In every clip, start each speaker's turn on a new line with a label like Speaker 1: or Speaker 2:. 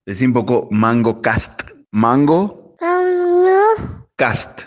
Speaker 1: Decí un poco Mango Cast. Mango Cast.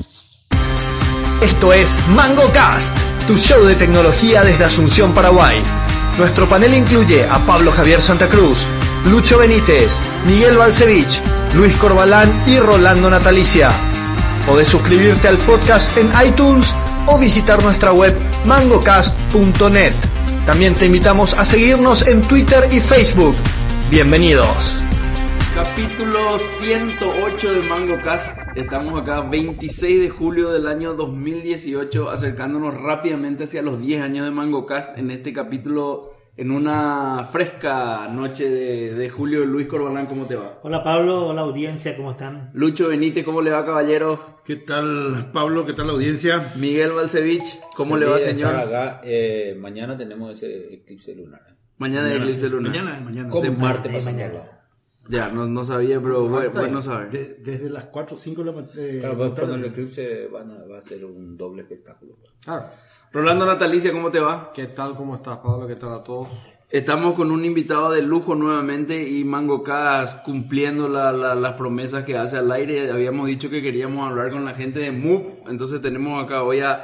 Speaker 2: Esto es MangoCast, tu show de tecnología desde Asunción, Paraguay. Nuestro panel incluye a Pablo Javier Santa Cruz, Lucho Benítez, Miguel Balcevich, Luis Corbalán y Rolando Natalicia. Podés suscribirte al podcast en iTunes o visitar nuestra web mangocast.net. También te invitamos a seguirnos en Twitter y Facebook. Bienvenidos.
Speaker 3: Capítulo 108 de MangoCast. Estamos acá 26 de julio del año 2018, acercándonos rápidamente hacia los 10 años de MangoCast en este capítulo, en una fresca noche de julio. Luis Corbalán, ¿cómo te va?
Speaker 4: Hola Pablo, hola audiencia, ¿cómo están?
Speaker 3: Lucho Benítez, ¿cómo le va, caballero?
Speaker 5: ¿Qué tal, Pablo? ¿Qué tal la audiencia?
Speaker 3: Miguel Balcevich, ¿cómo le va, señor?
Speaker 6: Acá, mañana tenemos ese eclipse lunar.
Speaker 3: Mañana eclipse lunar.
Speaker 5: Mañana.
Speaker 6: Con Marte pasando al lado.
Speaker 3: Ya, no sabía, pero bueno saber.
Speaker 5: Desde las 4 o 5 de la
Speaker 6: Claro, pues cuando el eclipse va a ser un doble espectáculo.
Speaker 7: Claro.
Speaker 3: Rolando Natalicia, ¿cómo te va?
Speaker 7: ¿Qué tal? ¿Cómo estás, Pablo? ¿Qué tal a todos?
Speaker 3: Estamos con un invitado de lujo nuevamente y MangoCast cumpliendo las promesas que hace al aire. Habíamos dicho que queríamos hablar con la gente de Move, entonces tenemos acá hoy a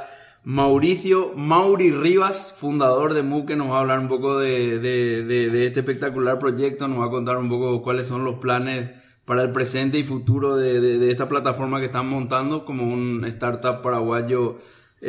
Speaker 3: Mauri Rivas, fundador de Move, que nos va a hablar un poco de este espectacular proyecto, nos va a contar un poco cuáles son los planes para el presente y futuro de esta plataforma que están montando como un startup paraguayo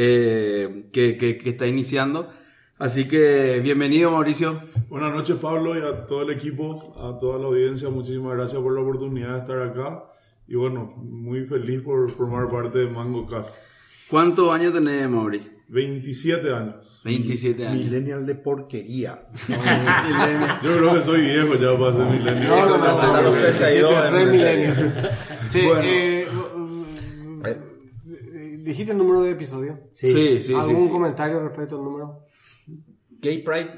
Speaker 3: que está iniciando. Así que bienvenido, Mauricio.
Speaker 5: Buenas noches, Pablo, y a todo el equipo, a toda la audiencia. Muchísimas gracias por la oportunidad de estar acá. Y bueno, muy feliz por formar parte de MangoCast.
Speaker 3: ¿Cuántos años tenés, Mauri?
Speaker 5: 27 años.
Speaker 3: 27 años.
Speaker 7: Millennial de porquería.
Speaker 5: Yo creo que soy viejo ya para ser millennial.
Speaker 6: Hasta los 32.
Speaker 7: Re millennial. Sí,
Speaker 5: Bueno.
Speaker 7: ¿dijiste el número de episodio?
Speaker 3: Sí.
Speaker 7: ¿Algún comentario respecto al número?
Speaker 6: Gay Pride.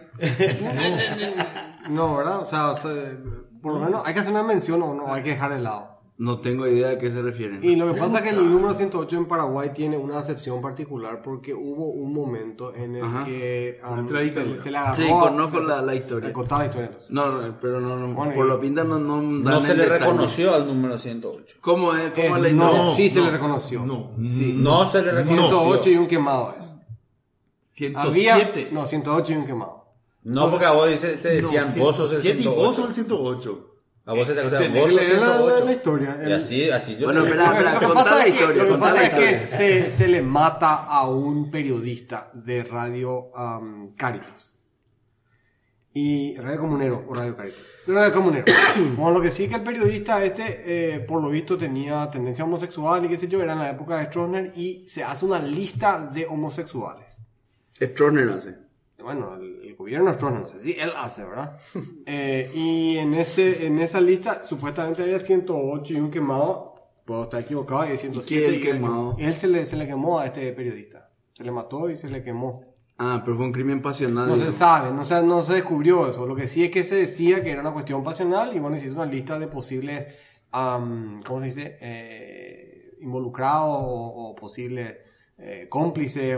Speaker 7: No, ¿verdad? O sea, por lo menos hay que hacer una mención o no, hay que dejar de lado.
Speaker 3: No tengo idea a qué se refieren.
Speaker 7: Y lo que pasa es que el número 108 en Paraguay tiene una acepción particular porque hubo un momento en el que se le agarró.
Speaker 3: Sí, conozco la historia.
Speaker 7: Contaba la historia entonces.
Speaker 3: No, pero no,
Speaker 7: Bueno,
Speaker 3: por lo pinta no
Speaker 6: No se le reconoció al número 108.
Speaker 3: ¿Cómo es la historia?
Speaker 7: No, sí se le reconoció.
Speaker 6: No se le reconoció.
Speaker 7: 108 y un quemado es.
Speaker 5: 107.
Speaker 7: 108 y un quemado.
Speaker 6: No, porque a vos te decían vos sos el
Speaker 5: 107 y vos sos
Speaker 6: 108.
Speaker 5: el 108.
Speaker 6: A vos se te decían
Speaker 7: Tenés
Speaker 6: vos
Speaker 7: que
Speaker 6: sos
Speaker 7: leer
Speaker 6: 108.
Speaker 7: la historia.
Speaker 6: Y así yo.
Speaker 3: Bueno,
Speaker 6: le-
Speaker 3: espera,
Speaker 7: Lo que
Speaker 3: contá
Speaker 7: pasa
Speaker 3: la
Speaker 7: es que,
Speaker 3: historia.
Speaker 7: lo que,
Speaker 3: contá
Speaker 7: pasa
Speaker 3: la
Speaker 7: es que
Speaker 3: historia.
Speaker 7: se le mata a un periodista de Radio Caritas. Y Radio Comunero o Radio Caritas. Radio Comunero. Bueno, lo que sí es que el periodista por lo visto tenía tendencia homosexual y qué sé yo, era en la época de Stroessner y se hace una lista de homosexuales.
Speaker 3: Stroessner hace.
Speaker 7: Bueno, el gobierno Stroessner, no sé si él hace, ¿verdad? Y en esa lista supuestamente había 108 y un quemado. Puedo estar equivocado, y hay 107.
Speaker 3: ¿Qué el quemado?
Speaker 7: Y él se le quemó a este periodista. Se le mató y se le quemó.
Speaker 3: Ah, pero fue un crimen pasional.
Speaker 7: No se
Speaker 3: digamos.
Speaker 7: sabe, no se descubrió eso. Lo que sí es que se decía que era una cuestión pasional y bueno, se hizo una lista de posibles, ¿cómo se dice? Involucrados o posibles cómplices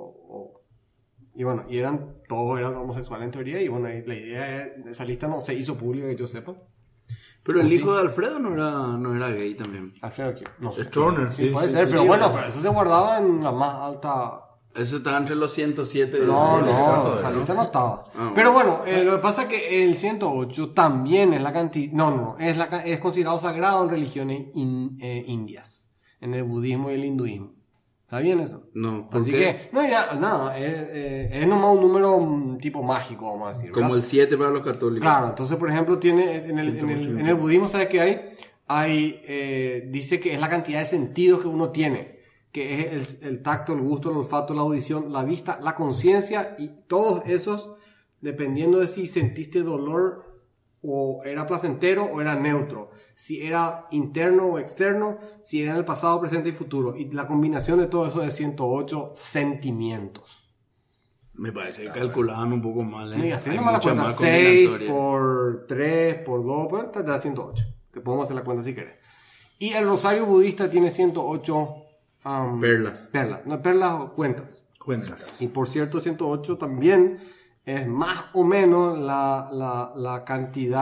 Speaker 7: y bueno, todos eran homosexuales en teoría y bueno, la idea de esa lista no se hizo pública que yo sepa.
Speaker 3: Pero el hijo de Alfredo no era gay también.
Speaker 7: Alfredo, ¿qué? No sé.
Speaker 5: Stroessner,
Speaker 7: Sí, puede ser, pero bueno, pero eso se guardaba en la más alta.
Speaker 3: Eso estaba entre los 107.
Speaker 7: No,
Speaker 3: de-
Speaker 7: esa lista no estaba.
Speaker 3: bueno.
Speaker 7: Pero bueno, lo que pasa es que el 108 también es la cantidad. Es considerado sagrado en religiones indias, en el budismo y el hinduismo. ¿Sabían eso?
Speaker 3: No, ¿por
Speaker 7: Así
Speaker 3: qué?
Speaker 7: que, no, mira, nada, es nomás un número tipo mágico, vamos a decir.
Speaker 3: Como
Speaker 7: ¿verdad?
Speaker 3: el 7 para los católicos.
Speaker 7: Claro, entonces, por ejemplo, tiene en el budismo, ¿sabes qué hay? Dice que es la cantidad de sentidos que uno tiene, que es el tacto, el gusto, el olfato, la audición, la vista, la conciencia y todos esos, dependiendo de si sentiste dolor o era placentero o era neutro, si era interno o externo, si era en el pasado, presente y futuro. Y la combinación de todo eso es 108 sentimientos.
Speaker 3: Me parece que calculaban un poco mal.
Speaker 7: Y así
Speaker 3: Hay
Speaker 7: nomás la
Speaker 3: mucha
Speaker 7: cuenta,
Speaker 3: más
Speaker 7: 6
Speaker 3: combinatoria.
Speaker 7: por 3 por 2, pues te da 108. Que podemos hacer la cuenta si querés. Y el rosario budista tiene 108
Speaker 3: Perlas.
Speaker 7: No, perlas o cuentas. Y por cierto, 108 también es más o menos la cantidad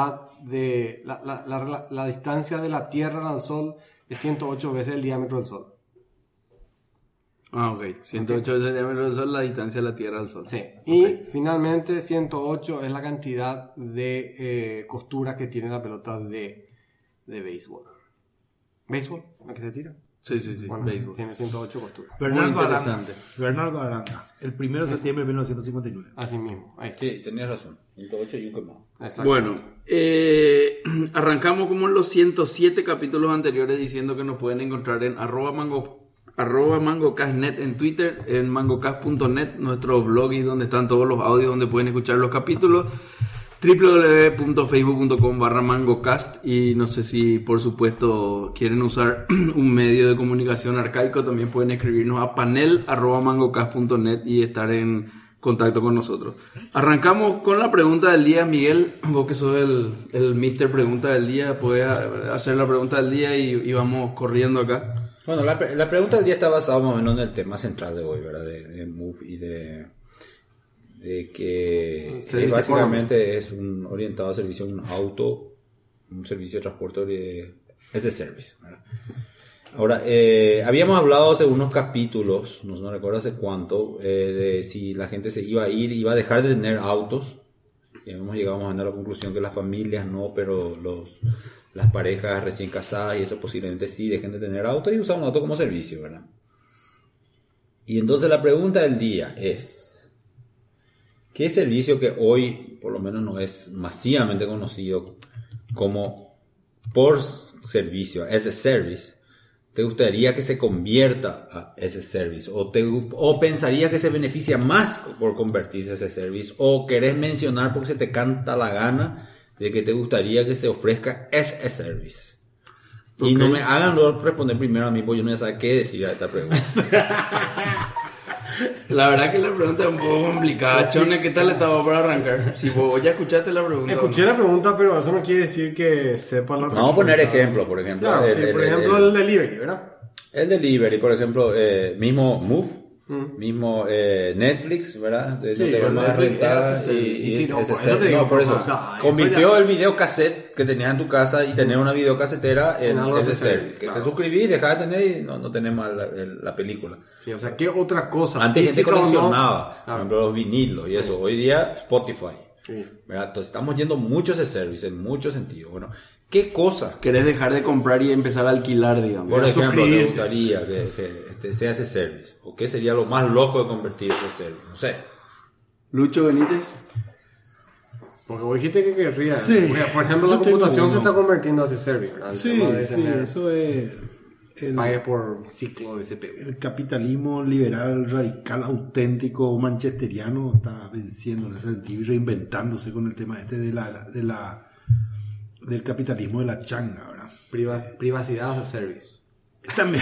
Speaker 7: de la distancia de la Tierra al Sol es 108 veces el diámetro del Sol.
Speaker 3: Ah, ok. 108 veces el diámetro del Sol, la distancia de la Tierra al Sol.
Speaker 7: Sí.
Speaker 3: Okay.
Speaker 7: Y finalmente 108 es la cantidad de costura que tiene la pelota de béisbol. ¿Béisbol? ¿La que se tira?
Speaker 3: Sí.
Speaker 7: Bueno,
Speaker 3: béisbol.
Speaker 7: tiene 108 costuras.
Speaker 8: Bernardo Aranda.
Speaker 3: interesante.
Speaker 8: Bernardo Aranda. El 1 de septiembre de 1959.
Speaker 7: Así mismo. Ahí.
Speaker 6: Sí, tenías razón. 108 y un quemado.
Speaker 7: Exacto.
Speaker 3: Bueno, arrancamos como en los 107 capítulos anteriores diciendo que nos pueden encontrar en @mangocastnet en Twitter, en mangocast.net, nuestro blog y donde están todos los audios donde pueden escuchar los capítulos, www.facebook.com/mangocast, y no sé si por supuesto quieren usar un medio de comunicación arcaico, también pueden escribirnos a panel@mangocast.net y estar en contacto con nosotros. Arrancamos con la pregunta del día. Miguel, vos que sos el mister pregunta del día, puedes hacer la pregunta del día y vamos corriendo acá.
Speaker 6: Bueno, la pregunta del día está basada más o menos en el tema central de hoy, ¿verdad? De Move y de que básicamente es un orientado a servicio, un servicio de transporte es de service, ¿verdad? Ahora, habíamos hablado hace unos capítulos, no recuerdo hace cuánto, de si la gente se iba a dejar de tener autos. Y hemos llegado a la conclusión que las familias no, pero las parejas recién casadas y eso posiblemente sí dejen de tener autos y usar un auto como servicio, ¿verdad? Y entonces la pregunta del día es: ¿qué servicio que hoy por lo menos no es masivamente conocido como por servicio, as a service, te gustaría que se convierta a ese service? ¿O pensarías que se beneficia más por convertirse a ese service? ¿O querés mencionar porque se te canta la gana de que te gustaría que se ofrezca as a service? Okay. Y no me hagan responder primero a mí, porque yo no sé saber qué decir a esta pregunta.
Speaker 3: La verdad que la pregunta es un poco complicada. Chone, ¿qué tal estaba para arrancar? Si vos ya escuchaste la pregunta.
Speaker 7: Escuché la pregunta, pero eso no quiere decir que sepa la respuesta.
Speaker 6: Vamos a poner ejemplos, por ejemplo.
Speaker 7: Claro, por ejemplo el delivery, ¿verdad? El
Speaker 6: delivery, por ejemplo, mismo Move, mismo Netflix, ¿verdad? No te va más rentar por eso. Convirtió el videocassette que tenías en tu casa y tener una videocasetera en ese service. Que te suscribís, dejás de tener y no tenés más la película.
Speaker 7: Sí, o sea, ¿qué otra cosa?
Speaker 6: Antes gente coleccionaba, por ejemplo, los vinilos y eso. Hoy día Spotify. Sí. ¿Verdad? Entonces estamos yendo mucho ese service en muchos sentidos. Bueno, ¿qué cosa
Speaker 3: querés dejar de comprar y empezar a alquilar, digamos?
Speaker 6: Por ejemplo, te gustaría que sea ese service. ¿O qué sería lo más loco de convertir ese service? No sé.
Speaker 3: Lucho Benítez.
Speaker 7: Porque vos dijiste que querrías.
Speaker 8: Sí.
Speaker 7: Por ejemplo, la computación se está convirtiendo a ese service, ¿verdad?
Speaker 8: Sí, eso es.
Speaker 7: Pague por ciclo de CPU.
Speaker 8: El capitalismo liberal, radical, auténtico, manchesteriano está venciendo en ese sentido y reinventándose con el tema del capitalismo de la changa, ¿verdad?
Speaker 7: Privacidad as a service.
Speaker 8: También.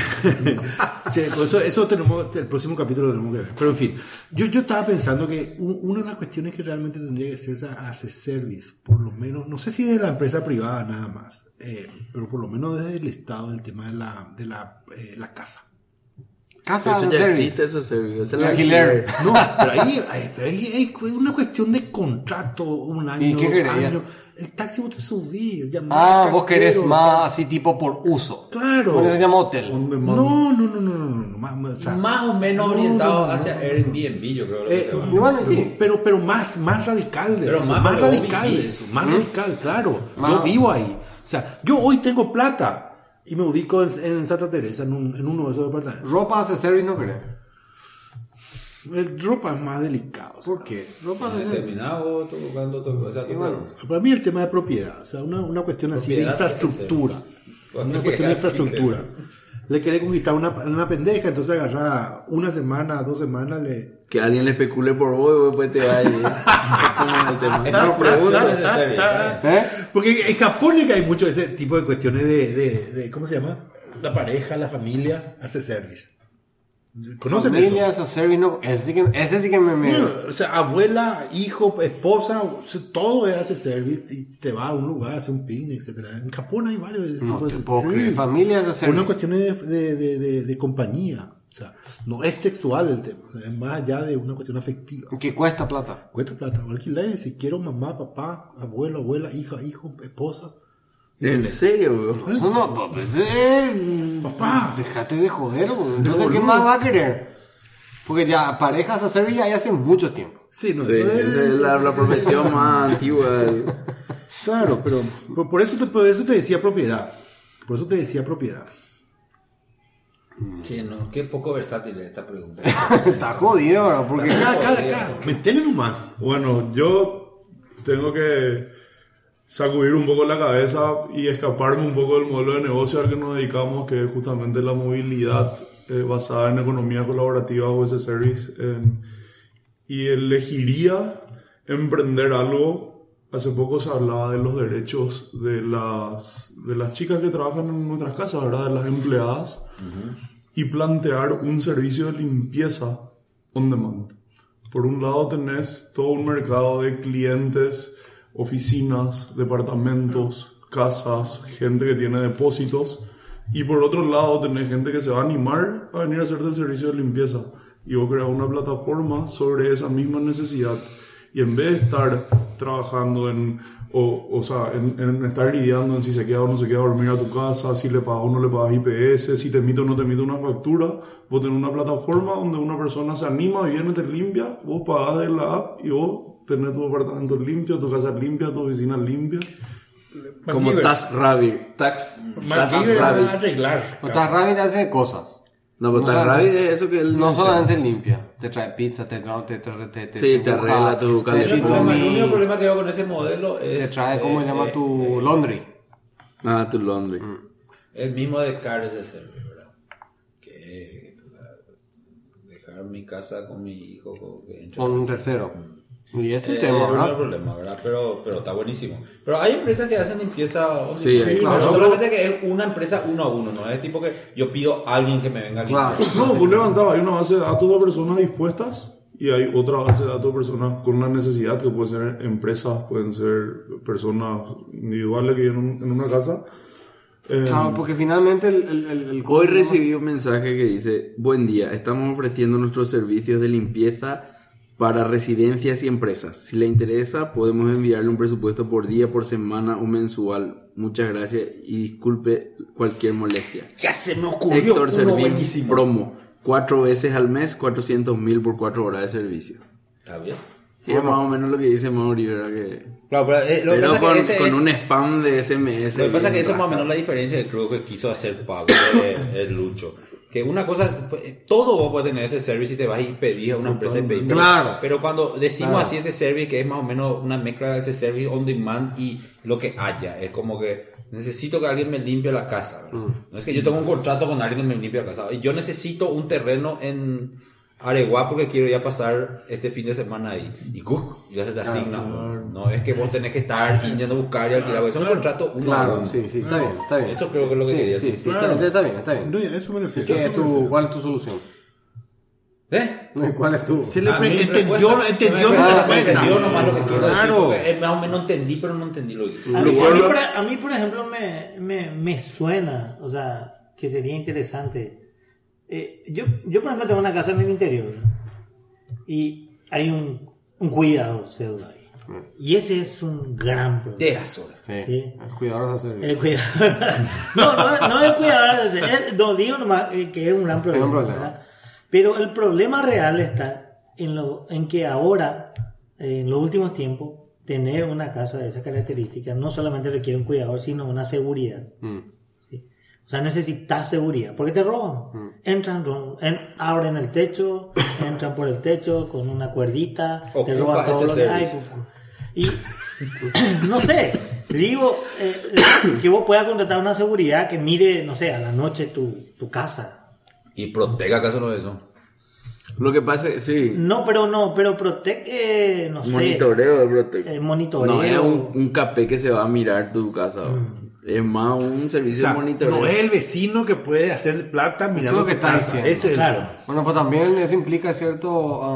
Speaker 8: Eso tenemos, el próximo capítulo lo tenemos que ver. Pero en fin, yo estaba pensando que una de las cuestiones que realmente tendría que ser as a service, por lo menos, no sé si de la empresa privada nada más, pero por lo menos desde el Estado, el tema de la casa.
Speaker 7: Casa
Speaker 3: eso
Speaker 7: as a
Speaker 3: ya
Speaker 7: service.
Speaker 3: existe, eso servicio. Es el
Speaker 7: alquiler.
Speaker 8: No, pero ahí hay una cuestión de contrato, un año.
Speaker 7: ¿Y qué querés?
Speaker 8: El taxi vos te subís.
Speaker 7: Vos querés más así tipo por uso.
Speaker 8: Claro.
Speaker 7: Bueno, se llama hotel.
Speaker 8: No.
Speaker 6: Más o menos orientado hacia Airbnb, yo creo.
Speaker 7: Bueno, sí.
Speaker 8: Pero más radical. Más radical, claro. Yo vivo ahí. O sea, yo hoy tengo plata y me ubico en Santa Teresa, en uno de esos departamentos.
Speaker 7: Ropa as a service no querés.
Speaker 8: Ropa es más delicado.
Speaker 7: ¿Por qué?
Speaker 6: Ropa determinado, tocando todo. O sea,
Speaker 8: para mí el tema de propiedad, o sea, una cuestión así de infraestructura. Una cuestión de infraestructura. Le querés conquistar una pendeja, entonces agarra una semana, 2 semanas,
Speaker 3: que alguien le especule por vos y después te vaya.
Speaker 8: Porque en Japón hay mucho ese tipo de cuestiones de ¿cómo se llama? La pareja, la familia hace service. ¿Conocen
Speaker 7: familia,
Speaker 8: eso?
Speaker 7: Service, no, ese sí que me...
Speaker 8: Bueno, o sea, abuela, hijo, esposa, todo hace service y te va a un lugar, hace un picnic, etcétera. En Japón hay varios
Speaker 7: no te puedo creer. Familia hace service.
Speaker 8: Una cuestión de compañía. O sea, no es sexual el tema, es más allá de una cuestión afectiva.
Speaker 7: Que cuesta plata.
Speaker 8: Cuesta plata, alquiler, si quiero mamá, papá, abuelo, abuela, hija, hijo, esposa.
Speaker 3: ¿En serio, güey?
Speaker 7: Eso no, pues,
Speaker 8: Papá.
Speaker 7: déjate de joder, güey. Entonces, ¿qué más va a querer? Porque ya parejas a servir ya hay hace mucho tiempo.
Speaker 8: Sí, no,
Speaker 3: Sí,
Speaker 8: eso
Speaker 3: esa es la profesión más antigua.
Speaker 8: Claro, pero por eso te decía propiedad. Por eso te decía propiedad.
Speaker 6: Que no, qué poco versátil es esta pregunta.
Speaker 7: Está jodido, ¿verdad? Porque
Speaker 8: Cada, metele nomás.
Speaker 5: Bueno, yo tengo que sacudir un poco la cabeza y escaparme un poco del modelo de negocio al que nos dedicamos, que es justamente la movilidad basada en economía colaborativa o ese service. Y elegiría emprender algo. Hace poco se hablaba de los derechos de las chicas que trabajan en nuestras casas, ¿verdad? De las empleadas. Y plantear un servicio de limpieza on demand. Por un lado tenés todo un mercado de clientes, oficinas, departamentos, casas, gente que tiene depósitos. Y por otro lado tenés gente que se va a animar a venir a hacerte el servicio de limpieza. Y vos creas una plataforma sobre esa misma necesidad. Y en vez de estar trabajando en estar lidiando en si se queda o no se queda a dormir a tu casa, si le pagas o no le pagas IPS, si te emite o no te emite una factura, vos tenés una plataforma donde una persona se anima, viene, te limpia, vos pagás de la app y vos tenés tu apartamento limpio, tu casa limpia, tu oficina limpia.
Speaker 3: Como TaskRabbit.
Speaker 8: MacGyver va a arreglar.
Speaker 7: TaskRabbit hace cosas.
Speaker 3: No, pero TaskRabbit es eso que él...
Speaker 7: No solamente limpia. Te trae pizza, te
Speaker 3: arregla tu
Speaker 6: El
Speaker 3: calentito.
Speaker 6: único problema que veo con ese modelo es...
Speaker 7: te trae, ¿cómo se llama? Tu laundry.
Speaker 3: Ah, tu laundry.
Speaker 6: El mismo de Cars de Service, ¿verdad? Que dejar mi casa con mi hijo
Speaker 7: Con un tercero. Y ese es el tema,
Speaker 6: no es
Speaker 7: ¿verdad?
Speaker 6: el problema, ¿verdad? Pero está buenísimo. Pero hay empresas que hacen limpieza.
Speaker 3: Sí,
Speaker 6: claro.
Speaker 3: claro.
Speaker 6: Solamente que es una empresa uno a uno, no es tipo que yo pido a alguien que me venga a limpiar.
Speaker 7: Claro.
Speaker 5: No, vos levantabas, hay una base de datos de personas dispuestas y hay otra base de datos de personas con una necesidad, que pueden ser empresas, pueden ser personas individuales que viven en una casa.
Speaker 7: Claro, porque finalmente
Speaker 3: Hoy recibí un mensaje que dice: buen día, estamos ofreciendo nuestros servicios de limpieza para residencias y empresas. Si le interesa, podemos enviarle un presupuesto por día, por semana o mensual. Muchas gracias y disculpe cualquier molestia.
Speaker 6: Ya se me ocurrió
Speaker 3: Héctor
Speaker 6: uno
Speaker 3: Servín,
Speaker 6: buenísimo.
Speaker 3: promo. 4 veces al mes, 400.000 por 4 horas de servicio.
Speaker 6: Está bien.
Speaker 3: Sí, es más o menos lo que dice Mauri, ¿verdad? Que...
Speaker 6: Claro, pero lo que
Speaker 3: Pero
Speaker 6: pasa
Speaker 3: con,
Speaker 6: que ese
Speaker 3: con
Speaker 6: es...
Speaker 3: un spam de SMS.
Speaker 6: Lo que pasa es que
Speaker 3: bien
Speaker 6: eso es más o
Speaker 3: raro.
Speaker 6: menos la diferencia que creo que quiso hacer Pablo, el Lucho. Que una cosa, todo vos podés tener ese service y te vas y pedís a una empresa y pedís.
Speaker 7: Claro.
Speaker 6: Pero cuando decimos
Speaker 7: Claro.
Speaker 6: así ese service, que es más o menos una mezcla de ese service on demand y lo que haya, es como que necesito que alguien me limpie la casa, ¿verdad? No es que yo tengo un contrato con alguien que me limpie la casa. Yo necesito un terreno en Areguá porque quiero ya pasar este fin de semana ahí. Y ya se te asigna. No es que vos tenés que estar yendo a buscar y alquilar. Es un contrato uno a
Speaker 7: Claro,
Speaker 6: uno.
Speaker 7: sí, está bien, está bien.
Speaker 6: Eso creo que es lo que quería
Speaker 7: Sí,
Speaker 6: decir.
Speaker 7: sí, está bien.
Speaker 8: No, a eso me refiero.
Speaker 7: ¿Cuál es tu solución? ¿Cuál es tu?
Speaker 8: Se le
Speaker 6: A mí
Speaker 8: entendió
Speaker 6: me
Speaker 8: la respuesta.
Speaker 6: entendió nomás lo que quiero decir,
Speaker 8: Claro.
Speaker 6: porque más o menos entendí, pero no entendí lo que
Speaker 4: A mí, por ejemplo, me suena, o sea, que sería interesante. Yo, por ejemplo, tengo una casa en el interior, ¿verdad? Y hay un cuidador cédula ahí. Y ese es un gran problema.
Speaker 6: de las horas.
Speaker 4: Sí.
Speaker 7: El cuidador de servicio.
Speaker 4: El cuidador. no el cuidador. No digo nomás que es un gran problema.
Speaker 7: Es un problema.
Speaker 4: ¿verdad? Pero el problema real está en que ahora, en los últimos tiempos, tener una casa de esas características no solamente requiere un cuidador, sino una seguridad. ¿Sí? O sea, necesitas seguridad, porque te roban. Entran, abren el techo, entran por el techo con una cuerdita, te
Speaker 6: Ocupa
Speaker 4: roban todo
Speaker 6: ese
Speaker 4: lo que hay. Y no sé, digo que vos puedas contratar una seguridad que mire, no sé, a la noche tu casa.
Speaker 6: Y Protega, ¿acaso no es eso?
Speaker 3: Lo que pasa es, sí.
Speaker 4: Pero Protec, no sé.
Speaker 3: Monitoreo de Protec.
Speaker 4: Monitoreo.
Speaker 3: No, es un capé que se va a mirar tu casa. Es más un servicio de monitoreo.
Speaker 8: No es el vecino que puede hacer plata mirando
Speaker 7: lo que está diciendo.
Speaker 8: Ese es
Speaker 4: Claro.
Speaker 8: el tema.
Speaker 7: Bueno, pues también eso implica cierto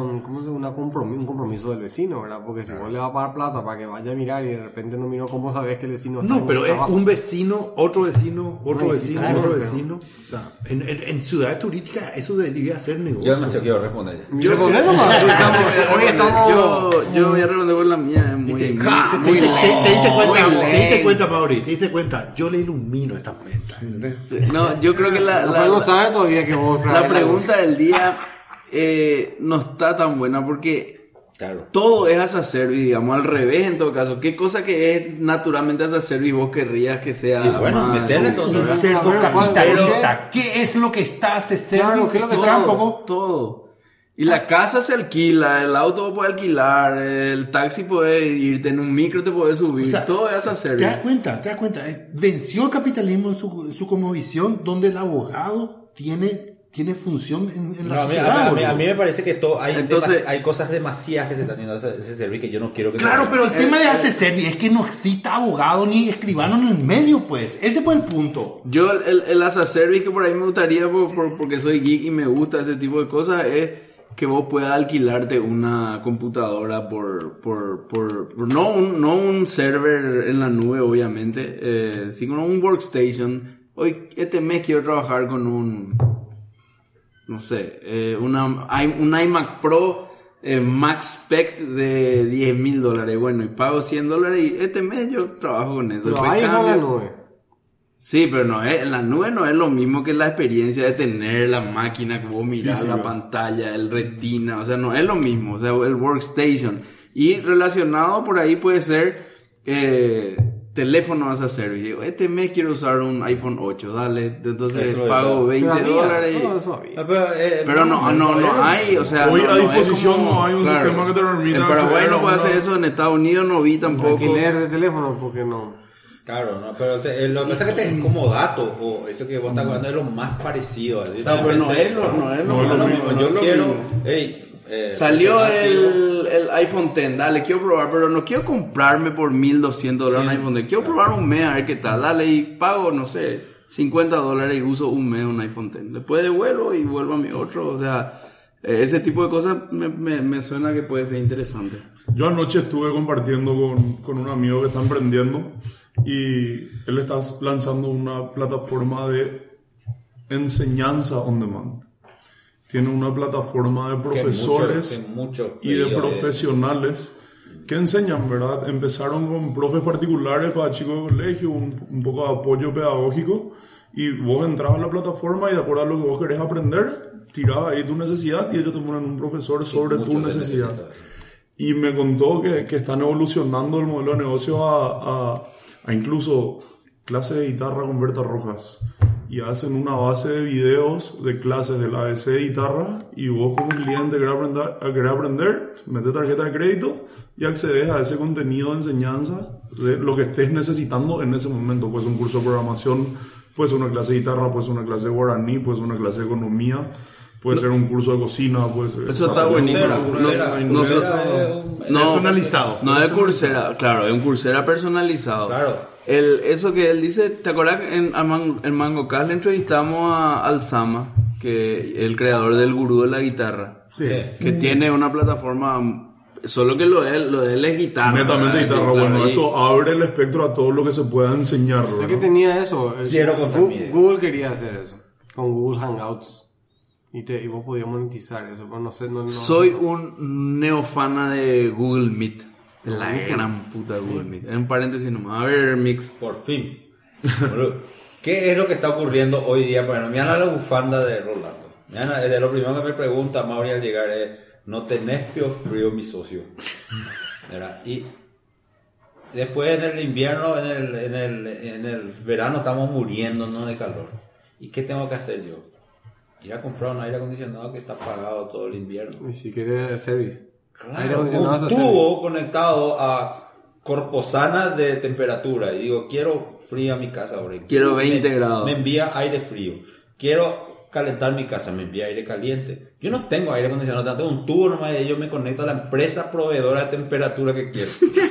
Speaker 7: un compromiso del vecino, ¿verdad? Porque si vos le vas a pagar plata para que vaya a mirar y de repente no miró, ¿cómo sabes que el vecino está
Speaker 8: No,
Speaker 7: en
Speaker 8: pero
Speaker 7: su
Speaker 8: es
Speaker 7: trabajo?
Speaker 8: un vecino, otro vecino, otro
Speaker 7: No,
Speaker 8: vecino,
Speaker 7: sí, claro,
Speaker 8: otro
Speaker 7: pero-
Speaker 8: vecino. O sea, en ciudades turísticas eso debería ser
Speaker 6: Yo
Speaker 8: negocio.
Speaker 6: no sé quiero responder.
Speaker 7: Yo responder nomás. Hoy estamos...
Speaker 3: Yo voy a responder con la mía, es muy...
Speaker 8: Te
Speaker 3: muy-
Speaker 8: diste cuenta, Mauri, te diste cuenta. Yo le ilumino estas ventas, ¿entendés?
Speaker 3: No, yo creo que
Speaker 7: Rafael no sabe todavía que vos...
Speaker 3: la pregunta del día no está tan buena porque
Speaker 6: Claro.
Speaker 3: todo es as a service, digamos, al revés en todo caso. ¿Qué cosa que es naturalmente as a service vos querrías que sea
Speaker 6: Y bueno,
Speaker 3: más-
Speaker 6: meterle entonces,
Speaker 8: Un
Speaker 6: ¿verdad?
Speaker 8: cerdo
Speaker 7: Bueno,
Speaker 8: capitalista. ¿Qué es lo que está hace
Speaker 7: Claro, ¿qué es lo que
Speaker 8: Yo
Speaker 7: está-
Speaker 8: tampoco.
Speaker 3: Todo. Y la casa se alquila, el auto vos puedes alquilar, el taxi puede irte, en un micro te puedes subir,
Speaker 8: O sea,
Speaker 3: todo es as a
Speaker 8: ¿Te das
Speaker 3: service.
Speaker 8: cuenta? Venció el capitalismo en su cosmovisión, donde el abogado tiene función en la
Speaker 6: No, a mí
Speaker 8: sociedad.
Speaker 6: me
Speaker 8: boludo.
Speaker 6: parece que hay,
Speaker 3: Entonces-
Speaker 6: hay cosas demasiadas que se están yendo a ese servicio que yo no quiero que
Speaker 8: Claro,
Speaker 6: se
Speaker 8: pero el tema de hacer servicio es que no exista abogado ni escribano en el medio, pues. Ese fue el punto.
Speaker 3: Yo el as a service que por ahí me gustaría, porque soy geek y me gusta ese tipo de cosas, es que vos puedas alquilarte una computadora no un server en la nube, obviamente, sino un workstation. Hoy, este mes quiero trabajar con no sé, un iMac Pro Max Spec de $10,000. Bueno, y pago $100 y este mes yo trabajo con eso.
Speaker 7: Pero
Speaker 3: Después
Speaker 7: ahí son
Speaker 3: cambio.
Speaker 7: la nube.
Speaker 3: Sí, pero no es, en la nube no es lo mismo que la experiencia de tener la máquina, que vos mirás la pantalla, el retina, o sea, no es lo mismo, o sea, el workstation. Y relacionado por ahí puede ser teléfono as a service. Este mes quiero usar un iPhone 8, dale, entonces
Speaker 6: Eso lo de
Speaker 3: pago
Speaker 6: todo.
Speaker 7: Pero había,
Speaker 3: $20.
Speaker 7: todo eso había.
Speaker 3: Pero no hay, o sea...
Speaker 5: Hoy a
Speaker 3: es
Speaker 5: disposición
Speaker 3: como-
Speaker 5: no hay un sistema que te permita
Speaker 3: En Paraguay
Speaker 5: acceder
Speaker 3: no
Speaker 5: a
Speaker 3: puede
Speaker 5: una-
Speaker 3: hacer eso, en Estados Unidos no vi tampoco.
Speaker 7: Alquiler de teléfono, porque no.
Speaker 6: Claro, no, pero lo que pasa es que es como dato, o eso que vos estás jugando es lo más parecido. ¿sí?
Speaker 3: No, pero no es lo
Speaker 5: No es lo
Speaker 3: mismo.
Speaker 5: mismo,
Speaker 3: no
Speaker 6: Yo
Speaker 3: es lo
Speaker 6: quiero.
Speaker 3: mismo. Salió el iPhone X, dale, quiero probar, pero no quiero comprarme por $1,200 un iPhone X. Quiero probar un mes a ver qué tal, dale, y pago, no sé, $50 y uso un mes un iPhone X. Después devuelvo y vuelvo a mi otro, o sea, ese tipo de cosas me suena que puede ser interesante.
Speaker 5: Yo anoche estuve compartiendo con un amigo que está emprendiendo y él está lanzando una plataforma de enseñanza on demand. Tiene una plataforma de profesores y de profesionales que enseñan, ¿verdad? Empezaron con profes particulares para chicos de colegio, un poco de apoyo pedagógico, y vos entras a la plataforma y de acuerdo a lo que vos querés aprender, tirás ahí tu necesidad y ellos te ponen un profesor sobre tu necesidad. Y me contó que están evolucionando el modelo de negocio a incluso clases de guitarra con Berta Rojas. Y hacen una base de videos de clases del ABC de guitarra y vos como cliente querés aprender, metes tarjeta de crédito y accedes a ese contenido de enseñanza de lo que estés necesitando en ese momento. Puede ser un curso de programación, puede ser una clase de guitarra, puede ser una clase de guaraní, puede ser una clase de economía, puede ser un curso de cocina, puede ser...
Speaker 3: Eso está buenísimo.
Speaker 8: Personalizado.
Speaker 3: No es Coursera, claro, es un Coursera personalizado.
Speaker 6: Claro.
Speaker 3: Eso que él dice, ¿te acuerdas que en MangoCast le entrevistamos a Alzama, que el creador del gurú de la guitarra, que tiene una plataforma, solo que lo de él es guitarra.
Speaker 5: Netamente
Speaker 3: ¿verdad?
Speaker 5: guitarra,
Speaker 3: Sí,
Speaker 5: bueno,
Speaker 3: claro, y-
Speaker 5: esto abre el espectro a todo lo que se pueda enseñar,
Speaker 7: Es que
Speaker 5: ¿verdad?
Speaker 7: tenía eso.
Speaker 6: Quiero contar mi idea.
Speaker 7: Google quería hacer eso. Con Google Hangouts. Y vos podías monetizar eso. Pero no sé. No,
Speaker 3: Soy un neofana de Google Meet. La gran puta Google Meet. En paréntesis nomás. A ver, Mix.
Speaker 6: Por fin. Boludo, ¿qué es lo que está ocurriendo hoy día? Bueno, mira la bufanda de Rolando. Mira, de lo primero que me pregunta Mauri al llegar es: ¿no tenés pio frío, mi socio? ¿Verdad? Y después en el invierno, en el verano estamos muriéndonos de calor. ¿Y qué tengo que hacer yo? Ir a comprar un aire acondicionado que está pagado todo el invierno.
Speaker 7: Ni siquiera de service. Aire
Speaker 6: Claro,
Speaker 7: acondicionado es
Speaker 6: un
Speaker 7: hacer-
Speaker 6: tubo conectado a corposana de temperatura y digo, quiero frío a mi casa ahora.
Speaker 3: Quiero 20 grados.
Speaker 6: Me envía aire frío. Quiero calentar mi casa, me envía aire caliente. Yo no tengo aire acondicionado, tengo un tubo nomás y yo me conecto a la empresa proveedora de temperatura que quiero.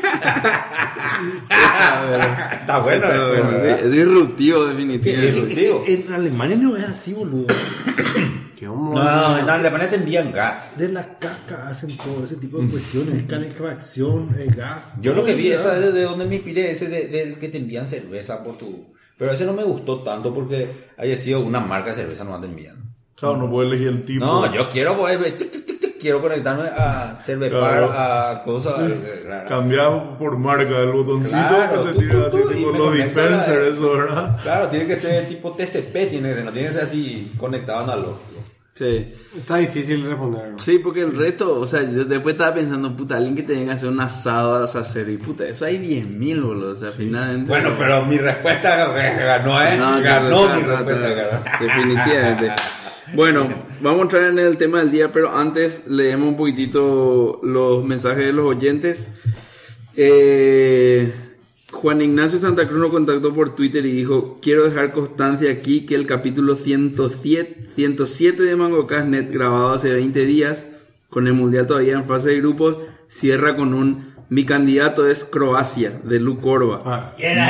Speaker 6: Está bueno.
Speaker 3: Es disruptivo, definitivamente.
Speaker 8: En Alemania no es así, boludo.
Speaker 6: No, en Alemania te envían gas.
Speaker 8: De la caca hacen todo ese tipo de cuestiones, calefacción, gas.
Speaker 6: Yo lo que vi, esa de donde me inspiré, ese del que te envían cerveza por tu... Pero ese no me gustó tanto porque haya sido una marca de cerveza, no te envían.
Speaker 5: Claro, no puedes elegir el tipo.
Speaker 6: No, yo quiero quiero conectarme a Cervepar, a cosas...
Speaker 5: Cambiar por marca el botoncito que te tira así tipo los dispensers, eso, ¿verdad?
Speaker 6: Claro, tiene que ser tipo TCP, no tiene que ser así conectado analógico.
Speaker 3: Sí.
Speaker 7: Está difícil responder.
Speaker 3: Sí, porque el resto, o sea, yo después estaba pensando, puta, alguien que tenga que hacer un asado a hacer, y puta, eso hay 10.000, boludo, o sea, finalmente...
Speaker 6: Bueno, pero mi respuesta ganó, ¿eh?
Speaker 3: No,
Speaker 6: ganó
Speaker 3: no,
Speaker 6: mi
Speaker 3: no,
Speaker 6: respuesta, ganó.
Speaker 3: Definitivamente. Bueno, vamos a entrar en el tema del día, pero antes leemos un poquitito los mensajes de los oyentes. Juan Ignacio Santa Cruz nos contactó por Twitter y dijo: quiero dejar constancia aquí que el capítulo 107 de MangoCast.net, grabado hace 20 días, con el mundial todavía en fase de grupos, cierra con un "mi candidato es Croacia", de Lu Corva.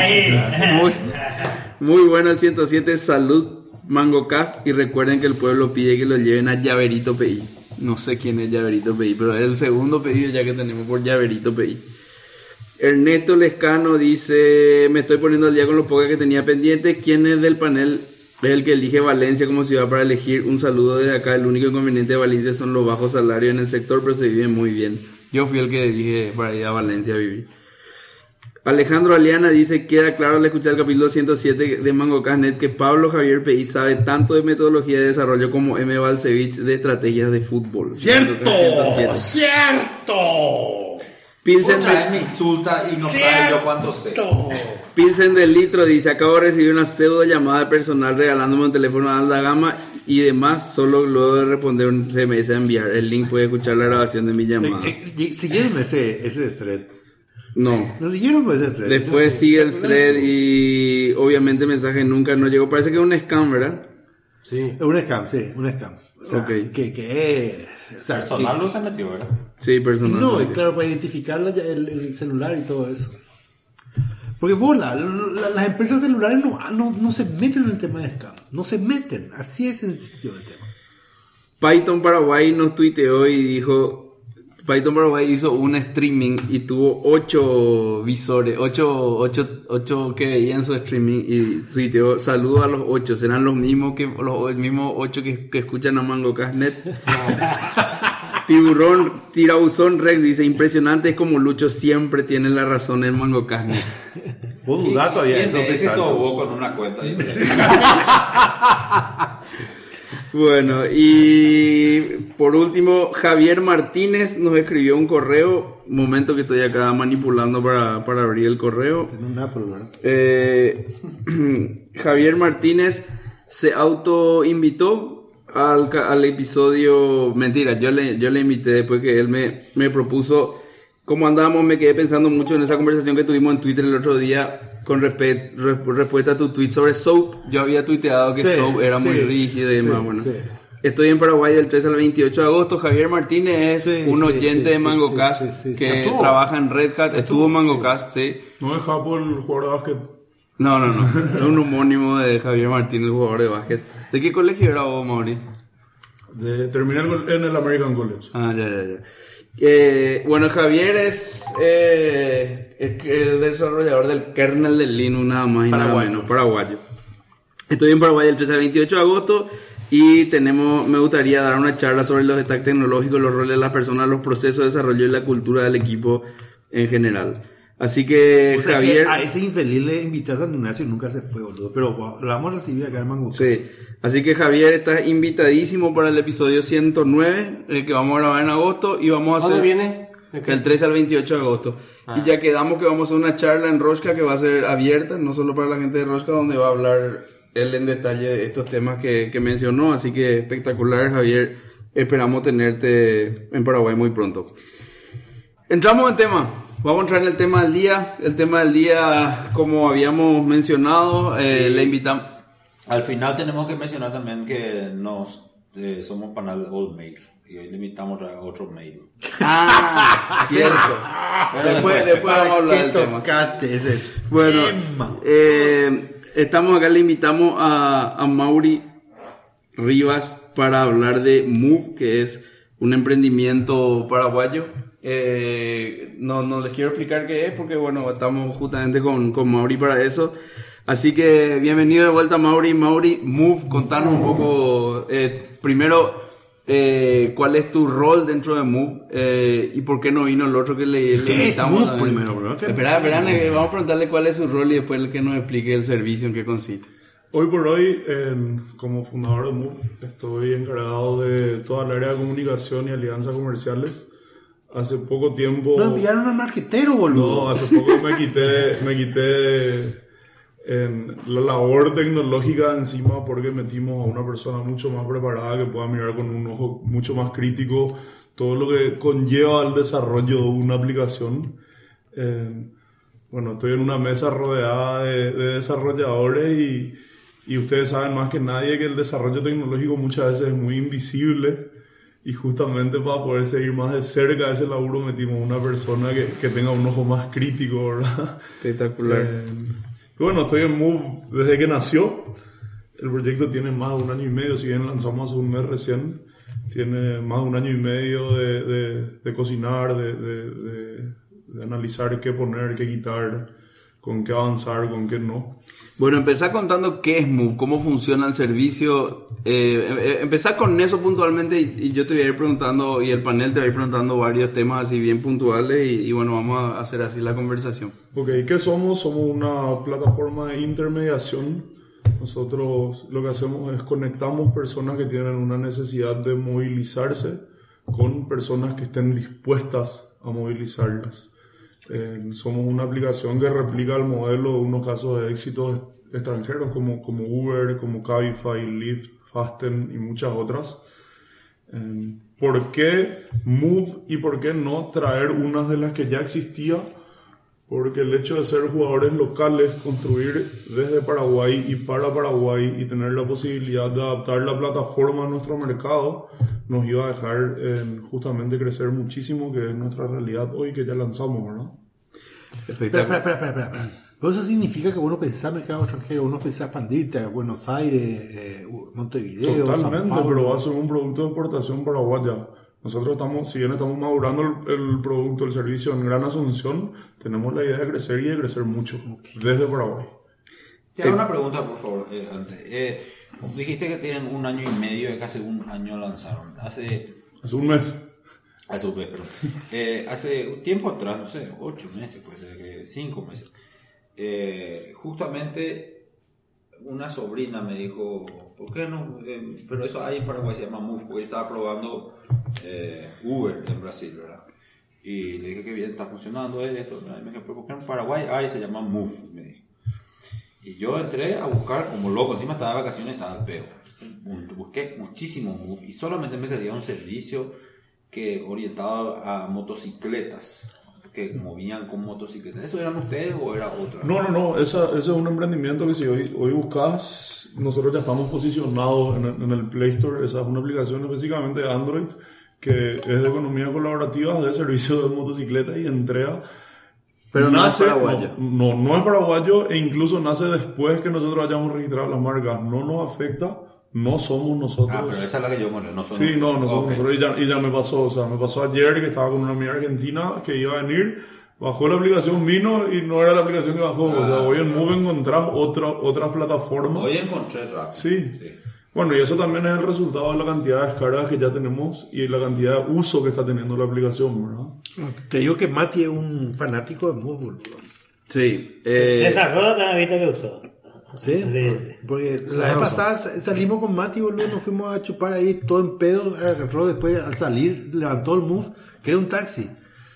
Speaker 3: Muy bueno el 107. Salud, MangoCast, y recuerden que el pueblo pide que lo lleven a Llaverito PI. No sé quién es Llaverito PI, pero es el segundo pedido ya que tenemos por Llaverito PI. Ernesto Lescano dice: me estoy poniendo al día con los pocos que tenía pendientes. ¿Quién es del panel es el que elige Valencia como ciudad para elegir? Un saludo desde acá. El único inconveniente de Valencia son los bajos salarios en el sector, pero se vive muy bien. Yo fui el que dije para ir a Valencia a vivir. Alejandro Aliana dice: queda claro al escuchar el capítulo 107 de MangoCast.net que Pablo Javier P.I. sabe tanto de metodología de desarrollo como M. Balcevich de estrategias de fútbol.
Speaker 8: ¡Cierto! ¡Cierto!
Speaker 6: Pilsen me insulta y no sabe yo cuánto sé.
Speaker 3: Pilsen del Litro dice: acabo de recibir una pseudo llamada de personal regalándome un teléfono de alta gama y demás, solo luego de responder un SMS a enviar. El link puede escuchar la grabación de mi llamada.
Speaker 8: ¿Siguieron ese thread?
Speaker 3: No.
Speaker 8: ¿No siguieron ese thread?
Speaker 3: Después sigue el thread y obviamente el mensaje nunca no llegó. Parece que es un scam, ¿verdad?
Speaker 7: Sí.
Speaker 8: Un scam. O sea,
Speaker 3: okay.
Speaker 8: que o sea,
Speaker 6: personal no se metió, ¿verdad?
Speaker 3: Sí, personal.
Speaker 8: No, claro, para identificar el celular y todo eso. Porque las empresas celulares no se meten en el tema de scam. No se meten. Así es sencillo el tema.
Speaker 3: Python Paraguay nos tuiteó y dijo: Python Paraguay hizo un streaming y tuvo 8 visores, 8 que veían su streaming, y tuiteó: saludos a los 8, serán los mismos que los mismos 8 que escuchan a MangoCast.net. Tiburón Tirauzón Rex dice: impresionante, es como Lucho siempre tiene la razón en MangoCast.net.
Speaker 8: Vos dudás todavía eso.
Speaker 6: Ese sobó con una cuenta.
Speaker 3: Bueno, y por último, Javier Martínez nos escribió un correo. Momento que estoy acá manipulando para abrir el correo. Javier Martínez se autoinvitó al episodio. Mentira, yo le invité después que él me propuso. Como andábamos, me quedé pensando mucho en esa conversación que tuvimos en Twitter el otro día con respuesta a tu tweet sobre SOAP. Yo había tuiteado que SOAP era muy rígido y demás. Bueno, estoy en Paraguay del 3 al 28 de agosto. Javier Martínez es un oyente de MangoCast que trabaja en Red Hat. Estuvo en MangoCast, sí.
Speaker 5: ¿No es Japo el jugador de básquet?
Speaker 3: No. Es un homónimo de Javier Martínez, el jugador de básquet. ¿De qué colegio era vos, Mauri?
Speaker 5: Terminé en el American College.
Speaker 3: Ya. Bueno, Javier es el desarrollador del kernel del Linux, nada más y nada menos, paraguayo. Estoy en Paraguay el 13 al 28 de agosto y me gustaría dar una charla sobre los stacks tecnológicos, los roles de las personas, los procesos de desarrollo y la cultura del equipo en general. Así que, Javier...
Speaker 8: Que a ese infeliz le invitaste a Ignacio y nunca se fue, boludo. Pero lo vamos a recibir acá en MangoCast.
Speaker 3: Sí. Así que, Javier, estás invitadísimo para el episodio 109, el que vamos a grabar en agosto. Y vamos a hacer...
Speaker 7: ¿Dónde viene?
Speaker 3: El 13 al 28 de agosto. Y ya quedamos que vamos a hacer una charla en Roshka que va a ser abierta, no solo para la gente de Roshka, donde va a hablar él en detalle de estos temas que mencionó. Así que espectacular, Javier. Esperamos tenerte en Paraguay muy pronto. Entramos en tema. Vamos a entrar en el tema del día. El tema del día, como habíamos mencionado, le invitamos...
Speaker 6: Al final tenemos que mencionar también que somos panel Old Mail y hoy le invitamos a otro mail.
Speaker 3: Cierto. Después vamos a hablar del tema. Bueno, estamos acá, le invitamos a Mauri Rivas para hablar de Move, que es un emprendimiento paraguayo. No les quiero explicar qué es porque bueno, estamos justamente con Mauri para eso. Así que bienvenido de vuelta, Mauri. Mauri, Move, contanos un poco primero cuál es tu rol dentro de Move y por qué no vino el otro que le invitamos.
Speaker 8: Es Move primero, bro.
Speaker 3: Espera, vamos a preguntarle cuál es su rol y después el que nos explique el servicio en qué consiste.
Speaker 5: Hoy por hoy, como fundador de Move, estoy encargado de toda la área de comunicación y alianzas comerciales. Hace poco tiempo...
Speaker 8: No, enviaron al marquetero, boludo.
Speaker 5: No, hace poco me quité en la labor tecnológica encima porque metimos a una persona mucho más preparada que pueda mirar con un ojo mucho más crítico todo lo que conlleva el desarrollo de una aplicación. Bueno, estoy en una mesa rodeada de desarrolladores y ustedes saben más que nadie que el desarrollo tecnológico muchas veces es muy invisible y justamente para poder seguir más de cerca ese laburo metimos una persona que tenga un ojo más crítico, ¿verdad?
Speaker 3: Espectacular.
Speaker 5: Bueno, estoy en Move desde que nació. El proyecto tiene más de 1 año y medio, si bien lanzamos hace un mes recién. Tiene más de 1 año y medio de cocinar, de analizar qué poner, qué quitar, con qué avanzar, con qué no.
Speaker 3: Bueno, empezá contando qué es Move, cómo funciona el servicio. Empezá con eso puntualmente y yo te voy a ir preguntando, y el panel te va a ir preguntando varios temas así bien puntuales y bueno, vamos a hacer así la conversación.
Speaker 5: Ok, ¿qué somos? Somos una plataforma de intermediación. Nosotros lo que hacemos es conectamos personas que tienen una necesidad de movilizarse con personas que estén dispuestas a movilizarlas. Somos una aplicación que replica el modelo de unos casos de éxito extranjeros como Uber, como Cabify, Lyft, Fasten y muchas otras. ¿Por qué Move y por qué no traer unas de las que ya existía? Porque el hecho de ser jugadores locales, construir desde Paraguay y para Paraguay y tener la posibilidad de adaptar la plataforma a nuestro mercado nos iba a dejar justamente crecer muchísimo, que es nuestra realidad hoy que ya lanzamos, ¿verdad?
Speaker 8: Espera. Pero eso significa que uno pensás mercado extranjero, uno pensás expandirte a Buenos Aires, Montevideo,
Speaker 5: totalmente, pero va a ser un producto de exportación paraguaya. Nosotros si bien estamos madurando el producto, el servicio en Gran Asunción, tenemos la idea de crecer y de crecer mucho, desde Paraguay.
Speaker 6: Te hago una pregunta, por favor, antes. Dijiste que tienen 1 año y medio, que hace 1 año lanzaron. Hace
Speaker 5: un mes.
Speaker 6: Hace un mes, perdón. Hace un tiempo atrás, no sé, 8 meses, puede ser que 5 meses. Justamente una sobrina me dijo, ¿por qué no? Pero eso ahí en Paraguay se llama Move, porque estaba probando Uber en Brasil, ¿verdad? Y le dije que bien, está funcionando esto. Y me dijo, ¿pero por qué en Paraguay? Ahí se llama Move, me dijo. Y yo entré a buscar como loco, encima estaba de vacaciones, estaba al pedo. Busqué muchísimo Move y solamente me salía un servicio que orientado a motocicletas, que movían con motocicletas. ¿Eso eran ustedes o era otra?
Speaker 5: No, ese es un emprendimiento que si hoy buscas, nosotros ya estamos posicionados en el Play Store. Esa es una aplicación específicamente de Android que es de economía colaborativa, de servicio de motocicletas y entrega.
Speaker 3: Pero no es paraguayo.
Speaker 5: No es paraguayo e incluso nace después que nosotros hayamos registrado las marcas. No nos afecta. No somos nosotros.
Speaker 6: Pero esa es la que yo no somos.
Speaker 5: Sí, no somos nosotros. Y ya me pasó. O sea, me pasó ayer que estaba con una amiga argentina que iba a venir, bajó la aplicación, vino y no era la aplicación que bajó. O sea, hoy en Move encontrás otras plataformas.
Speaker 6: Hoy encontré rápido.
Speaker 5: Sí. Bueno, y eso también es el resultado de la cantidad de descargas que ya tenemos y la cantidad de uso que está teniendo la aplicación, ¿verdad?
Speaker 8: Te digo que Mati es un fanático de Move, boludo.
Speaker 3: Sí.
Speaker 4: César Roda también viste que usó.
Speaker 8: Sí, porque la vez pasada salimos con Mati, boludo, nos fuimos a chupar ahí todo en pedo, agarró después al salir, levantó el Move, que era un taxi.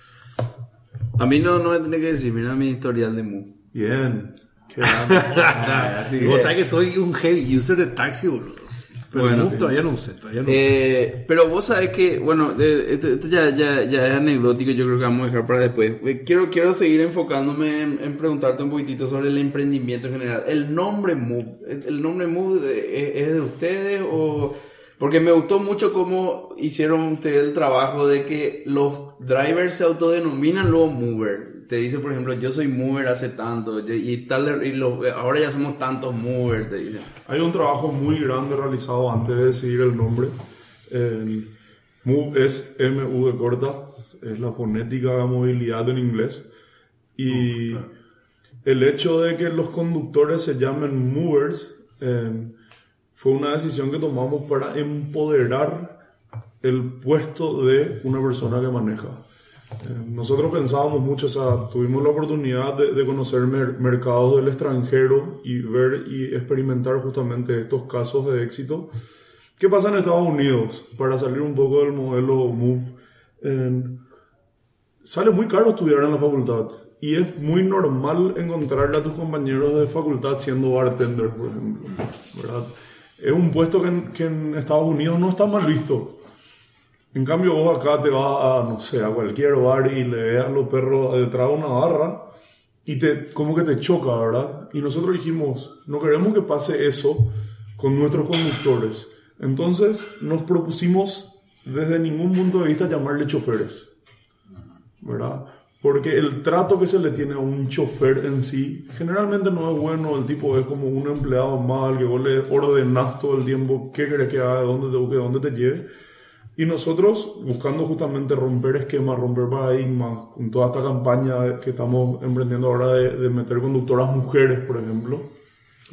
Speaker 3: A mí no me tiene que decir, mira mi historial de Move.
Speaker 5: Bien.
Speaker 8: Vos sabés que soy un heavy user de taxi, boludo. Pero
Speaker 3: Bueno,
Speaker 8: Move todavía no usé.
Speaker 3: Pero vos sabés que, bueno, esto ya es anecdótico, yo creo que vamos a dejar para después. Quiero seguir enfocándome en preguntarte un poquitito sobre el emprendimiento en general. ¿El nombre Move es de ustedes o...? Porque me gustó mucho cómo hicieron ustedes el trabajo de que los drivers se autodenominan luego mover. Te dice, por ejemplo, yo soy mover hace tanto ahora ya somos tantos movers, te dicen.
Speaker 5: Hay un trabajo muy grande realizado antes de decidir el nombre. Move es M-U de corta, es la fonética de movilidad en inglés. Y el hecho de que los conductores se llamen movers fue una decisión que tomamos para empoderar el puesto de una persona que maneja. Nosotros pensábamos mucho, o sea, tuvimos la oportunidad de conocer mercados del extranjero y ver y experimentar justamente estos casos de éxito. ¿Qué pasa en Estados Unidos? Para salir un poco del modelo Move, sale muy caro estudiar en la facultad y es muy normal encontrarle a tus compañeros de facultad siendo bartender, por ejemplo, ¿verdad? Es un puesto que en Estados Unidos no está mal visto. En cambio, vos acá te vas a, no sé, a cualquier bar y le ves a los perros detrás de una barra y como que te choca, ¿verdad? Y nosotros dijimos, no queremos que pase eso con nuestros conductores. Entonces, nos propusimos desde ningún punto de vista llamarle choferes, ¿verdad? Porque el trato que se le tiene a un chofer en sí generalmente no es bueno. El tipo es como un empleado más al que vos le ordenás todo el tiempo qué querés que haga, dónde te lleve. Y nosotros, buscando justamente romper esquemas, romper paradigmas, con toda esta campaña que estamos emprendiendo ahora de meter conductoras mujeres, por ejemplo.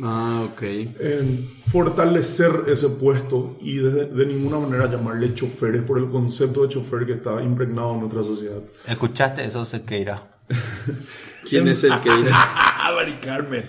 Speaker 5: Fortalecer ese puesto y de ninguna manera llamarle choferes por el concepto de chofer que está impregnado en nuestra sociedad.
Speaker 6: ¿Escuchaste eso, Sequeira?
Speaker 3: ¿Quién es el que irá?
Speaker 8: Mari Carmen.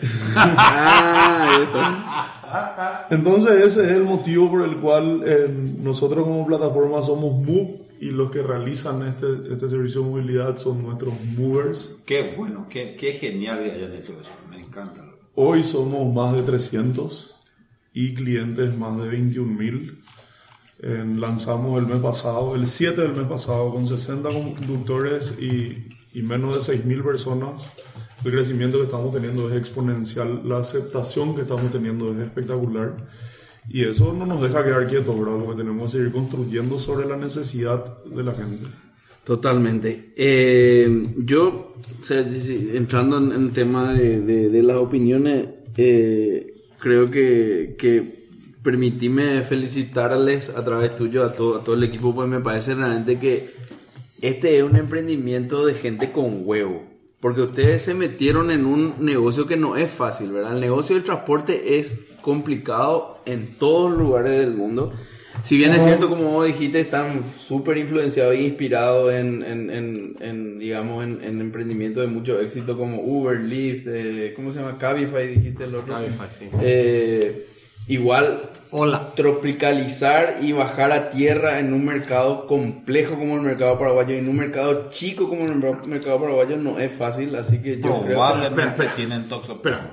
Speaker 5: Entonces ese es el motivo por el cual nosotros como plataforma somos Move y los que realizan este servicio de movilidad son nuestros movers.
Speaker 6: Qué bueno, qué genial que hayan hecho eso, me encanta.
Speaker 5: Hoy somos más de 300 y clientes más de 21.000. Lanzamos el 7 del mes pasado con 60 conductores y menos de 6.000 personas. El crecimiento que estamos teniendo es exponencial, la aceptación que estamos teniendo es espectacular y eso no nos deja quedar quietos, ¿verdad? Porque tenemos que seguir construyendo sobre la necesidad de la gente.
Speaker 3: Totalmente. Yo, o sea, entrando en el tema de las opiniones, creo que permitíme felicitarles a través tuyo a todo el equipo, pues me parece realmente que este es un emprendimiento de gente con huevo. Porque ustedes se metieron en un negocio que no es fácil, ¿verdad? El negocio del transporte es complicado en todos los lugares del mundo. Si bien es cierto, como vos dijiste, están súper influenciados e inspirados en emprendimiento de mucho éxito como Uber, Lyft, ¿cómo se llama? Cabify, dijiste el otro.
Speaker 7: Cabify, sí.
Speaker 3: Igual, tropicalizar y bajar a tierra en un mercado complejo como el mercado paraguayo y en un mercado chico como el mercado paraguayo no es fácil, así que yo
Speaker 6: probablemente tienen toxoplasma.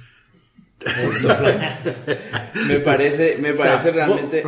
Speaker 3: Me parece realmente.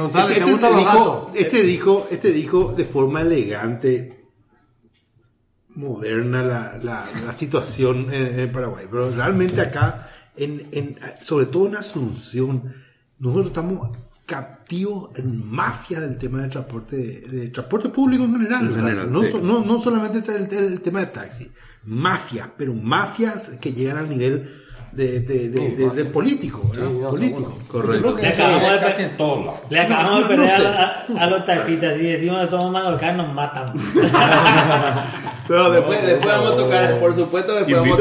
Speaker 8: Este dijo de forma elegante, moderna la situación en Paraguay, pero realmente acá, sobre todo en Asunción, nosotros estamos captivos en mafia del tema del transporte público en general. No solamente el tema de taxi, mafias, pero mafias que llegan al nivel de político, ¿verdad? Político.
Speaker 3: Correcto.
Speaker 6: Casi en todos lados.
Speaker 4: Le acabamos de pelear a los taxistas y decimos que somos mangocas, nos matan.
Speaker 3: Pero después vamos a tocar, por supuesto,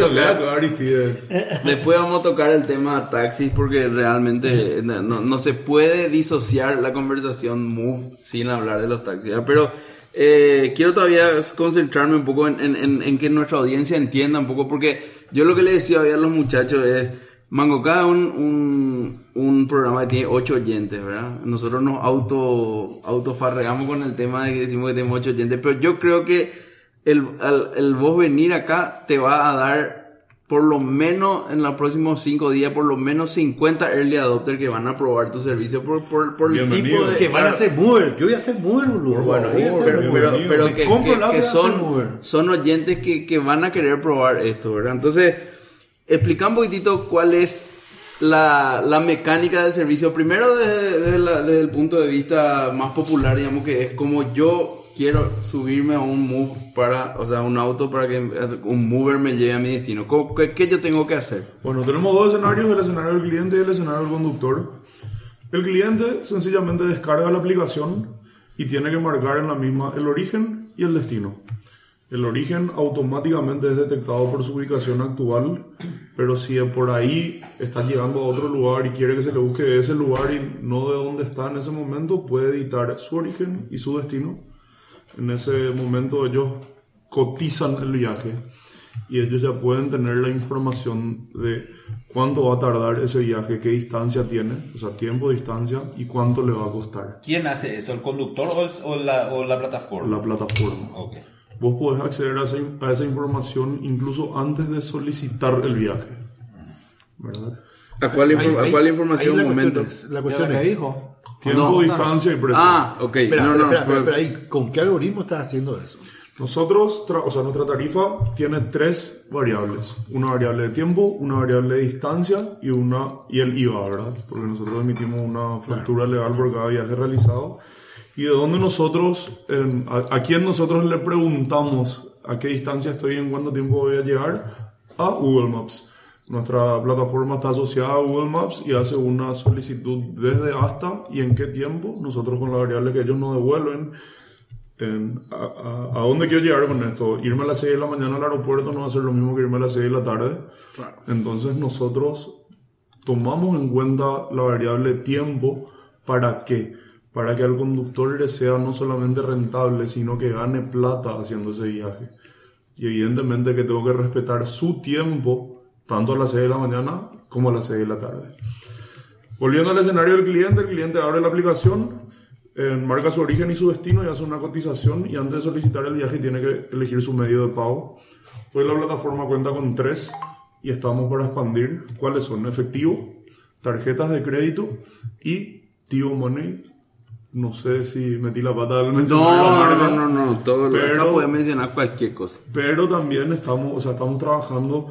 Speaker 3: después vamos a tocar el tema taxis porque realmente no se puede disociar la conversación Move sin hablar de los taxis. Pero quiero todavía concentrarme un poco en que nuestra audiencia entienda un poco, porque yo lo que le decía hoy a los muchachos es, Mangocá es un programa que tiene 8 oyentes, ¿verdad? Nosotros nos autofarregamos con el tema de que decimos que tenemos 8 oyentes, pero yo creo que el vos venir acá te va a dar por lo menos en los próximos 5 días, por lo menos 50 early adopters que van a probar tu servicio por el tipo de...
Speaker 8: Que van a ser mover. Yo voy a ser mover, boludo.
Speaker 3: Bueno, pero que son oyentes que van a querer probar esto, ¿verdad? Entonces, explica un poquitito cuál es la mecánica del servicio. Primero, desde el punto de vista más popular, digamos, que es como yo quiero subirme a un Move un auto para que un mover me lleve a mi destino. ¿Qué yo tengo que hacer?
Speaker 5: Bueno, tenemos dos escenarios, el escenario del cliente y el escenario del conductor. El cliente sencillamente descarga la aplicación y tiene que marcar en la misma el origen y el destino. El origen automáticamente es detectado por su ubicación actual, pero si por ahí está llegando a otro lugar y quiere que se le busque de ese lugar y no de donde está en ese momento, puede editar su origen y su destino. En ese momento ellos cotizan el viaje y ellos ya pueden tener la información de cuánto va a tardar ese viaje, qué distancia tiene, o sea, tiempo, distancia y cuánto le va a costar.
Speaker 6: ¿Quién hace eso? ¿El conductor o la plataforma?
Speaker 5: La plataforma.
Speaker 6: Okay.
Speaker 5: Vos podés acceder a esa información incluso antes de solicitar el viaje, ¿verdad?
Speaker 3: ¿A cuál información? Un momento.
Speaker 8: La cuestión es...
Speaker 7: dijo.
Speaker 5: Tiempo, distancia y precio.
Speaker 3: Ah, ok.
Speaker 8: Espera, ahí, ¿con qué algoritmo estás haciendo eso?
Speaker 5: Nosotros, nuestra tarifa tiene 3 variables. Una variable de tiempo, una variable de distancia y el IVA, ¿verdad? Porque nosotros emitimos una factura legal por cada viaje realizado. Y de dónde a quién nosotros le preguntamos a qué distancia estoy y en cuánto tiempo voy a llegar, a Google Maps. Nuestra plataforma está asociada a Google Maps y hace una solicitud desde hasta y en qué tiempo. Nosotros con la variable que ellos nos devuelven, ¿a dónde quiero llegar con esto? Irme a las 6 de la mañana al aeropuerto no va a ser lo mismo que irme a las 6 de la tarde. Claro. Entonces nosotros tomamos en cuenta la variable tiempo. ¿Para qué? Para que al conductor le sea no solamente rentable, sino que gane plata haciendo ese viaje. Y evidentemente que tengo que respetar su tiempo, tanto a las 6 de la mañana como a las 6 de la tarde. Volviendo al escenario del cliente, el cliente abre la aplicación, marca su origen y su destino y hace una cotización, y antes de solicitar el viaje tiene que elegir su medio de pago. Hoy la plataforma cuenta con 3 y estamos para expandir. ¿Cuáles son? Efectivo, tarjetas de crédito y Tigo Money. No sé si metí la pata al mencionar la marca.
Speaker 3: No. Acá puedes mencionar cualquier cosa.
Speaker 5: Pero también estamos trabajando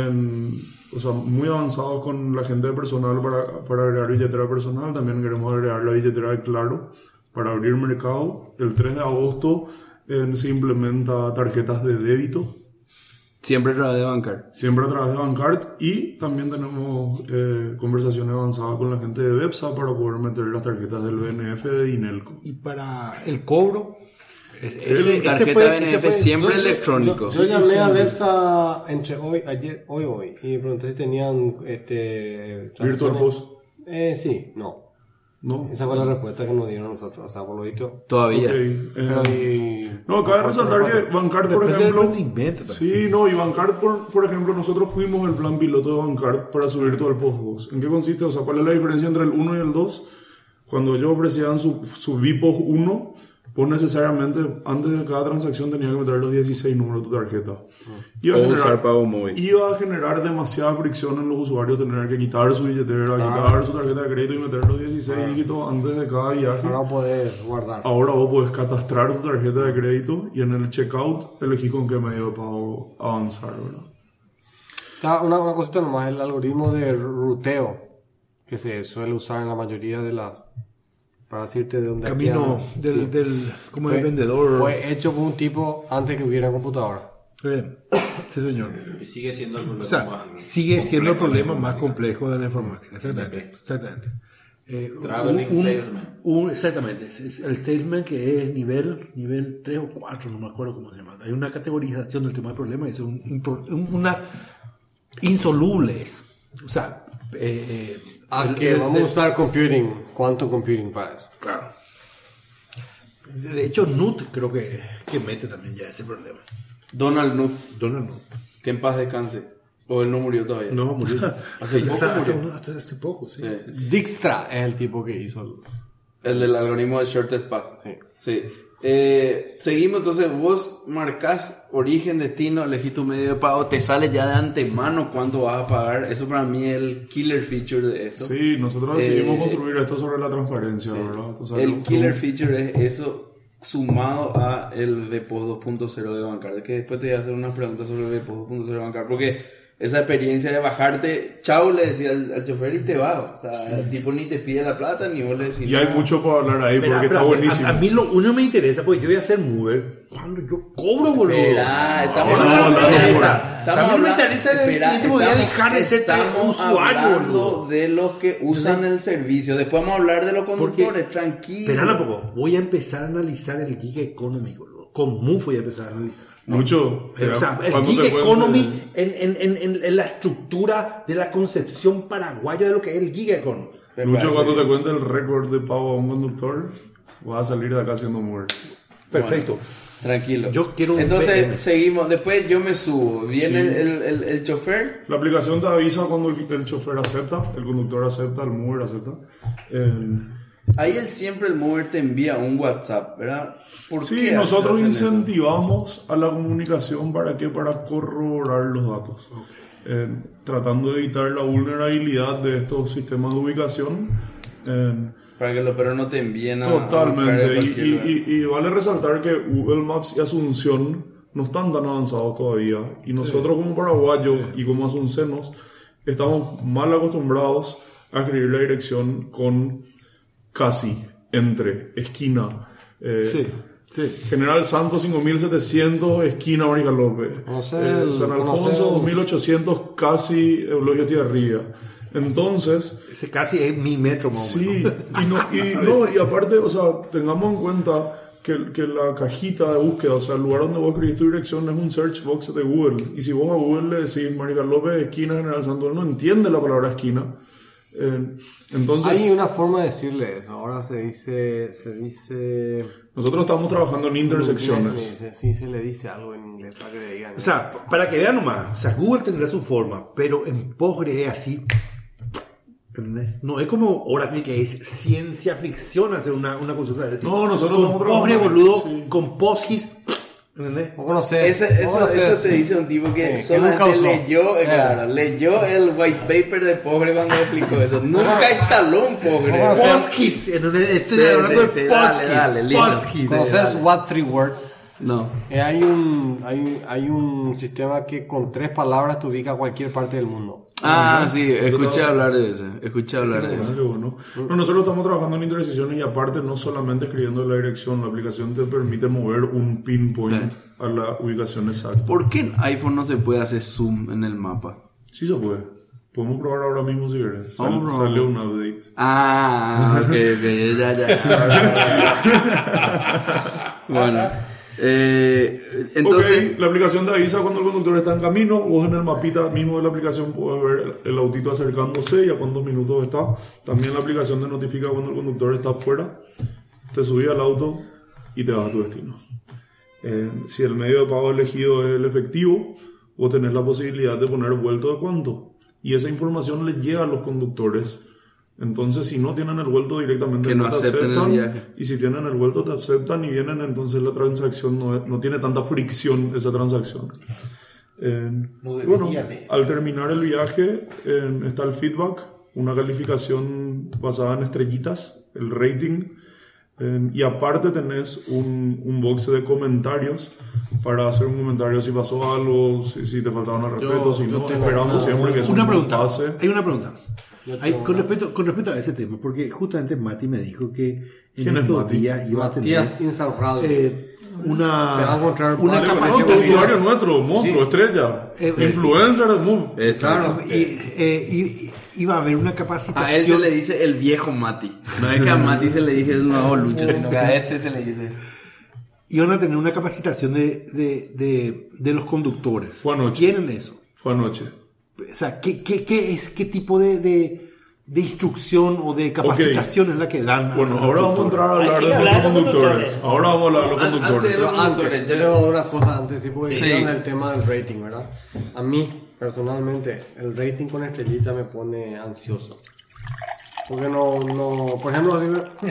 Speaker 5: muy avanzados con la gente de personal para agregar billetera personal. También queremos agregar la billetera de Claro para abrir mercado. El 3 de agosto se implementa tarjetas de débito.
Speaker 3: Siempre a través de Bancard.
Speaker 5: Siempre a través de Bancard. Y también tenemos conversaciones avanzadas con la gente de Bepsa para poder meter las tarjetas del BNF de Dinelco.
Speaker 8: Y para el cobro,
Speaker 3: tarjeta BNF siempre electrónico.
Speaker 7: Yo llamé a Bepsa entre hoy y pregunté si tenían
Speaker 5: Virtual Post.
Speaker 7: Sí, no.
Speaker 5: No.
Speaker 7: Esa fue la respuesta que nos dieron nosotros, o sea, por lo visto.
Speaker 3: Todavía.
Speaker 5: Okay. No, cabe resaltar que Bancard, por ejemplo. Sí, no, y Bancard, por ejemplo, nosotros fuimos el plan piloto de Bancard para subir todo el Post 2. ¿En qué consiste? O sea, ¿cuál es la diferencia entre el 1 y el 2? Cuando ellos ofrecían su VPOS 1, pues necesariamente antes de cada transacción tenía que meter los 16 números de tu tarjeta. Iba a generar demasiada fricción en los usuarios, tener que quitar su billetera, quitar su tarjeta de crédito y meter los 16 dígitos antes de cada viaje.
Speaker 7: Ahora podés guardar.
Speaker 5: Ahora vos podés catastrar tu tarjeta de crédito y en el checkout elegís con qué medio de pago avanzar, ¿verdad?
Speaker 7: Una cosita nomás, el algoritmo de ruteo que se suele usar en la mayoría de las... Para decirte de dónde
Speaker 8: camino como el vendedor.
Speaker 7: Fue hecho por un tipo antes que hubiera computadora.
Speaker 8: Sí, señor.
Speaker 6: Y sigue siendo el problema.
Speaker 8: O sea, sigue siendo el problema más complejo de la informática. Exactamente.
Speaker 6: Traveling Salesman.
Speaker 8: Exactamente. El Salesman, que es nivel 3 o 4, no me acuerdo cómo se llama. Hay una categorización del tema del problema y es una insolubles. O sea,
Speaker 7: vamos a usar quantum computing para eso.
Speaker 8: Claro. De hecho, NUT creo que mete también ya ese problema.
Speaker 3: Donald Knuth.
Speaker 8: Knuth.
Speaker 3: Que en paz descanse. O él no murió todavía.
Speaker 8: No, murió.
Speaker 3: Hasta
Speaker 8: hace poco, sí.
Speaker 7: Dijkstra es el tipo que hizo
Speaker 3: el del algoritmo de Shortest Path.
Speaker 7: Sí.
Speaker 3: Seguimos, entonces vos marcás origen, destino, elegís tu medio de pago, te sale ya de antemano cuánto vas a pagar. Eso para mí es el killer feature de esto.
Speaker 5: Sí, nosotros decidimos construir esto sobre la transparencia, ¿verdad? Entonces,
Speaker 3: El killer feature es eso sumado a el Depos 2.0 de Bancar. Que después te voy a hacer unas preguntas sobre el Depos 2.0 de Bancar, porque esa experiencia de bajarte, chau, le decía al chofer y te va. O sea, el tipo ni te pide la plata, ni vos le decís.
Speaker 5: Y hay mucho para hablar ahí, porque está buenísimo.
Speaker 8: A mí lo único me interesa, porque yo voy a hacer mover cuando yo cobro, boludo.
Speaker 3: Estamos
Speaker 8: Eso no me
Speaker 3: hablando
Speaker 8: interesa. A mí me interesa el cliente, voy a dejar de ser usuario, boludo.
Speaker 3: De los que usan el servicio. Después vamos a hablar de los conductores, tranquilo.
Speaker 8: Pero un poco, voy a empezar a analizar el gig economy, boludo. Con MUF voy a empezar a analizar.
Speaker 5: Mucho.
Speaker 8: O sea, el gig economy en la estructura de la concepción paraguaya de lo que es el gig economy.
Speaker 5: Lucho, cuando te cuente el récord de pago a un conductor, vas a salir de acá siendo muerto.
Speaker 8: Perfecto.
Speaker 3: Tranquilo.
Speaker 8: Yo quiero
Speaker 3: Entonces seguimos. Después yo me subo. Viene el chofer.
Speaker 5: La aplicación te avisa cuando el chofer acepta, el conductor acepta, el mover acepta.
Speaker 3: Ahí el mover te envía un WhatsApp, ¿verdad? ¿Por
Speaker 5: Sí,
Speaker 3: qué
Speaker 5: nosotros
Speaker 3: hacen
Speaker 5: incentivamos a la comunicación. ¿Para qué? Para corroborar los datos. Tratando de evitar la vulnerabilidad de estos sistemas de ubicación.
Speaker 3: Para que los perros no te envíen a...
Speaker 5: Totalmente. Y vale resaltar que Google Maps y Asunción no están tan avanzados todavía. Y nosotros como paraguayos y como asuncenos estamos mal acostumbrados a escribir la dirección con casi, entre, esquina. General Santos 5700, esquina María López. San Alfonso 2800, casi Eulogio Tierría. Entonces,
Speaker 8: ese casi es mi metro, más o menos.
Speaker 5: Sí, y aparte, o sea, tengamos en cuenta que la cajita de búsqueda, o sea, el lugar donde vos escribís tu dirección es un search box de Google. Y si vos a Google le decís María López, esquina General Santos, él no entiende la palabra esquina. Entonces,
Speaker 7: hay una forma de decirle eso. Ahora se dice.
Speaker 5: Nosotros estamos trabajando en intersecciones.
Speaker 7: Sí, se le dice algo en inglés para que le digan.
Speaker 8: O sea, para que vean nomás, o sea, Google tendrá su forma, pero en Postgre es así. ¿Entendés? No es como Oracle, que es ciencia ficción hacer una consulta de este tipo.
Speaker 5: No, nosotros
Speaker 8: con
Speaker 5: estamos
Speaker 8: Postgre,
Speaker 5: trabajando,
Speaker 8: boludo,
Speaker 5: sí.
Speaker 8: Con PostGIS. ¿Entendés?
Speaker 3: Eso te dice un tipo que solamente leyó el white paper de Postgre cuando explicó eso. Nunca instaló un Postgre.
Speaker 8: PostGIS. Estoy hablando de PostGIS. PostGIS.
Speaker 7: ¿Conoces What 3 Words?
Speaker 3: No.
Speaker 7: Hay un sistema que con 3 palabras te ubica a cualquier parte del mundo.
Speaker 3: Sí, escuché hablar de eso.
Speaker 5: Bueno. No, nosotros estamos trabajando en intersecciones y aparte no solamente escribiendo la dirección, la aplicación te permite mover un pinpoint a la ubicación exacta.
Speaker 3: ¿Por qué en iPhone no se puede hacer zoom en el mapa?
Speaker 5: Sí se puede. Podemos probar ahora mismo si quieres. Sale un update.
Speaker 3: Ok, ya. Bueno. Entonces,
Speaker 5: la aplicación te avisa cuando el conductor está en camino. Vos en el mapita mismo de la aplicación puedes ver el autito acercándose y a cuántos minutos está. También la aplicación te notifica cuando el conductor está afuera. Te subís al auto y te vas a tu destino. Si el medio de pago elegido es el efectivo, vos tenés la posibilidad de poner vuelto de cuánto. Y esa información les llega a los conductores. Entonces, si no tienen el vuelto directamente,
Speaker 3: que no
Speaker 5: te
Speaker 3: acepten el viaje.
Speaker 5: Y si tienen el vuelto, te aceptan y vienen, entonces la transacción no tiene tanta fricción esa transacción. Al terminar el viaje, está el feedback, una calificación basada en estrellitas, el rating, y aparte tenés un box de comentarios para hacer un comentario si pasó algo, si te faltaban al respeto, si no, esperando siempre que es
Speaker 8: una pregunta.
Speaker 5: Pase.
Speaker 8: Hay una pregunta. Con respecto a ese tema, porque justamente Mati me dijo que en estos días iba a tener una capacitación.
Speaker 5: Usuario nuestro, monstruo, estrella, influencer de Move.
Speaker 3: Claro.
Speaker 8: Iba a haber una capacitación.
Speaker 3: A él se le dice el viejo Mati. No es que a Mati se le dije el nuevo Lucho, sino que a este se le dice.
Speaker 8: Iban a tener una capacitación de los conductores.
Speaker 5: Fue anoche.
Speaker 8: ¿Quieren eso?
Speaker 5: Fue anoche.
Speaker 8: O sea, ¿qué tipo de instrucción o de capacitación es la que dan?
Speaker 5: Bueno, ahora vamos a entrar a hablar de los conductores. Ahora vamos a hablar de los conductores.
Speaker 7: Yo le voy a dar una cosa antes, porque en el tema del rating, ¿verdad? A mí, personalmente, el rating con estrellita me pone ansioso. Porque no, por ejemplo,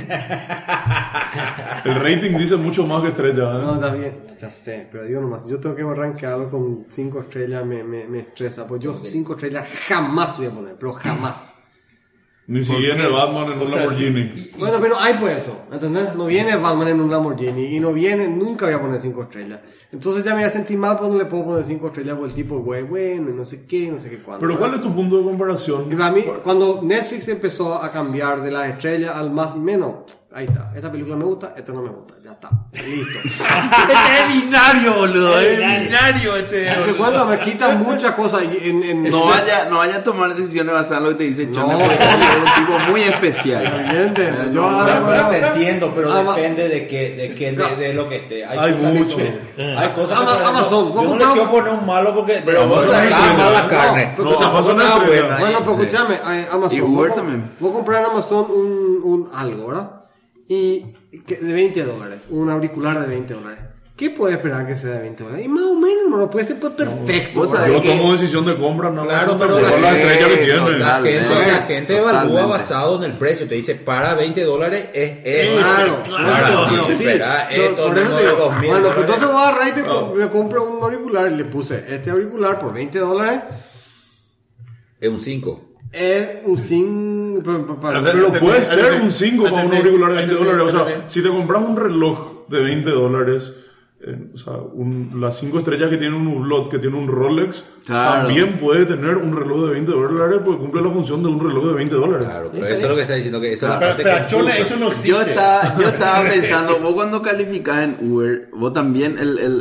Speaker 5: El rating dice mucho más que estrella, ¿eh?
Speaker 7: no, está bien, ya sé, pero digo nomás, yo tengo que arrancarlo con 5 estrellas, me estresa, pues yo 5 estrellas jamás voy a poner, pero jamás.
Speaker 5: Ni si viene Batman en un Lamborghini.
Speaker 7: Bueno, pero hay pues eso, ¿entendés? No viene Batman en un Lamborghini y no viene, nunca voy a poner 5 estrellas. Entonces ya me voy a sentir mal cuando le puedo poner 5 estrellas por el tipo, güey, bueno, y no sé qué cuándo.
Speaker 5: Pero ¿cuál es tu punto de comparación?
Speaker 7: Y para mí, cuando Netflix empezó a cambiar de las estrellas al más y menos, ahí está. Esta película me gusta, esta no me gusta. Ya está. Listo.
Speaker 8: Este es binario, boludo. Es binario este.
Speaker 7: Porque cuando me quitan muchas cosas
Speaker 3: No vaya a tomar decisiones basadas en lo que te dice Chone, porque es un tipo muy especial.
Speaker 7: Evidente. Yo
Speaker 6: Ahora te entiendo, pero depende de lo que esté.
Speaker 5: Hay mucho.
Speaker 6: Hay cosas que
Speaker 7: Amazon.
Speaker 6: yo no le quiero poner un malo porque
Speaker 3: Pero vos sabés que
Speaker 6: la carne.
Speaker 7: No,
Speaker 5: Amazon es buena.
Speaker 7: Bueno, pero escúchame, Amazon.
Speaker 3: Y Uber también.
Speaker 7: Voy a comprar en Amazon un algo, ¿verdad? Y de $20, un auricular de $20. ¿Qué puede esperar que sea de $20? Y más o menos no lo puede ser pues, perfecto.
Speaker 5: Yo tomo decisión de compra, no
Speaker 6: Claro,
Speaker 5: pero
Speaker 6: pero
Speaker 5: la estrella que tiene.
Speaker 6: La gente evalúa basado en el precio. Te dice, para $20 es
Speaker 7: Claro.
Speaker 6: Sí, espera, esto
Speaker 7: por eso
Speaker 6: no
Speaker 7: digo,
Speaker 6: es $2,000.
Speaker 7: bueno, pues entonces voy a agarrar y me compro un auricular y le puse este auricular por $20.
Speaker 6: Es un 5.
Speaker 7: Es un 5.
Speaker 5: Pero puede ser un 5 para un auricular de $20. O sea, si te compras un reloj de $20, o sea, las 5 estrellas que tiene un Hublot, que tiene un Rolex,
Speaker 3: Claro.
Speaker 5: también puede tener un reloj de $20 porque cumple la función de un reloj de $20.
Speaker 6: Claro, pero eso es lo que está diciendo. Que eso es la
Speaker 8: Pero,
Speaker 6: parte
Speaker 8: pero
Speaker 6: que
Speaker 8: Chone,
Speaker 6: ocupa.
Speaker 8: eso no existe.
Speaker 3: Yo estaba pensando, vos cuando calificás en Uber, vos también,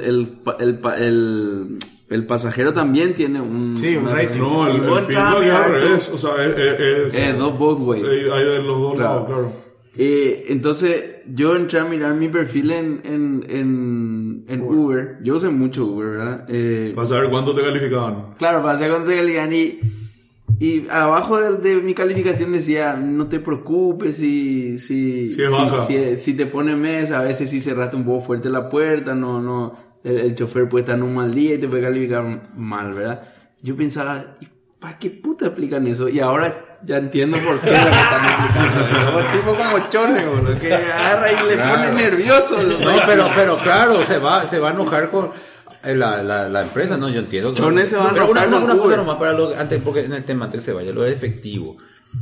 Speaker 3: el pasajero también tiene un...
Speaker 7: Sí, un rating.
Speaker 5: No, el
Speaker 3: vos entrás a
Speaker 5: feedback es al
Speaker 3: mirar
Speaker 5: revés. O sea, es
Speaker 3: both way.
Speaker 5: hay de los dos
Speaker 3: Claro.
Speaker 5: lados, claro.
Speaker 3: Entonces, yo entré a mirar mi perfil en Uber. Yo usé mucho Uber, ¿verdad?
Speaker 5: Vas a ver cuánto te calificaban.
Speaker 3: Claro, para saber cuánto te califican. Y abajo de mi calificación decía, no te preocupes si
Speaker 5: es baja.
Speaker 3: si te pone mesa, a veces si cerraste un poco fuerte la puerta, el chofer puede estar en un mal día y te puede calificar mal, ¿verdad? Yo pensaba, ¿y para qué puta aplican eso? Y ahora ya entiendo por qué lo que están aplicando. Un tipo como Chone, boludo, que agarra y le pone nervioso.
Speaker 6: No, pero claro, se va a enojar con la empresa, ¿no? Yo entiendo.
Speaker 3: Chone se va a
Speaker 6: Pero
Speaker 3: enojar
Speaker 6: una
Speaker 3: con
Speaker 6: cosa
Speaker 3: Uber.
Speaker 6: nomás antes, porque en el tema antes que se vaya, lo de efectivo.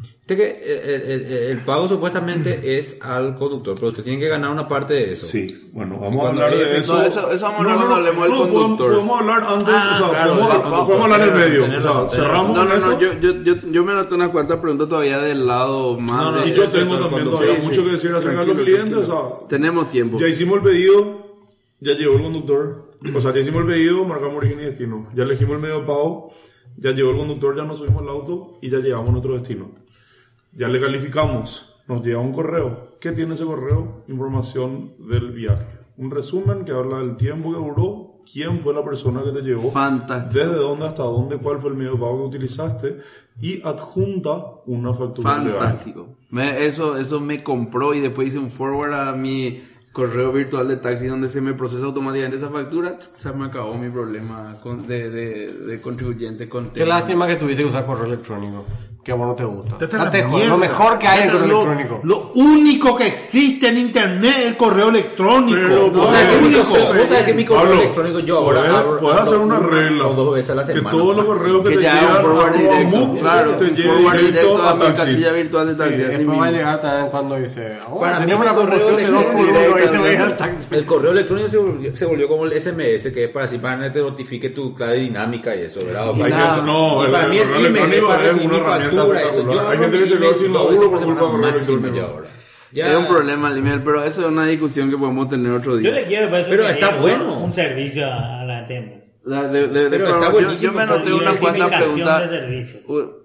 Speaker 6: El pago supuestamente es al conductor, pero usted tiene que ganar una parte de eso.
Speaker 5: Sí, bueno, vamos a
Speaker 6: Cuando
Speaker 5: hablar de
Speaker 6: hay
Speaker 5: eso.
Speaker 3: No, eso vamos a hablar cuando hablemos del conductor.
Speaker 5: Podemos hablar antes, o sea,
Speaker 6: claro,
Speaker 5: podemos hablar en el medio.
Speaker 6: tenés
Speaker 5: O sea,
Speaker 6: razón,
Speaker 5: cerramos
Speaker 3: No,
Speaker 5: con esto.
Speaker 3: yo me anoté unas cuantas preguntas todavía del lado más
Speaker 5: Y
Speaker 3: de...
Speaker 5: yo tengo también todavía
Speaker 3: Sí,
Speaker 5: mucho
Speaker 3: sí.
Speaker 5: que decir acerca de los
Speaker 3: Tranquilo,
Speaker 5: clientes.
Speaker 3: tranquilo.
Speaker 5: O sea,
Speaker 3: Tenemos tiempo.
Speaker 5: ya hicimos el pedido, ya llegó el conductor. O sea, ya hicimos el pedido, marcamos origen y destino. Ya elegimos el medio de pago, ya llegó el conductor, ya nos subimos al auto y ya llegamos a nuestro destino. Ya le calificamos, nos llega un correo. ¿Qué tiene ese correo? Información del viaje. Un resumen que habla del tiempo que duró, quién fue la persona que te llevó,
Speaker 3: Fantástico.
Speaker 5: desde dónde hasta dónde, cuál fue el medio de pago que utilizaste y adjunta una factura legal.
Speaker 3: Fantástico. Eso me compró y después hice un forward a mi correo virtual de taxi donde se me procesa automáticamente esa factura. Se me acabó mi problema de contribuyente con
Speaker 7: Qué lástima que tuviste que usar correo electrónico. Que a vos no te gusta.
Speaker 8: Te la
Speaker 7: Date joder,
Speaker 8: mierda.
Speaker 7: lo mejor que hay en el correo
Speaker 8: Lo-
Speaker 7: electrónico.
Speaker 8: Lo único que existe en internet es el correo electrónico.
Speaker 5: Pero,
Speaker 8: No,
Speaker 6: O sea,
Speaker 8: es
Speaker 6: que
Speaker 8: único.
Speaker 6: vos sabés que mi correo
Speaker 5: Pablo,
Speaker 6: electrónico yo ahora
Speaker 5: puedes hacer una regla
Speaker 6: o 2 veces a la
Speaker 5: que
Speaker 6: semana.
Speaker 5: todos los correos que
Speaker 3: Que
Speaker 5: te
Speaker 3: ya
Speaker 5: llegan
Speaker 3: un forward directo.
Speaker 5: MUP,
Speaker 3: Claro,
Speaker 5: te
Speaker 3: un
Speaker 5: lleguen
Speaker 3: forward directo
Speaker 5: directo
Speaker 3: a
Speaker 5: a
Speaker 3: mi
Speaker 5: taxi.
Speaker 3: casilla virtual de
Speaker 7: Sí,
Speaker 3: taxi. así
Speaker 7: después va a
Speaker 3: mismo.
Speaker 7: llegar también cuando dice, ahora
Speaker 3: Para mí
Speaker 7: tenemos
Speaker 3: mi
Speaker 7: una
Speaker 3: correo
Speaker 7: promoción de 2 por 1
Speaker 3: electrónico
Speaker 7: y se va a ir
Speaker 3: directo,
Speaker 7: al taxi.
Speaker 6: El correo electrónico se volvió como el SMS, que es para así para que te notifique tu clave dinámica y eso, ¿verdad?
Speaker 5: Hay gente- no,
Speaker 6: Y para
Speaker 5: el
Speaker 6: mí el
Speaker 5: correo
Speaker 6: email es
Speaker 5: electrónico
Speaker 6: para
Speaker 5: es
Speaker 6: recibir
Speaker 5: una
Speaker 6: mi
Speaker 5: herramienta
Speaker 6: factura, eso.
Speaker 5: espectacular.
Speaker 6: Yo
Speaker 5: Hay gente que se quedó
Speaker 6: email
Speaker 5: sin
Speaker 6: 2
Speaker 5: laburo
Speaker 6: veces
Speaker 5: por
Speaker 6: por
Speaker 5: culpa
Speaker 6: semana
Speaker 5: del correo
Speaker 6: máximo
Speaker 5: electrónico.
Speaker 6: ya ahora. Ya-
Speaker 3: Es un problema el email, pero eso es una discusión que podemos tener otro
Speaker 9: Yo
Speaker 3: día.
Speaker 9: le quiero por eso
Speaker 6: Pero
Speaker 9: que
Speaker 6: está
Speaker 9: quiero
Speaker 6: bueno.
Speaker 9: un servicio a la Temo.
Speaker 6: Pero está
Speaker 3: yo
Speaker 6: buenísimo
Speaker 3: me anoté
Speaker 9: por
Speaker 3: unas cuantas
Speaker 9: diversificación
Speaker 3: preguntas.
Speaker 9: de servicio.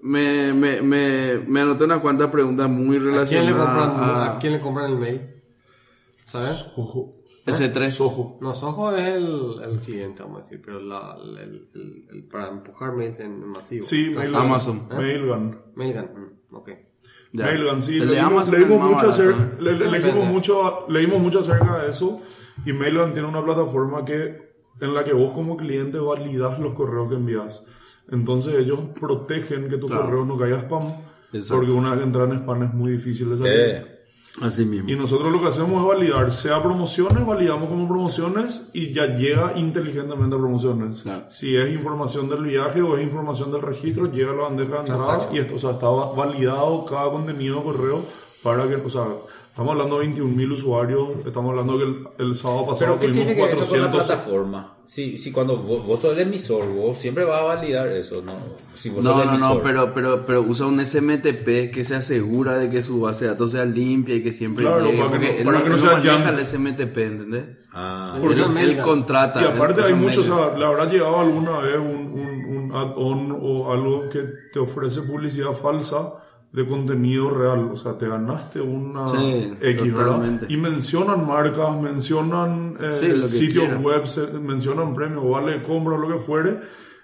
Speaker 3: Me anoté unas cuantas preguntas muy
Speaker 7: ¿A quién le
Speaker 3: relacionadas
Speaker 7: compran,
Speaker 3: a
Speaker 7: a quién le compran el mail? ¿Sabes?
Speaker 5: Ojo.
Speaker 3: S3.
Speaker 5: Soho.
Speaker 7: No, Soho es el cliente, vamos a decir, pero el para empujar mails en masivo.
Speaker 5: Sí,
Speaker 7: Entonces,
Speaker 5: Mailgun.
Speaker 3: Amazon.
Speaker 5: Mailgun.
Speaker 7: Mailgun, ok.
Speaker 3: Ya.
Speaker 5: Mailgun, sí.
Speaker 3: El de Amazon es más barato, ¿eh?
Speaker 5: Leímos mucho acerca de eso. Y Mailgun tiene una plataforma en la que vos como cliente validas los correos que envías. Entonces ellos protegen que tu
Speaker 3: Claro.
Speaker 5: correo no caiga spam.
Speaker 3: Exacto.
Speaker 5: Porque una vez que entran en spam es muy difícil de salir.
Speaker 3: Así mismo.
Speaker 5: Y nosotros lo que hacemos es validar, sea promociones, validamos como promociones y ya llega inteligentemente a promociones.
Speaker 3: Claro.
Speaker 5: Si es información del viaje o es información del registro, llega a la bandeja de entrada y esto, o sea, está validado cada contenido de correo para que, o sea, estamos hablando de 21.000 usuarios, estamos hablando que el sábado pasado
Speaker 6: ¿Pero qué
Speaker 5: tuvimos
Speaker 6: tiene que ver eso con la
Speaker 5: 400.
Speaker 6: plataforma? Si cuando vos sos el emisor, vos siempre vas a validar eso, ¿no? Si vos sos
Speaker 3: No,
Speaker 6: el
Speaker 3: no,
Speaker 6: emisor.
Speaker 3: pero usa un SMTP que se asegura de que su base de datos sea limpia y que siempre
Speaker 5: Claro,
Speaker 3: llegue,
Speaker 5: para que
Speaker 3: porque
Speaker 5: no-
Speaker 3: él
Speaker 5: para
Speaker 3: no,
Speaker 5: que no
Speaker 3: él
Speaker 5: sea
Speaker 3: no maneja
Speaker 5: junk.
Speaker 3: el SMTP, ¿entendés?
Speaker 6: Ah,
Speaker 5: Porque
Speaker 3: Él contrata.
Speaker 5: Y aparte
Speaker 3: él
Speaker 5: hay
Speaker 3: usa
Speaker 5: muchos, o
Speaker 3: mail.
Speaker 5: sea, le habrá llegado alguna vez un add-on o algo que te ofrece publicidad falsa de contenido real, o sea, te ganaste una
Speaker 3: Sí,
Speaker 5: X,
Speaker 3: totalmente.
Speaker 5: ¿verdad? Y mencionan marcas, mencionan
Speaker 3: Sí, lo que
Speaker 5: sitios
Speaker 3: quieran.
Speaker 5: web, mencionan premios, vale de compra, lo que fuere,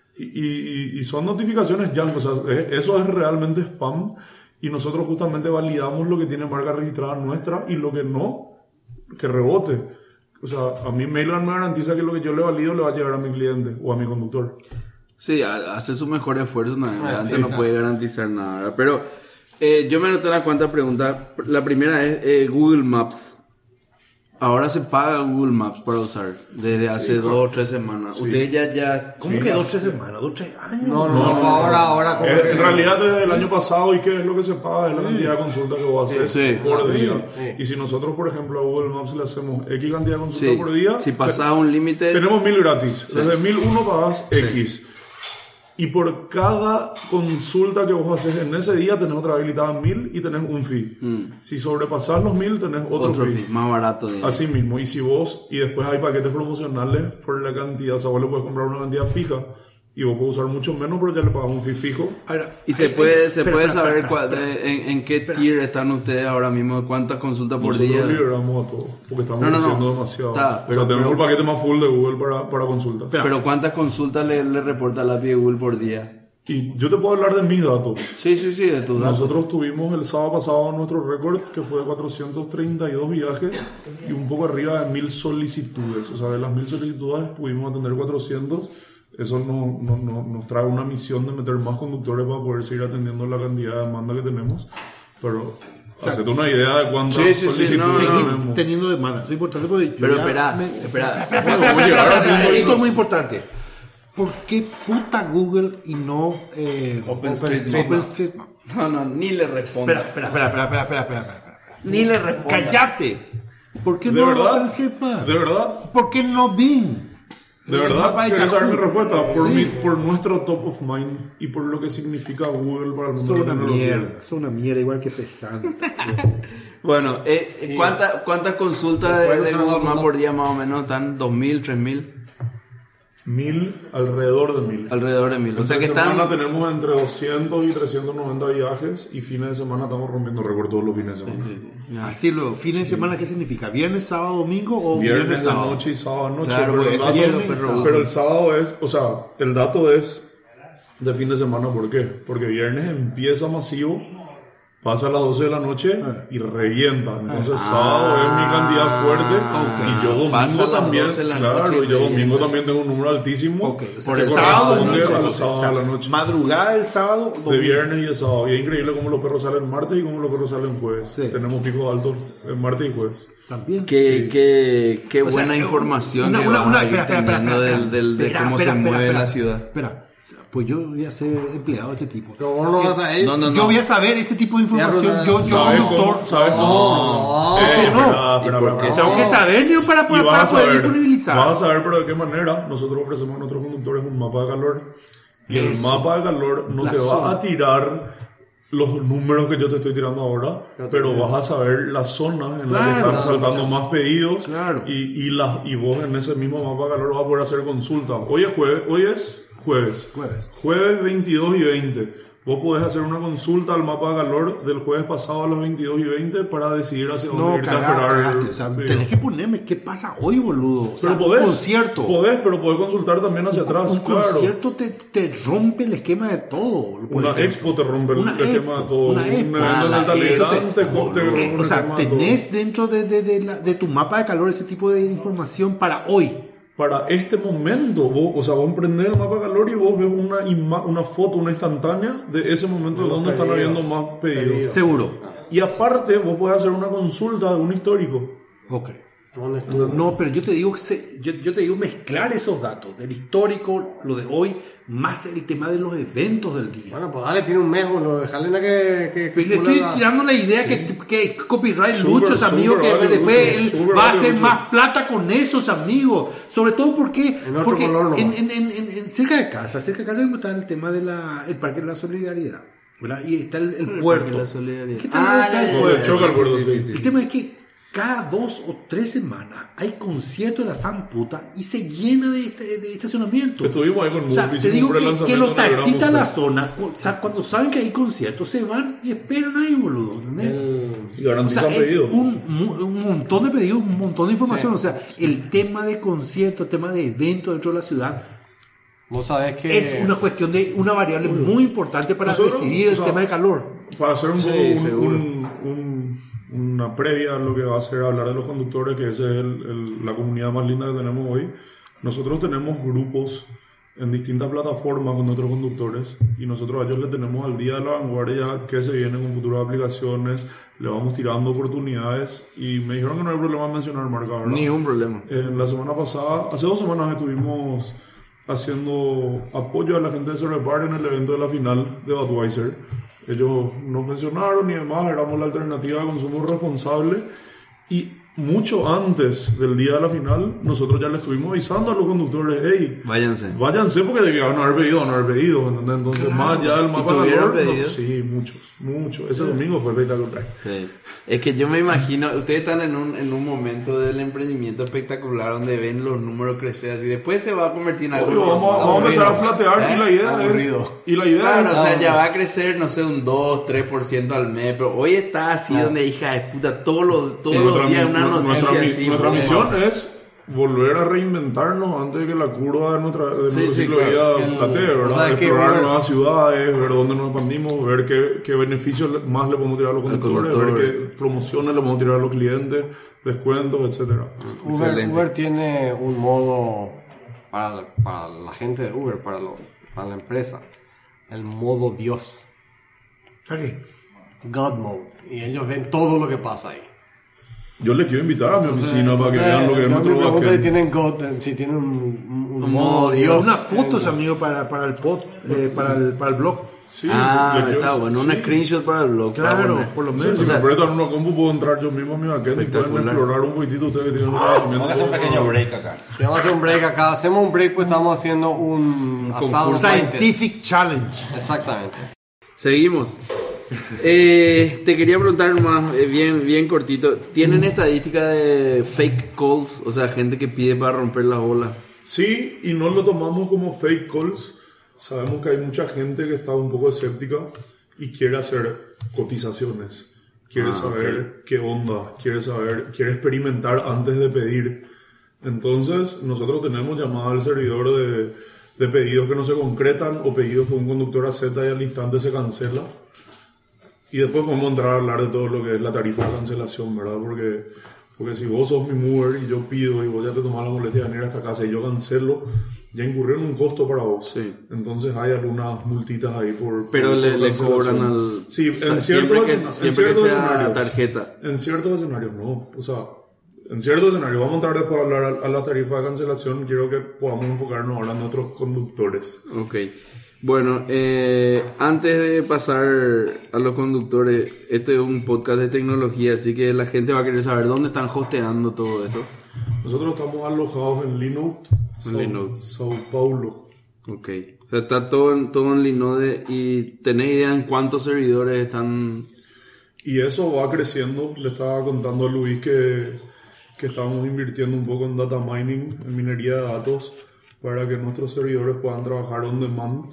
Speaker 5: y son notificaciones junk, o sea, eso es realmente spam, y nosotros justamente validamos lo que tiene marca registrada nuestra y lo que no, que rebote. O sea, a mí Mailgun me garantiza que lo que yo le valido le va a llegar a mi cliente o a mi conductor.
Speaker 3: Sí, hace su mejor esfuerzo, no, antes no puede garantizar nada, ¿verdad? Pero yo me anoté unas cuantas preguntas. La primera es Google Maps. Ahora se paga Google Maps para usar desde hace 2 o 3 semanas.
Speaker 5: Sí.
Speaker 3: Ustedes ya...
Speaker 8: ¿Cómo que 2 o 3 semanas? 2 o 3 años.
Speaker 7: No, ahora como que-
Speaker 5: En realidad desde el año pasado, ¿y qué es lo que se paga? Es la cantidad de consultas que vos haces
Speaker 3: Sí.
Speaker 5: por día.
Speaker 7: Sí.
Speaker 5: Y si nosotros, por ejemplo, a Google Maps le hacemos X cantidad de consultas
Speaker 3: Sí,
Speaker 5: por día,
Speaker 3: si pasás un límite...
Speaker 5: tenemos 1000 gratis. Desde 1001 pagas X. Y por cada consulta que vos haces en ese día tenés otra habilitada 1000 y tenés un fee. Si sobrepasás los 1000 tenés otro fee.
Speaker 3: más barato. Digamos.
Speaker 5: Así mismo, y si vos, y después hay paquetes promocionales por la cantidad, o sea, vos le puedes comprar una cantidad fija y vos puedes usar mucho menos, pero ya le pagas un fee fijo.
Speaker 8: Ahora,
Speaker 3: Y se puede saber
Speaker 8: espera.
Speaker 3: en qué tier están ustedes ahora mismo, cuántas consultas por
Speaker 5: Nosotros
Speaker 3: día.
Speaker 5: liberamos a todos, porque estamos
Speaker 3: No.
Speaker 5: creciendo demasiado.
Speaker 3: Está,
Speaker 5: o sea, tenemos el paquete más full de Google para consultas.
Speaker 3: Pero cuántas consultas le reporta la API de Google por día.
Speaker 5: Y yo te puedo hablar de mis datos.
Speaker 3: Sí, de tus datos.
Speaker 5: Nosotros tuvimos el sábado pasado nuestro récord, que fue de 432 viajes y un poco arriba de 1000 solicitudes. O sea, de las 1000 solicitudes pudimos atender 400. Eso nos trae una misión de meter más conductores para poder seguir atendiendo la cantidad de demanda que tenemos. Pero, hacete una idea de cuántas
Speaker 3: Sí,
Speaker 5: solicitudes
Speaker 3: no.
Speaker 5: tenemos.
Speaker 8: teniendo demanda. Es importante porque yo
Speaker 3: Pero
Speaker 8: ya
Speaker 3: espera.
Speaker 8: Esto es muy importante. ¿Por qué puta Google y no
Speaker 3: OpenStreetMap?
Speaker 8: OpenStreetMap?
Speaker 3: No, ni le respondo.
Speaker 8: Espera.
Speaker 3: Ni le respondo.
Speaker 8: ¡Cállate! ¿Por qué
Speaker 5: ¿De
Speaker 8: no
Speaker 5: verdad?
Speaker 8: OpenStreetMap?
Speaker 5: ¿De verdad?
Speaker 8: ¿Por qué no Bing?
Speaker 5: ¿De verdad?
Speaker 8: Mapa de
Speaker 5: ¿Quieres saber mi
Speaker 8: Cancún.
Speaker 5: respuesta?
Speaker 8: Sí.
Speaker 5: Por nuestro top of mind y por lo que significa Google para el mundo
Speaker 8: Son
Speaker 5: de
Speaker 8: una
Speaker 5: la tecnología.
Speaker 8: mierda, son una mierda igual que pesante.
Speaker 3: Bueno, ¿cuántas consultas de Google Maps por día más o menos están? ¿2.000, 3.000?
Speaker 5: 1000, alrededor de 1000.
Speaker 3: Alrededor de 1.000. O sea que
Speaker 5: semana
Speaker 3: están...
Speaker 5: tenemos entre 200 y 390 viajes y fines de semana estamos rompiendo récord todos los fines de semana.
Speaker 8: Así luego, fines de semana, ¿qué significa? ¿Viernes, sábado, domingo o
Speaker 5: Viernes de
Speaker 8: sábado?
Speaker 5: noche y sábado de noche.
Speaker 3: Claro,
Speaker 5: pero,
Speaker 3: porque
Speaker 5: el
Speaker 3: ese
Speaker 5: dato,
Speaker 3: día los perros
Speaker 5: pero el sábado es, o sea, el dato es de fin de semana. ¿Por qué? Porque viernes empieza masivo, pasa a las 12 de la noche y revienta. Entonces sábado es mi cantidad fuerte y yo
Speaker 3: Pasa a
Speaker 5: domingo
Speaker 3: las
Speaker 5: también,
Speaker 3: 12 de la
Speaker 5: claro,
Speaker 3: noche y
Speaker 5: y yo domingo
Speaker 3: revienta.
Speaker 5: también tengo un número altísimo.
Speaker 8: Ok, o sea,
Speaker 5: que
Speaker 8: el sábado de
Speaker 5: corresponde
Speaker 8: noche,
Speaker 5: al sábado de la noche.
Speaker 8: Madrugada del sábado,
Speaker 5: De
Speaker 8: domingo.
Speaker 5: viernes y de sábado. Y es increíble cómo los perros salen martes y cómo los perros salen jueves.
Speaker 8: Sí.
Speaker 5: Tenemos picos altos en martes y jueves.
Speaker 8: También.
Speaker 3: Qué
Speaker 8: O sea,
Speaker 3: buena información que
Speaker 8: una-
Speaker 3: vamos a ir
Speaker 8: espera,
Speaker 3: teniendo de
Speaker 8: espera,
Speaker 3: cómo
Speaker 8: espera,
Speaker 3: se mueve
Speaker 8: espera,
Speaker 3: la ciudad.
Speaker 8: Espera, pues yo voy a ser empleado de este tipo.
Speaker 7: Pero vos no vas a ir.
Speaker 3: No.
Speaker 8: Yo voy a saber ese tipo de información.
Speaker 7: Ya,
Speaker 8: Yo
Speaker 5: ¿Sabes
Speaker 8: conductor.
Speaker 5: cómo? ¿Sabes cómo?
Speaker 3: qué?
Speaker 8: Tengo que saber yo para
Speaker 5: Y vas a
Speaker 8: poder
Speaker 5: saber,
Speaker 8: disponibilizar.
Speaker 5: vas a saber, pero de qué manera nosotros ofrecemos a nuestros conductores un mapa de calor. Y el
Speaker 8: Eso.
Speaker 5: mapa de calor no
Speaker 8: La
Speaker 5: te va
Speaker 8: zona.
Speaker 5: a tirar los números que yo te estoy tirando ahora, pero vas a saber las zonas en las que están saltando más pedidos
Speaker 8: Claro.
Speaker 5: y vos en ese mismo mapa de calor vas a poder hacer consultas. Hoy es jueves. Jueves 22 y 20. Vos podés hacer una consulta al mapa de calor del jueves pasado a las 22 y 20 para decidir hacia dónde
Speaker 8: No,
Speaker 5: irte a esperar.
Speaker 8: cagaste. O sea, tenés que ponerme qué pasa hoy, boludo. O sea,
Speaker 5: Pero podés.
Speaker 8: un concierto.
Speaker 5: Pero podés consultar también hacia atrás,
Speaker 8: Un
Speaker 5: claro.
Speaker 8: concierto te rompe el esquema de todo. por
Speaker 5: Una
Speaker 8: ejemplo.
Speaker 5: expo te rompe el
Speaker 8: Una
Speaker 5: esquema
Speaker 8: expo,
Speaker 5: de todo.
Speaker 8: una
Speaker 5: Un
Speaker 8: expo.
Speaker 5: evento en el Talibán
Speaker 8: Entonces,
Speaker 5: te rompe el
Speaker 8: o sea,
Speaker 5: esquema de todo.
Speaker 8: tenés dentro de tu mapa de calor ese tipo de información para hoy.
Speaker 5: para este momento, vos emprendés el mapa de calor y vos ves una foto, una instantánea de ese momento de donde están habiendo más pedidos.
Speaker 8: Seguro.
Speaker 5: Y aparte, vos podés hacer una consulta de un histórico.
Speaker 8: Ok. No, pero yo te digo yo te digo mezclar esos datos del histórico, lo de hoy, más el tema de los eventos del día.
Speaker 7: Bueno, pues dale, tiene un mes, boludo. Dejale que
Speaker 8: le estoy tirando la idea que copyright
Speaker 5: Súper,
Speaker 8: muchos amigos,
Speaker 5: súper
Speaker 8: que
Speaker 5: vale
Speaker 8: después
Speaker 5: mucho,
Speaker 8: él
Speaker 5: súper
Speaker 8: va a
Speaker 5: vale
Speaker 8: hacer
Speaker 5: mucho.
Speaker 8: más plata con esos amigos. Sobre todo porque
Speaker 7: otro color nomás.
Speaker 8: en cerca de casa está el tema de el Parque de la Solidaridad, ¿verdad? Y está el puerto.
Speaker 3: La solidaridad.
Speaker 8: ¿Qué tal está el
Speaker 5: No,
Speaker 8: puerto?
Speaker 5: choca el puerto, sí.
Speaker 8: El tema es que cada 2 o 3 semanas hay conciertos de la San Puta y se llena de estacionamiento.
Speaker 5: Estuvimos ahí con
Speaker 8: O sea,
Speaker 5: Move,
Speaker 8: te digo
Speaker 5: hicimos un
Speaker 8: que los
Speaker 5: prelanzamiento
Speaker 8: taxistas a la
Speaker 5: Erasmus
Speaker 8: zona, cuando saben que hay conciertos, se van y esperan ahí, boludo. ¿Entendés?
Speaker 5: y
Speaker 8: O
Speaker 5: garantizan
Speaker 8: sea, es
Speaker 5: pedidos.
Speaker 8: un montón de pedidos, un montón de información. O sea, el tema de conciertos, el tema de eventos dentro de la ciudad,
Speaker 7: Vos sabés que...
Speaker 8: es una cuestión de una variable muy importante para
Speaker 5: Nosotros,
Speaker 8: decidir el
Speaker 5: o sea,
Speaker 8: tema de calor.
Speaker 5: Para hacer
Speaker 3: Sí, seguro.
Speaker 5: una previa a lo que va a ser hablar de los conductores, que esa es la comunidad más linda que tenemos hoy, nosotros tenemos grupos en distintas plataformas con nuestros conductores y nosotros a ellos le tenemos al día de la vanguardia que se vienen con futuras aplicaciones, le vamos tirando oportunidades y me dijeron que no hay problema en mencionar marca, ¿verdad?
Speaker 3: Ni un problema.
Speaker 5: La semana pasada, hace 2 semanas estuvimos haciendo apoyo a la gente de Cervepar en el evento de la final de Budweiser. Ellos nos mencionaron y demás, éramos la alternativa de consumo responsable y mucho antes del día de la final nosotros ya le estuvimos avisando a los conductores, hey,
Speaker 3: Váyanse.
Speaker 5: váyanse porque de que van a haber pedido, ¿entendés? Entonces más allá del mapa de
Speaker 3: tuvieron
Speaker 5: calor,
Speaker 3: pedidos?
Speaker 5: sí, muchos. Ese domingo fue espectacular.
Speaker 3: Sí. Es que yo me imagino, ustedes están en un momento del emprendimiento espectacular donde ven los números crecer así, después se va a convertir en algo
Speaker 5: Obvio, vamos a empezar a flatear y la idea
Speaker 3: Aburrido.
Speaker 5: es...
Speaker 3: Claro, o sea, ya va a crecer, no sé, un 2-3% al mes, pero hoy está así donde, hija de puta, todos los días una noticia así.
Speaker 5: Nuestra
Speaker 3: boludo.
Speaker 5: misión es volver a reinventarnos antes de que la curva de nuestro
Speaker 3: Sí,
Speaker 5: ciclo de
Speaker 3: claro.
Speaker 5: vida flatee, ¿verdad?
Speaker 7: o sea, es que
Speaker 5: Explorar
Speaker 7: Uber-
Speaker 5: nuevas ciudades, ver dónde nos expandimos, ver qué beneficios más le podemos tirar a los conductores,
Speaker 3: conductor.
Speaker 5: ver qué promociones le podemos tirar a los clientes, descuentos, etcétera.
Speaker 3: Excelente.
Speaker 7: Uber tiene un modo para la gente de Uber, para la empresa, el modo Dios,
Speaker 8: ¿Sabes qué?
Speaker 7: God Mode, y ellos ven todo lo que pasa ahí.
Speaker 5: Yo les quiero invitar a mi oficina para que vean lo que es nuestro
Speaker 7: Me pregunto si
Speaker 5: backend.
Speaker 7: tienen God, si tienen un modo Dios.
Speaker 8: Unas fotos, amigo, para el para el blog.
Speaker 5: Sí,
Speaker 3: Ah,
Speaker 5: les
Speaker 3: está
Speaker 5: quiero-
Speaker 3: bueno, un
Speaker 5: sí.
Speaker 3: screenshot para el blog. para
Speaker 8: Claro,
Speaker 3: poner.
Speaker 8: por lo
Speaker 5: Sí,
Speaker 8: menos.
Speaker 5: si
Speaker 3: O sea,
Speaker 5: me prestan una compu puedo entrar yo mismo a mi backend y pueden
Speaker 3: Espectacular.
Speaker 5: explorar un poquitito ustedes que tienen un conocimiento.
Speaker 6: Vamos a hacer un pequeño break acá.
Speaker 7: Sí, vamos a hacer un break acá. Hacemos un break, pues estamos haciendo un asado
Speaker 8: Scientific Challenge.
Speaker 7: Exactamente.
Speaker 3: Seguimos. Te quería preguntar más, bien cortito. ¿Tienen estadística de fake calls? O sea, gente que pide para romper las bolas.
Speaker 5: Sí, y no lo tomamos como fake calls. Sabemos que hay mucha gente que está un poco escéptica y quiere hacer cotizaciones. Quiere saber qué onda, quiere experimentar antes de pedir. Entonces, nosotros tenemos llamada al servidor de pedidos que no se concretan o pedidos que un conductor acepta y al instante se cancela. Y después podemos entrar a hablar de todo lo que es la tarifa de cancelación, ¿verdad? Porque si vos sos mi mover y yo pido y vos ya te tomás la molestia de venir a esta casa y yo cancelo, ya incurrió en un costo para vos.
Speaker 3: Sí.
Speaker 5: Entonces hay algunas multitas ahí por
Speaker 3: Pero
Speaker 5: por
Speaker 3: le
Speaker 5: cancelación.
Speaker 3: cobran al...
Speaker 5: Sí,
Speaker 3: o sea,
Speaker 5: en
Speaker 3: siempre
Speaker 5: ciertos
Speaker 3: que sea
Speaker 5: escenarios.
Speaker 3: tarjeta.
Speaker 5: En ciertos escenarios no. O sea, en ciertos escenarios. Vamos a entrar después a hablar a la tarifa de cancelación. Quiero que podamos enfocarnos ahora en nuestros conductores.
Speaker 3: Ok. Bueno, antes de pasar a los conductores, este es un podcast de tecnología, así que la gente va a querer saber dónde están hosteando todo esto.
Speaker 5: Nosotros estamos alojados en Linode, Sao Paulo.
Speaker 3: Ok. O sea, está todo en Linode y ¿tenés idea en cuántos servidores están?
Speaker 5: Y eso va creciendo. Le estaba contando a Luis que estamos invirtiendo un poco en data mining, en minería de datos, para que nuestros servidores puedan trabajar on demand.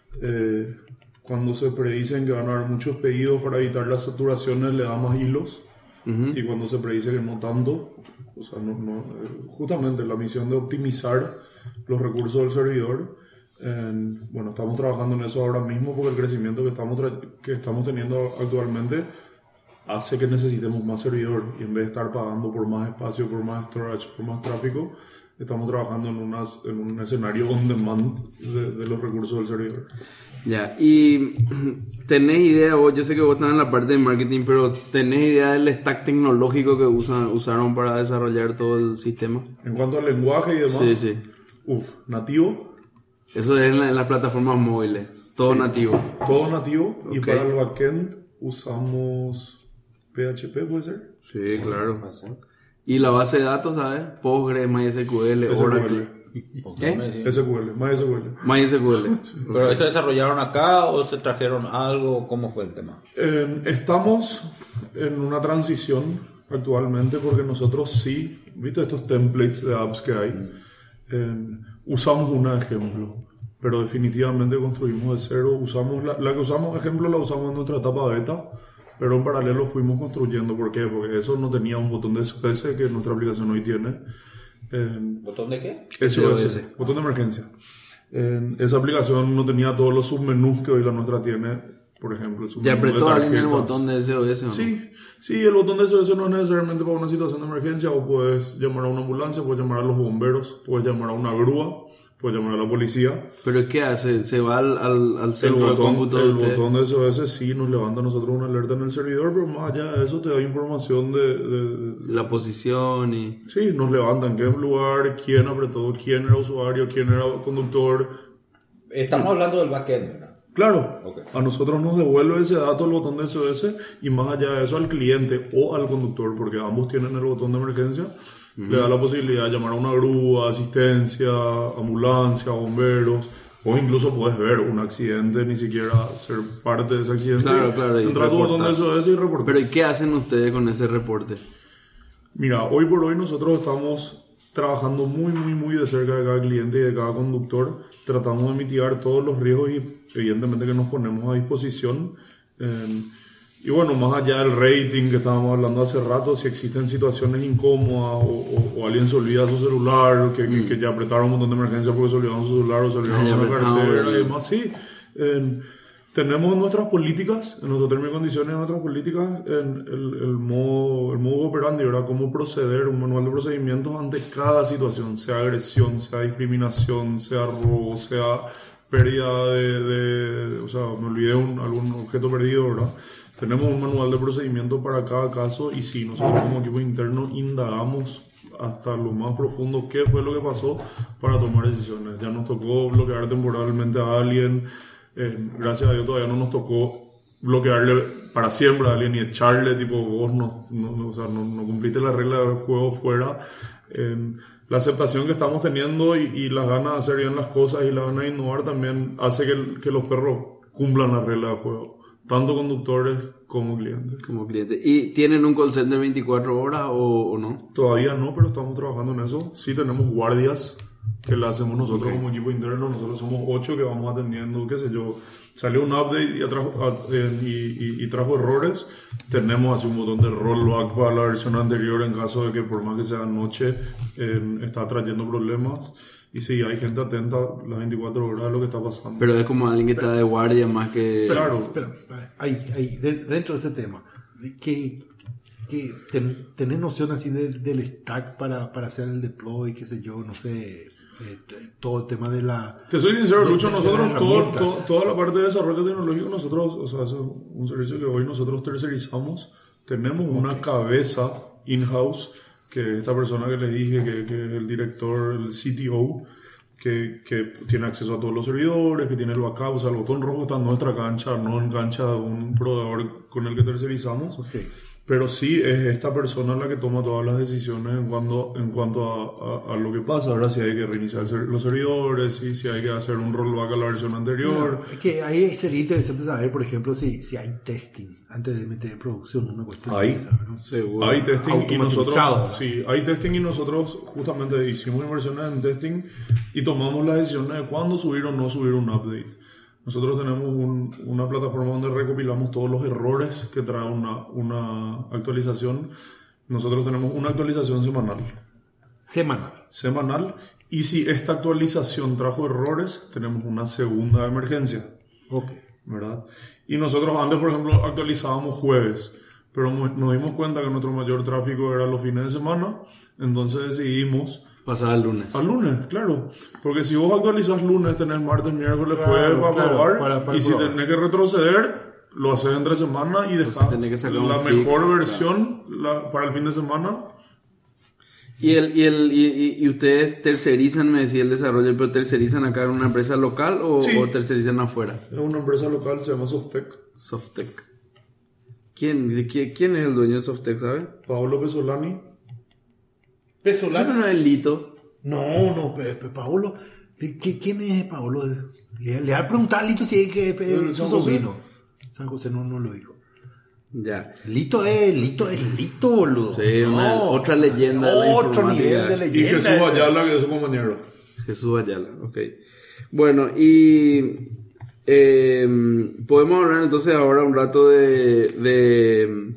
Speaker 5: Cuando se predicen que van a haber muchos pedidos para evitar las saturaciones, le da más hilos. Y cuando se predice que no tanto, o sea, justamente la misión de optimizar los recursos del servidor. Bueno, estamos trabajando en eso ahora mismo porque el crecimiento que estamos teniendo actualmente hace que necesitemos más servidor y en vez de estar pagando por más espacio, por más storage, por más tráfico, estamos trabajando en un escenario on demand de los recursos del servidor.
Speaker 3: Ya, y tenés idea, yo sé que vos estás en la parte de marketing, pero ¿tenés idea del stack tecnológico que usaron para desarrollar todo el sistema?
Speaker 5: En cuanto al lenguaje y demás,
Speaker 3: Sí.
Speaker 5: nativo.
Speaker 3: Eso es en las plataformas móviles, todo nativo.
Speaker 5: Todo nativo. Y
Speaker 3: Ok.
Speaker 5: para el backend usamos PHP, ¿puede ser?
Speaker 3: Sí, claro. Y la base de datos, ¿sabes? Postgres, MySQL, Oracle. ¿Qué?
Speaker 5: SQL, MySQL.
Speaker 3: MySQL.
Speaker 6: ¿Pero esto desarrollaron acá o se trajeron algo? ¿Cómo fue el tema?
Speaker 5: Estamos en una transición actualmente porque nosotros sí, ¿viste estos templates de apps que hay? Usamos un ejemplo, pero definitivamente construimos de cero. Usamos la que usamos ejemplo, la usamos en nuestra etapa beta, pero en paralelo fuimos construyendo. ¿Por qué? Porque eso no tenía un botón de SOS que nuestra aplicación hoy tiene.
Speaker 6: ¿Botón de qué?
Speaker 5: SOS, botón de emergencia. Esa aplicación no tenía todos los submenús que hoy la nuestra tiene. Por ejemplo, el submenú
Speaker 3: ¿Ya apretó
Speaker 5: de
Speaker 3: alguien el
Speaker 5: tarjetas.
Speaker 3: botón de SOS o no?
Speaker 5: Sí, el botón de SOS no es necesariamente para una situación de emergencia. O puedes llamar a una ambulancia, puedes llamar a los bomberos, puedes llamar a una grúa, puedes llamar a la policía.
Speaker 3: ¿Pero qué hace? ¿Se va al centro de cómputo de
Speaker 5: El
Speaker 3: ustedes?
Speaker 5: botón de SOS sí nos levanta a nosotros una alerta en el servidor, pero más allá de eso te da información de
Speaker 3: La posición y...
Speaker 5: sí, nos levanta en qué lugar, quién apretó, quién era usuario, quién era conductor.
Speaker 6: Estamos hablando del backend, ¿verdad?
Speaker 5: Claro,
Speaker 6: Ok.
Speaker 5: a nosotros nos devuelve ese dato el botón de SOS y más allá de eso al cliente o al conductor, porque ambos tienen el botón de emergencia, le da la posibilidad de llamar a una grúa, asistencia, ambulancia, bomberos, o incluso puedes ver un accidente, ni siquiera ser parte de ese accidente.
Speaker 3: Claro, y
Speaker 5: Entra tu botón de
Speaker 3: reportar.
Speaker 5: SOS y reportar.
Speaker 3: ¿Pero y qué hacen ustedes con ese reporte?
Speaker 5: Mira, hoy por hoy nosotros estamos trabajando muy de cerca de cada cliente y de cada conductor. Tratamos de mitigar todos los riesgos y evidentemente que nos ponemos a disposición. Y bueno, más allá del rating que estábamos hablando hace rato, si existen situaciones incómodas o alguien se olvida su celular, que ya apretaron un botón de emergencia porque se olvidaron su celular o se olvidaron
Speaker 3: Ya
Speaker 5: una
Speaker 3: apretaron,
Speaker 5: cartera
Speaker 3: ¿verdad?
Speaker 5: y demás, sí. Tenemos nuestras políticas, en nuestros términos y condiciones, nuestras políticas, en el modo operandi, ¿verdad? Cómo proceder, un manual de procedimientos ante cada situación, sea agresión, sea discriminación, sea robo, sea pérdida o sea, me olvidé algún objeto perdido, ¿verdad? Tenemos un manual de procedimiento para cada caso y sí, nosotros como equipo interno indagamos hasta lo más profundo qué fue lo que pasó para tomar decisiones. Ya nos tocó bloquear temporalmente a alguien. Gracias a Dios todavía no nos tocó bloquearle para siempre a alguien y echarle tipo vos no cumpliste la regla del juego fuera. La aceptación que estamos teniendo y las ganas de hacer bien las cosas y la ganas de innovar también hace que los perros cumplan la regla del juego, tanto conductores como clientes.
Speaker 3: Como cliente. ¿Y tienen un call center 24 horas o no?
Speaker 5: Todavía no, pero estamos trabajando en eso. Sí tenemos guardias que la hacemos nosotros como equipo interno. Nosotros somos 8 que vamos atendiendo, qué sé yo. Salió un update y trajo errores. Tenemos así un botón de rollback para la versión anterior en caso de que por más que sea noche está trayendo problemas. Y sí, hay gente atenta las 24 horas a lo que está pasando.
Speaker 3: Pero es como alguien que está de guardia más que...
Speaker 5: Claro.
Speaker 8: Pero dentro de ese tema, ¿tenés noción así del stack para hacer el deploy, qué sé yo, no sé, todo el tema de la...
Speaker 5: Te soy sincero, Lucho,
Speaker 8: de
Speaker 5: nosotros
Speaker 8: las herramientas?
Speaker 5: toda la parte de desarrollo tecnológico, nosotros, o sea, es un servicio que hoy nosotros tercerizamos. Tenemos una cabeza in-house, que esta persona que les dije, que es el director, el CTO, que tiene acceso a todos los servidores, que tiene el backup, o sea, el botón rojo está en nuestra cancha, no en cancha de un proveedor con el que tercerizamos.
Speaker 8: Okay.
Speaker 5: Pero sí es esta persona la que toma todas las decisiones en cuanto a lo que pasa. Ahora si hay que reiniciar los servidores, si hay que hacer un rollback a la versión anterior.
Speaker 8: Es que ahí sería interesante saber, por ejemplo, si hay testing antes de meter en producción una cuestión. ¿no?
Speaker 3: Seguro.
Speaker 5: Hay testing y
Speaker 8: Automatizado.
Speaker 5: nosotros, sí, hay testing y nosotros justamente hicimos inversiones en testing y tomamos las decisiones de cuándo subir o no subir un update. Nosotros tenemos una plataforma donde recopilamos todos los errores que trae una actualización. Nosotros tenemos una actualización semanal. Y si esta actualización trajo errores, tenemos una segunda de emergencia.
Speaker 8: Ok.
Speaker 5: ¿Verdad? Y nosotros antes, por ejemplo, actualizábamos jueves, pero nos dimos cuenta que nuestro mayor tráfico era los fines de semana, entonces decidimos
Speaker 3: Pasar al lunes.
Speaker 5: Al lunes, claro. Porque si vos actualizás lunes, tenés martes, miércoles,
Speaker 8: Claro,
Speaker 5: jueves para
Speaker 8: claro,
Speaker 5: probar.
Speaker 8: para
Speaker 5: y si
Speaker 8: probar.
Speaker 5: tenés que retroceder, lo haces entre semana y dejás
Speaker 3: tenés que sacar un
Speaker 5: la
Speaker 3: fix,
Speaker 5: mejor
Speaker 3: claro.
Speaker 5: versión para el fin de semana.
Speaker 3: ¿Y ustedes tercerizan, me decía el desarrollo, pero tercerizan acá en una empresa local
Speaker 5: Sí.
Speaker 3: o tercerizan afuera?
Speaker 5: Es una empresa local, se llama Softec.
Speaker 3: Softec. ¿Quién es el dueño de Softec, sabe?
Speaker 5: Paolo Pesolani.
Speaker 8: Pesolano.
Speaker 3: ¿Eso no es Lito?
Speaker 8: No, Paolo. ¿Quién es Paolo? Le voy a preguntar a Lito si es que es su
Speaker 5: San José.
Speaker 8: sobrino. San José no lo dijo.
Speaker 3: Ya.
Speaker 8: Lito es Lito, boludo.
Speaker 3: Sí, otra leyenda de la
Speaker 8: Otro
Speaker 3: informática.
Speaker 8: nivel de
Speaker 5: Y
Speaker 8: leyenda.
Speaker 5: Jesús Ayala, que es su compañero.
Speaker 3: Jesús Ayala, ok. Bueno, y podemos hablar entonces ahora un rato de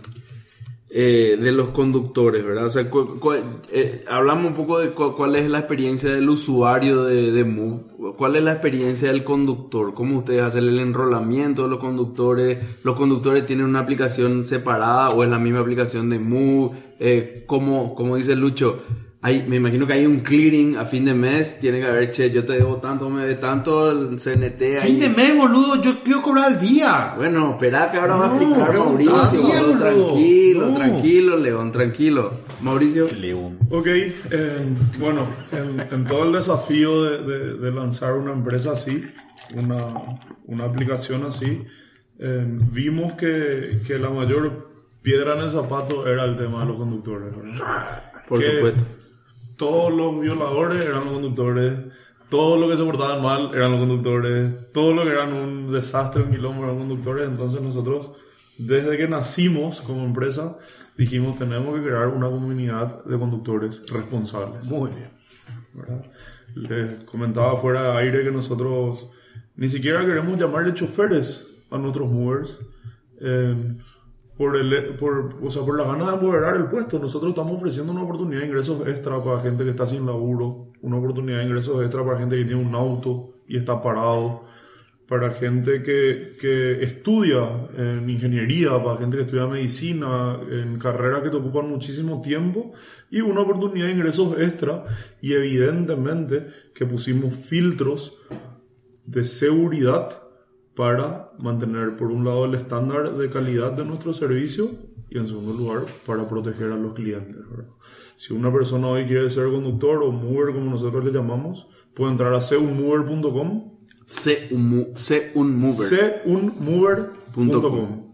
Speaker 3: los conductores, ¿verdad? O sea, hablamos un poco de cuál es la experiencia del usuario de Move, cuál es la experiencia del conductor, cómo ustedes hacen el enrolamiento de los conductores tienen una aplicación separada o es la misma aplicación de Move, como dice Lucho. Me imagino que hay un clearing a fin de mes, tiene que haber, yo te debo tanto, me debe tanto, el CNT ahí.
Speaker 8: Fin de mes, boludo, yo quiero cobrar al día.
Speaker 3: Bueno, espera que ahora va a
Speaker 8: No,
Speaker 3: explicar
Speaker 8: pregunta,
Speaker 3: Mauricio.
Speaker 8: día, boludo.
Speaker 3: Tranquilo, León, tranquilo. Mauricio.
Speaker 6: León.
Speaker 5: Ok, bueno, en todo el desafío de lanzar una empresa así, una aplicación así, vimos que la mayor piedra en el zapato era el tema de los conductores, ¿verdad?
Speaker 3: Por
Speaker 5: Que
Speaker 3: supuesto.
Speaker 5: Todos los violadores eran los conductores, todos los que se portaban mal eran los conductores, todos los que eran un desastre, un quilombo eran conductores. Entonces nosotros, desde que nacimos como empresa, dijimos tenemos que crear una comunidad de conductores responsables.
Speaker 8: Muy bien.
Speaker 5: ¿Verdad? Les comentaba fuera de aire que nosotros ni siquiera queremos llamarle choferes a nuestros movers por las ganas de empoderar el puesto. Nosotros estamos ofreciendo una oportunidad de ingresos extra para gente que está sin laburo, una oportunidad de ingresos extra para gente que tiene un auto y está parado, para gente que estudia en ingeniería, para gente que estudia medicina, en carreras que te ocupan muchísimo tiempo, y una oportunidad de ingresos extra. Y evidentemente que pusimos filtros de seguridad para mantener, por un lado, el estándar de calidad de nuestro servicio y, en segundo lugar, para proteger a los clientes, ¿verdad? Si una persona hoy quiere ser conductor o mover, como nosotros le llamamos, puede entrar a seunmover.com. seunmover.com.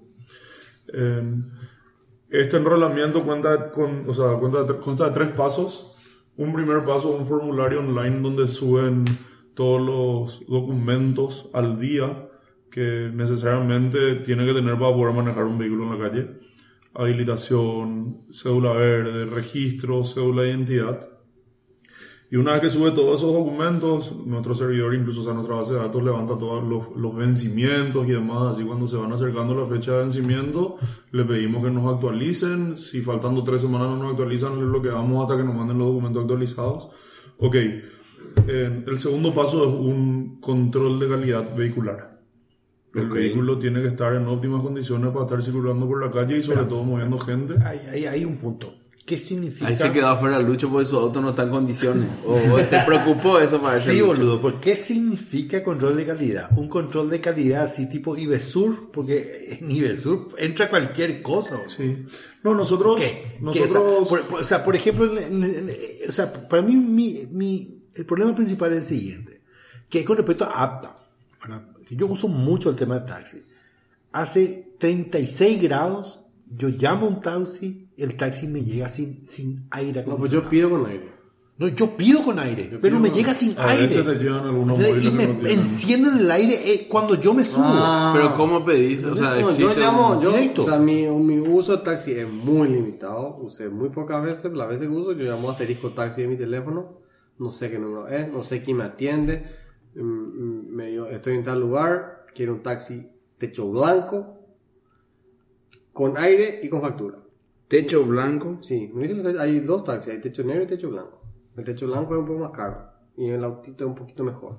Speaker 5: Este enrolamiento consta de 3 pasos. Un primer paso, un formulario online donde suben todos los documentos al día que necesariamente tiene que tener para poder manejar un vehículo en la calle. Habilitación, cédula verde, registro, cédula de identidad. Y una vez que sube todos esos documentos, nuestro servidor, incluso nuestra base de datos, levanta todos los vencimientos y demás. Así cuando se van acercando la fecha de vencimiento, le pedimos que nos actualicen. Si faltando 3 semanas no nos actualizan, le bloqueamos hasta que nos manden los documentos actualizados. Ok. El segundo paso es un control de calidad vehicular. El vehículo tiene que estar en óptimas condiciones para estar circulando por la calle y sobre todo moviendo gente.
Speaker 8: Hay un punto. ¿Qué significa?
Speaker 3: Ahí se quedó afuera Lucho porque su auto no está en condiciones. ¿O te preocupó eso para
Speaker 8: Sí, boludo. ¿Por qué significa control de calidad? Un control de calidad así tipo IBESUR, porque en IBESUR entra cualquier cosa. ¿O?
Speaker 5: Sí. No, nosotros...
Speaker 8: ¿Qué?
Speaker 5: Nosotros...
Speaker 8: Por ejemplo, para mí el problema principal es el siguiente. Que con respecto a APTA, ¿verdad? Yo uso mucho el tema de taxi. Hace 36 grados, yo llamo a un taxi, el taxi me llega sin aire acondicionado.
Speaker 7: No, pues yo pido con aire.
Speaker 8: No, yo pido con aire, pero me llega sin
Speaker 5: A
Speaker 8: aire.
Speaker 5: veces te llevan algunos
Speaker 8: Y
Speaker 5: móviles
Speaker 8: me
Speaker 5: que no tienen.
Speaker 8: encienden el aire cuando yo me subo.
Speaker 3: Pero ¿cómo pedís? O sea,
Speaker 7: No,
Speaker 3: existe
Speaker 8: directo.
Speaker 7: o sea, mi uso de taxi es muy limitado. Usé muy pocas veces. Las veces que uso, yo llamo asterisco taxi de mi teléfono. No sé qué número es, no sé quién me atiende. Me digo, estoy en tal lugar, quiero un taxi techo blanco, con aire y con factura.
Speaker 3: techo blanco.
Speaker 7: Sí, hay 2 taxis, hay techo negro y techo blanco. El techo blanco es un poco más caro y el autito es un poquito mejor.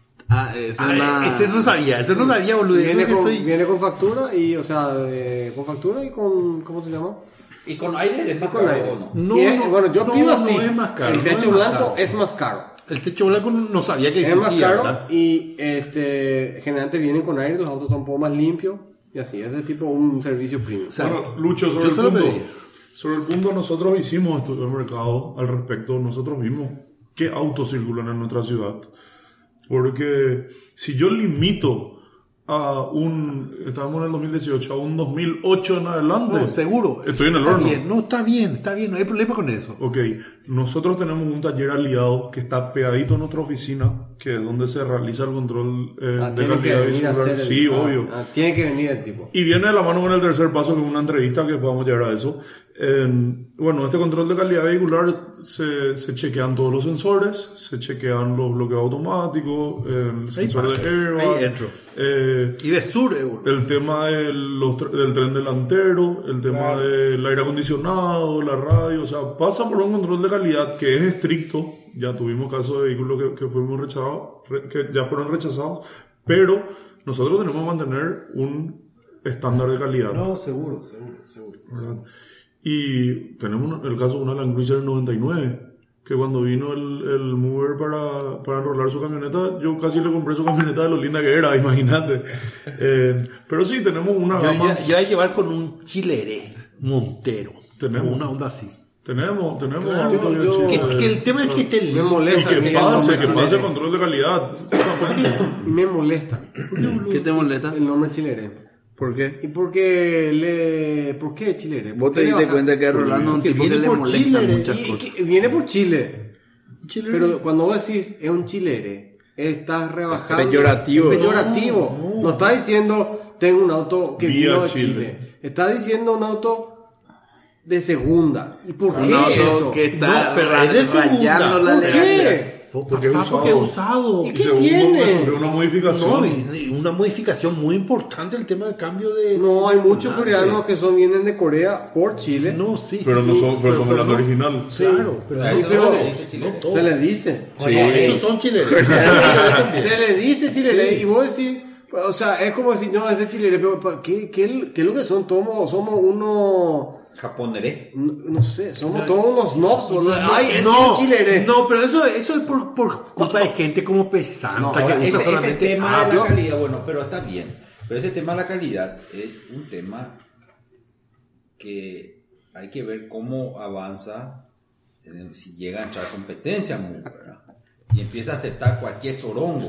Speaker 8: Ese no sabía, boludo.
Speaker 7: Viene con factura y, o sea, con factura y con, ¿cómo se llama?
Speaker 6: ¿Y con aire es más
Speaker 7: Con
Speaker 6: caro
Speaker 7: aire.
Speaker 6: o no?
Speaker 8: No,
Speaker 7: Y
Speaker 8: no,
Speaker 7: bueno, yo
Speaker 8: no,
Speaker 7: pido
Speaker 8: no
Speaker 7: así.
Speaker 8: es más caro,
Speaker 7: El
Speaker 8: no
Speaker 7: techo
Speaker 8: es más
Speaker 7: blanco
Speaker 8: caro.
Speaker 7: es más caro.
Speaker 8: El techo blanco no sabía que
Speaker 7: Es
Speaker 8: existía,
Speaker 7: más caro
Speaker 8: ¿verdad?
Speaker 7: y generalmente vienen con aire, los autos están un poco más limpios y así, es de tipo un servicio premium.
Speaker 8: O sea,
Speaker 5: Bueno, Lucho,
Speaker 8: yo
Speaker 5: sobre
Speaker 8: solo pedí.
Speaker 5: el punto, nosotros hicimos estudio de mercado al respecto. Nosotros vimos qué autos circulan en nuestra ciudad. Porque si yo limito estábamos en el 2018, a un 2008 en adelante,
Speaker 8: No, seguro.
Speaker 5: estoy en el
Speaker 8: Está
Speaker 5: horno.
Speaker 8: bien, no, está bien, no hay problema con eso.
Speaker 5: Ok, nosotros tenemos un taller aliado que está pegadito a nuestra oficina, que es donde se realiza el control de
Speaker 7: Tiene que
Speaker 5: calidad
Speaker 7: venir a
Speaker 5: vehicular.
Speaker 7: hacer
Speaker 5: Sí, obvio.
Speaker 7: tiene que venir el tipo.
Speaker 5: Y viene de la mano con el tercer paso, que es una entrevista que podamos llegar a eso. Bueno, este control de calidad vehicular se chequean todos los sensores, se chequean los bloqueos automáticos, el sensor
Speaker 8: pasa,
Speaker 5: de airbag,
Speaker 8: ahí entro.
Speaker 5: eh,
Speaker 8: Y de sur,
Speaker 5: el tema del tren delantero, el tema del aire acondicionado, la radio, o sea, pasa por un control de calidad que es estricto. Ya tuvimos casos de vehículos que fuimos rechazados, que ya fueron rechazados, pero nosotros tenemos que mantener un estándar de calidad.
Speaker 8: No, seguro.
Speaker 5: ¿Verdad? Y tenemos el caso de una Land Cruiser 99, que cuando vino el mover para enrolar su camioneta, yo casi le compré su camioneta de lo linda que era, imagínate. Pero sí, tenemos una gama.
Speaker 8: Yo voy a llevar con un Chilere Montero.
Speaker 5: Tenemos.
Speaker 8: Una onda así.
Speaker 5: Tenemos
Speaker 8: Claro,
Speaker 5: autos de Chile.
Speaker 8: que el tema es que esté
Speaker 7: Me molesta.
Speaker 5: Y que
Speaker 7: sí,
Speaker 5: pase
Speaker 7: el nombre
Speaker 5: el control de calidad.
Speaker 7: Me molesta
Speaker 3: ¿Qué te molesta?
Speaker 7: el nombre chilere.
Speaker 3: ¿Por qué?
Speaker 7: ¿Y por qué ¿por qué chilere?
Speaker 3: Vos te diste cuenta que a Rolando es un
Speaker 8: Porque
Speaker 3: tipo que
Speaker 8: viene
Speaker 3: le
Speaker 8: por
Speaker 3: molesta
Speaker 8: Chile,
Speaker 3: muchas
Speaker 7: Y
Speaker 3: cosas.
Speaker 7: que viene por Chile.
Speaker 8: Chilere.
Speaker 7: Pero cuando vos decís es un chilere, estás rebajando.
Speaker 3: Peyorativo.
Speaker 7: Es peyorativo. No estás diciendo tengo un auto que
Speaker 5: Vía
Speaker 7: vino de
Speaker 5: Chile.
Speaker 7: Chile. Estás diciendo un auto de segunda. ¿Y por
Speaker 3: Un
Speaker 7: qué
Speaker 3: auto
Speaker 7: eso?
Speaker 3: que está
Speaker 8: No, pero es de segunda.
Speaker 3: rayando la
Speaker 7: ¿Por
Speaker 3: legalidad.
Speaker 7: qué?
Speaker 5: Porque es usado.
Speaker 8: Porque es usado.
Speaker 7: ¿Y
Speaker 5: Y
Speaker 7: qué
Speaker 5: segundo,
Speaker 7: tiene?
Speaker 5: que sufrió una modificación.
Speaker 8: No, y una modificación muy importante el tema del cambio de...
Speaker 7: No, hay muchos coreanos que vienen de Corea por Chile.
Speaker 8: No, sí,
Speaker 5: Pero
Speaker 8: sí,
Speaker 5: no
Speaker 8: sí.
Speaker 5: son, pero somos la
Speaker 8: no.
Speaker 5: original.
Speaker 8: Claro, pero
Speaker 6: A
Speaker 8: no,
Speaker 6: eso
Speaker 7: pero-
Speaker 6: no le dice chileno.
Speaker 8: no todo.
Speaker 7: Se les dice.
Speaker 8: Esos son chilenos.
Speaker 7: Se le dice chilere y vos decís, o sea, es como decir, no, ese chilere, pero ¿qué es lo que son? Somos unos,
Speaker 6: Japoneré.
Speaker 7: no sé, somos todos unos snobs, boludo. Ay, este
Speaker 8: No,
Speaker 7: es chilere.
Speaker 8: no, pero eso es por culpa de gente como pesanta
Speaker 6: No,
Speaker 8: que
Speaker 6: ahora,
Speaker 8: usa
Speaker 6: ese
Speaker 8: solamente
Speaker 6: tema de la
Speaker 8: audio.
Speaker 6: calidad, bueno, pero está bien. Pero ese tema de la calidad es un tema que hay que ver cómo avanza, si llega a entrar competencia, ¿verdad? Y empieza a aceptar cualquier sorongo.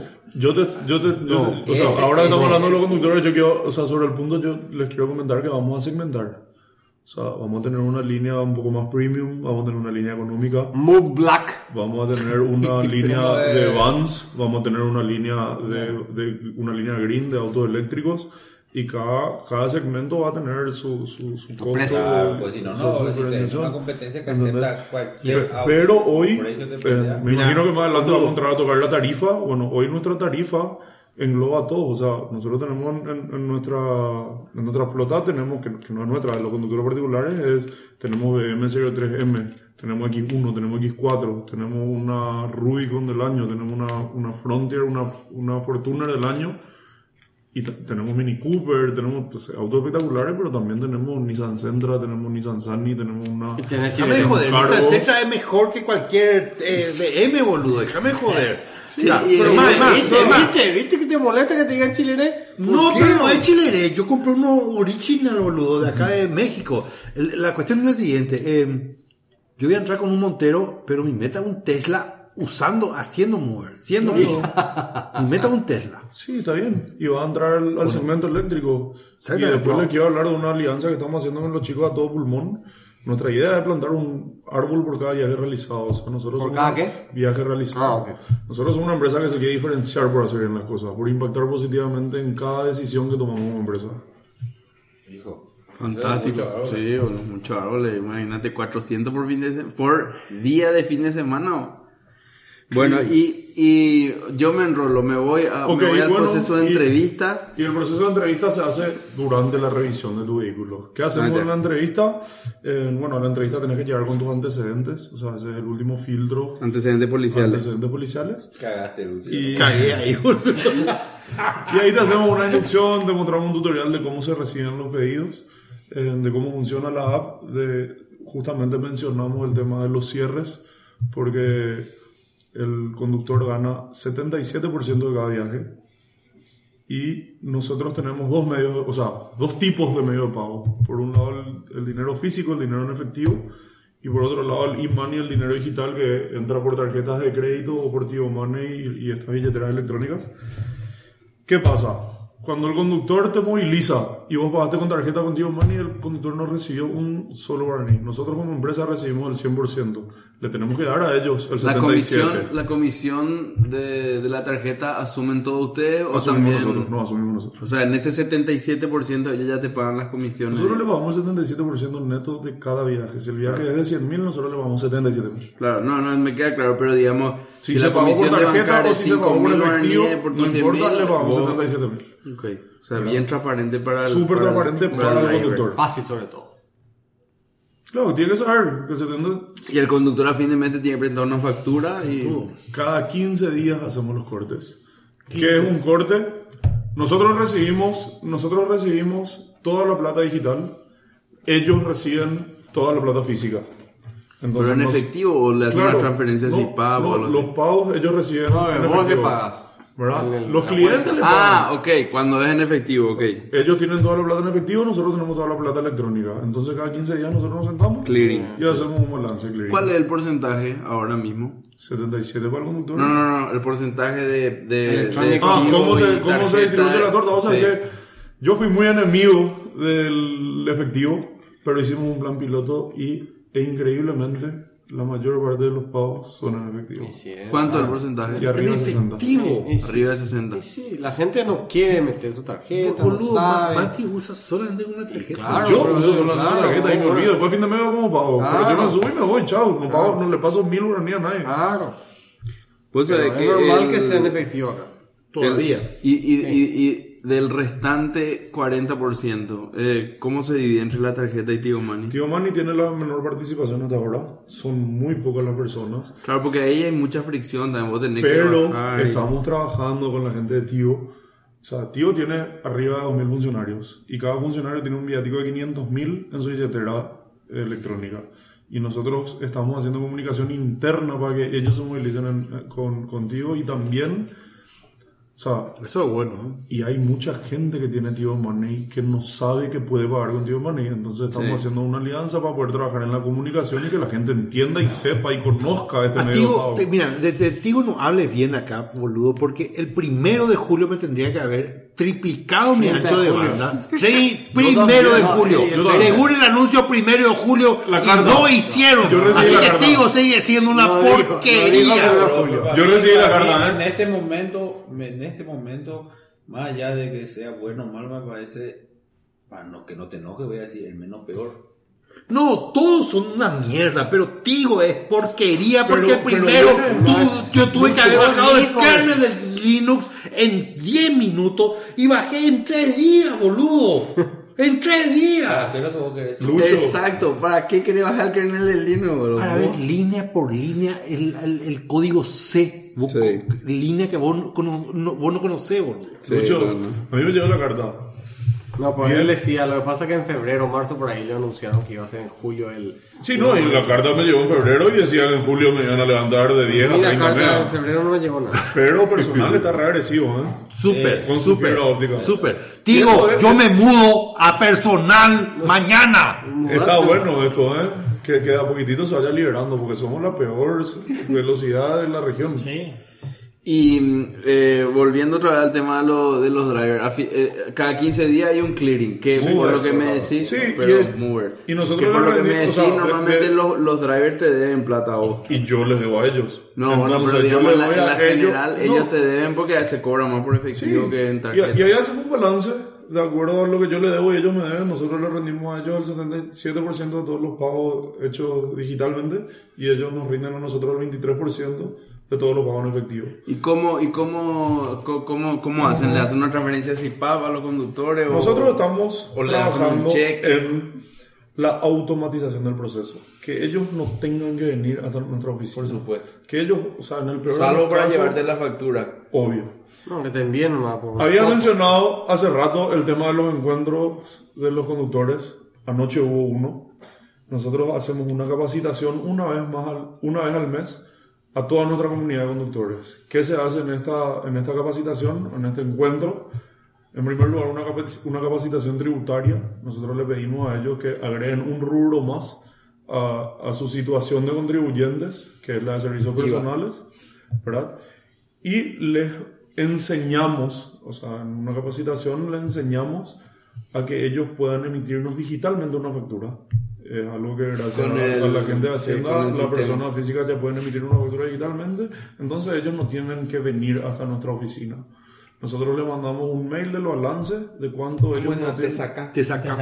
Speaker 5: O sea, ahora que estamos hablando de los conductores, yo quiero, o sea, sobre el punto yo les quiero comentar que vamos a segmentar. O sea, vamos a tener una línea un poco más premium, vamos a tener una línea económica,
Speaker 7: Move Black.
Speaker 5: vamos a tener una línea de vans, vamos a tener una línea una línea green de autos eléctricos, y cada segmento va a tener su costo.
Speaker 6: Claro, pues si no,
Speaker 5: su
Speaker 6: no, si tenés
Speaker 5: diferenciación.
Speaker 6: una competencia que
Speaker 5: ¿Entendés?
Speaker 6: acepta cualquier auto.
Speaker 5: Pero hoy,
Speaker 6: Precio de pelea.
Speaker 5: me imagino que más adelante vamos a entrar a tocar la tarifa. Bueno, hoy nuestra tarifa engloba todo. O sea, nosotros tenemos en nuestra flota, tenemos, que no es nuestra, de los conductores particulares, tenemos BM 03M, tenemos X1, tenemos X4, tenemos una Rubicon del año, tenemos una Frontier, una Fortuner del año. Y tenemos Mini Cooper, tenemos autos espectaculares, pero también tenemos Nissan Sentra, tenemos Nissan Sunny, tenemos una...
Speaker 8: Déjame joder,
Speaker 5: Cargo.
Speaker 8: Nissan Sentra es mejor que cualquier BM, boludo, déjame joder.
Speaker 7: Sí,
Speaker 8: O sea,
Speaker 7: y-
Speaker 8: pero
Speaker 7: y-
Speaker 8: más,
Speaker 7: ¿Viste que te molesta que te digan chilere?
Speaker 8: no, pero no es chilere. Yo compré uno original, boludo, de acá de México. La cuestión es la siguiente. Yo voy a entrar con un Montero, pero mi meta es un Tesla haciendo mover, siendo mover. Mi meta es un Tesla.
Speaker 5: Sí, está bien. Y va a entrar al segmento eléctrico.
Speaker 8: Sí,
Speaker 5: Y
Speaker 8: pero
Speaker 5: después
Speaker 8: no.
Speaker 5: le quiero hablar de una alianza que estamos haciendo con los chicos a todo pulmón. Nuestra idea es plantar un árbol por cada viaje realizado. O sea, nosotros
Speaker 7: ¿Por
Speaker 5: somos
Speaker 7: cada qué?
Speaker 5: viaje realizado.
Speaker 7: Ah, ok.
Speaker 5: Nosotros somos una empresa que se quiere diferenciar por hacer bien las cosas, por impactar positivamente en cada decisión que tomamos como empresa.
Speaker 6: Hijo.
Speaker 3: Fantástico.
Speaker 6: Mucho árbol.
Speaker 3: Sí, bueno, mucho árbol. Imagínate 400 por día de fin de semana. Bueno, y yo me enrolo, me voy al proceso de entrevista.
Speaker 5: Y el proceso de entrevista se hace durante la revisión de tu vehículo. ¿Qué hacemos
Speaker 3: ya.
Speaker 5: en la entrevista? Bueno, en la entrevista tenés que llegar con tus antecedentes. O sea, ese es el último filtro.
Speaker 3: Antecedentes policiales.
Speaker 5: Antecedentes policiales.
Speaker 6: Cagaste, Lucho.
Speaker 5: Y,
Speaker 8: Cagué ahí, boludo.
Speaker 5: y ahí te hacemos una inducción, te mostramos un tutorial de cómo se reciben los pedidos. de cómo funciona la app, justamente mencionamos el tema de los cierres, porque el conductor gana 77% de cada viaje y nosotros tenemos dos tipos de medios de pago. Por un lado el dinero físico, el dinero en efectivo, y por otro lado el e-money, el dinero digital que entra por tarjetas de crédito o por Tigo Money y estas billeteras electrónicas. ¿Qué pasa? Cuando el conductor te moviliza y vos pagaste con tarjeta con Tigo Money, el conductor no recibió un solo guaraní. Nosotros como empresa recibimos el 100%. Le tenemos que dar a ellos el 77%.
Speaker 3: ¿La comisión de la tarjeta asumen todos ustedes? ¿O
Speaker 5: Asumimos
Speaker 3: también?
Speaker 5: nosotros, no asumimos nosotros.
Speaker 3: O sea, en ese 77% ellos ya te pagan las comisiones.
Speaker 5: Nosotros le pagamos el 77% neto de cada viaje. Si el viaje es de 100,000, nosotros le pagamos 77,000.
Speaker 3: Claro, no, me queda claro, pero digamos...
Speaker 5: Si se pagó por tarjeta o si se pagó por efectivo, no importa, le pagamos
Speaker 3: vos...
Speaker 5: 77,000.
Speaker 3: Ok, o sea, bien transparente para el...
Speaker 5: Súper transparente para el
Speaker 3: driver.
Speaker 5: conductor.
Speaker 7: Fácil sobre todo.
Speaker 5: Claro, tiene que saber que el 70...
Speaker 3: Y el conductor a fin de mes te tiene que presentar una factura y...
Speaker 5: Cada 15 días hacemos los cortes. ¿Qué es un corte? Nosotros recibimos toda la plata digital. Ellos reciben toda la plata física. Entonces,
Speaker 3: ¿pero en efectivo o le hacen una transferencia así pago o algo así?
Speaker 5: Los pagos ellos reciben en
Speaker 7: ¿Vos qué
Speaker 5: efectivo.
Speaker 7: pagas?
Speaker 5: ¿Verdad? Los clientes le pagan.
Speaker 3: Ah, ok, cuando es en efectivo, ok.
Speaker 5: Ellos tienen toda la plata en efectivo, nosotros tenemos toda la plata electrónica. Entonces cada 15 días nosotros nos sentamos
Speaker 3: Clearing.
Speaker 5: y hacemos un balance clearing.
Speaker 3: ¿Cuál es el porcentaje ahora mismo?
Speaker 5: 77 para el conductor.
Speaker 3: No, el porcentaje de
Speaker 7: Electrónico.
Speaker 5: ¿Cómo
Speaker 3: y
Speaker 5: se
Speaker 3: tarjeta
Speaker 5: distribuye la torta? O sea
Speaker 3: sí.
Speaker 5: que yo fui muy enemigo del efectivo, pero hicimos un plan piloto e increíblemente la mayor parte de los pagos son en efectivo.
Speaker 3: ¿Cuánto es el porcentaje?
Speaker 5: Y arriba de 60.
Speaker 3: Arriba de 60.
Speaker 7: Sí, la gente no quiere meter su tarjeta,
Speaker 8: Boludo,
Speaker 7: no sabe.
Speaker 8: Mati usa solamente una tarjeta.
Speaker 7: Claro,
Speaker 5: Yo
Speaker 7: pero
Speaker 5: uso solo
Speaker 7: claro,
Speaker 5: la tarjeta y me olvido. Después a fin de mes como pago.
Speaker 7: Claro.
Speaker 5: Pero yo me subo y me voy, chao. No, pago, no le paso 1,000 guaraníes a nadie.
Speaker 7: Claro.
Speaker 3: Pues
Speaker 7: Pero es normal que sea en efectivo acá.
Speaker 8: Todavía.
Speaker 3: Y del restante 40%, ¿cómo se divide entre la tarjeta y Tigo Money?
Speaker 5: Tigo Money tiene la menor participación hasta ahora. Son muy pocas las personas.
Speaker 3: Claro, porque ahí hay mucha fricción también. Vos tenés que
Speaker 5: Pero
Speaker 3: bajar y-
Speaker 5: estamos trabajando con la gente de Tigo. O sea, Tigo tiene arriba de 2,000 funcionarios. Y cada funcionario tiene un viático de 500,000 en su billetera electrónica. Y nosotros estamos haciendo comunicación interna para que ellos se movilicen con Tigo. Y también, o sea,
Speaker 8: Eso es bueno, ¿eh?
Speaker 5: y hay mucha gente que tiene Tigo Money que no sabe que puede pagar con Tigo Money. Entonces estamos haciendo una alianza para poder trabajar en la comunicación y que la gente entienda y sepa y conozca este
Speaker 8: A
Speaker 5: medio de
Speaker 8: Tigo,
Speaker 5: pago.
Speaker 8: mira, de Tigo no hables bien acá, boludo, porque el 1 de julio me tendría que haber triplicado mi ancho de banda. Sí, 1 de julio. Según el anuncio 1 de julio,
Speaker 5: La
Speaker 8: y
Speaker 5: carta.
Speaker 8: no hicieron.
Speaker 5: Yo recibí
Speaker 8: Así
Speaker 5: la
Speaker 8: que
Speaker 5: carta.
Speaker 8: Tigo sigue siendo una porquería.
Speaker 5: Yo recibí la
Speaker 6: Para mí,
Speaker 5: carta,
Speaker 6: en este momento, más allá de que sea bueno o mal, me parece, para no, que no te enojes, voy a decir el menos peor.
Speaker 8: No, todos son una mierda, pero Tigo es porquería porque
Speaker 5: Pero
Speaker 8: primero
Speaker 5: yo-
Speaker 8: yo tuve que haber
Speaker 7: Mucho
Speaker 8: bajado el
Speaker 7: lejos.
Speaker 8: kernel del Linux en 10 minutos y bajé en 3 días, boludo. En 3 días.
Speaker 6: ¿Qué es lo que vos querés decir?
Speaker 5: Lucho.
Speaker 3: Exacto, ¿para qué querés bajar el kernel del Linux, bro?
Speaker 8: Para ver línea por línea el código C. Vos
Speaker 3: Sí.
Speaker 8: línea que vos no conocés, boludo.
Speaker 3: Sí,
Speaker 5: Lucho,
Speaker 3: bueno.
Speaker 5: a mí me llegó la carta.
Speaker 7: No, pues él decía, lo que pasa es que en febrero, marzo, por ahí le anunciaron que iba a ser en julio el...
Speaker 5: Sí, no, y la carta me llegó en febrero y decían que en julio me iban a levantar de 10 a
Speaker 7: Y la
Speaker 5: 30
Speaker 7: carta en
Speaker 5: megas.
Speaker 7: febrero no me llegó nada.
Speaker 5: Pero personal está re agresivo, ¿eh?
Speaker 8: Súper,
Speaker 5: con su
Speaker 8: súper,
Speaker 5: fibra óptica.
Speaker 8: súper. Tigo, yo me mudo a personal mañana.
Speaker 5: Está bueno esto, ¿eh? Que a poquitito se vaya liberando porque somos la peor velocidad de la región.
Speaker 4: Sí.
Speaker 3: Y volviendo otra vez al tema de los drivers, cada 15 días hay un clearing, que por lo que me decís,
Speaker 5: Sí,
Speaker 3: pero mover.
Speaker 5: y nosotros
Speaker 3: que por
Speaker 5: le
Speaker 3: lo que me
Speaker 5: rendimos,
Speaker 3: decís,
Speaker 5: o sea,
Speaker 3: normalmente
Speaker 5: de-
Speaker 3: los drivers te deben plata a vos.
Speaker 5: Y yo les debo a ellos.
Speaker 3: No, bueno,
Speaker 5: Entonces,
Speaker 3: pero
Speaker 5: yo
Speaker 3: digamos
Speaker 5: les
Speaker 3: en
Speaker 5: doy
Speaker 3: la
Speaker 5: a ellos-
Speaker 3: general,
Speaker 5: no,
Speaker 3: ellos te deben porque se cobra más por
Speaker 5: sí,
Speaker 3: efectivo que en
Speaker 5: y
Speaker 3: tarjeta.
Speaker 5: ahí hacemos un balance de acuerdo a lo que yo le debo y ellos me deben. Nosotros le rendimos a ellos el 77% de todos los pagos hechos digitalmente y ellos nos rinden a nosotros el 23% de todos los pagos en efectivo.
Speaker 3: ¿Y cómo hacen? ¿Le hacen una transferencia SIPAP a los conductores?
Speaker 5: Nosotros estamos
Speaker 3: o le hacen un
Speaker 5: trabajando
Speaker 3: cheque.
Speaker 5: en la automatización del proceso. Que ellos no tengan que venir hasta nuestra oficina.
Speaker 3: Por supuesto.
Speaker 5: Que ellos, o sea, en el peor de
Speaker 3: Salvo
Speaker 5: los
Speaker 3: para
Speaker 5: casos,
Speaker 3: llevarte la factura.
Speaker 5: obvio.
Speaker 7: No, que te envíen nomás. por
Speaker 5: Había
Speaker 7: foto.
Speaker 5: mencionado hace rato el tema de los encuentros de los conductores. anoche hubo uno. Nosotros hacemos una capacitación una vez al mes a toda nuestra comunidad de conductores. ¿Qué se hace en esta capacitación, en este encuentro? En primer lugar, una capacitación tributaria. Nosotros le pedimos a ellos que agreguen un rubro más a su situación de contribuyentes, que es la de servicios personales, ¿verdad? Y les enseñamos, o sea, en una capacitación les enseñamos a que ellos puedan emitirnos digitalmente una factura. Es algo que gracias a la gente de Hacienda, la persona física ya pueden emitir una factura digitalmente, entonces ellos no tienen que venir hasta nuestra oficina. Nosotros le mandamos un mail del balance de cuánto ellos nos
Speaker 3: te saca.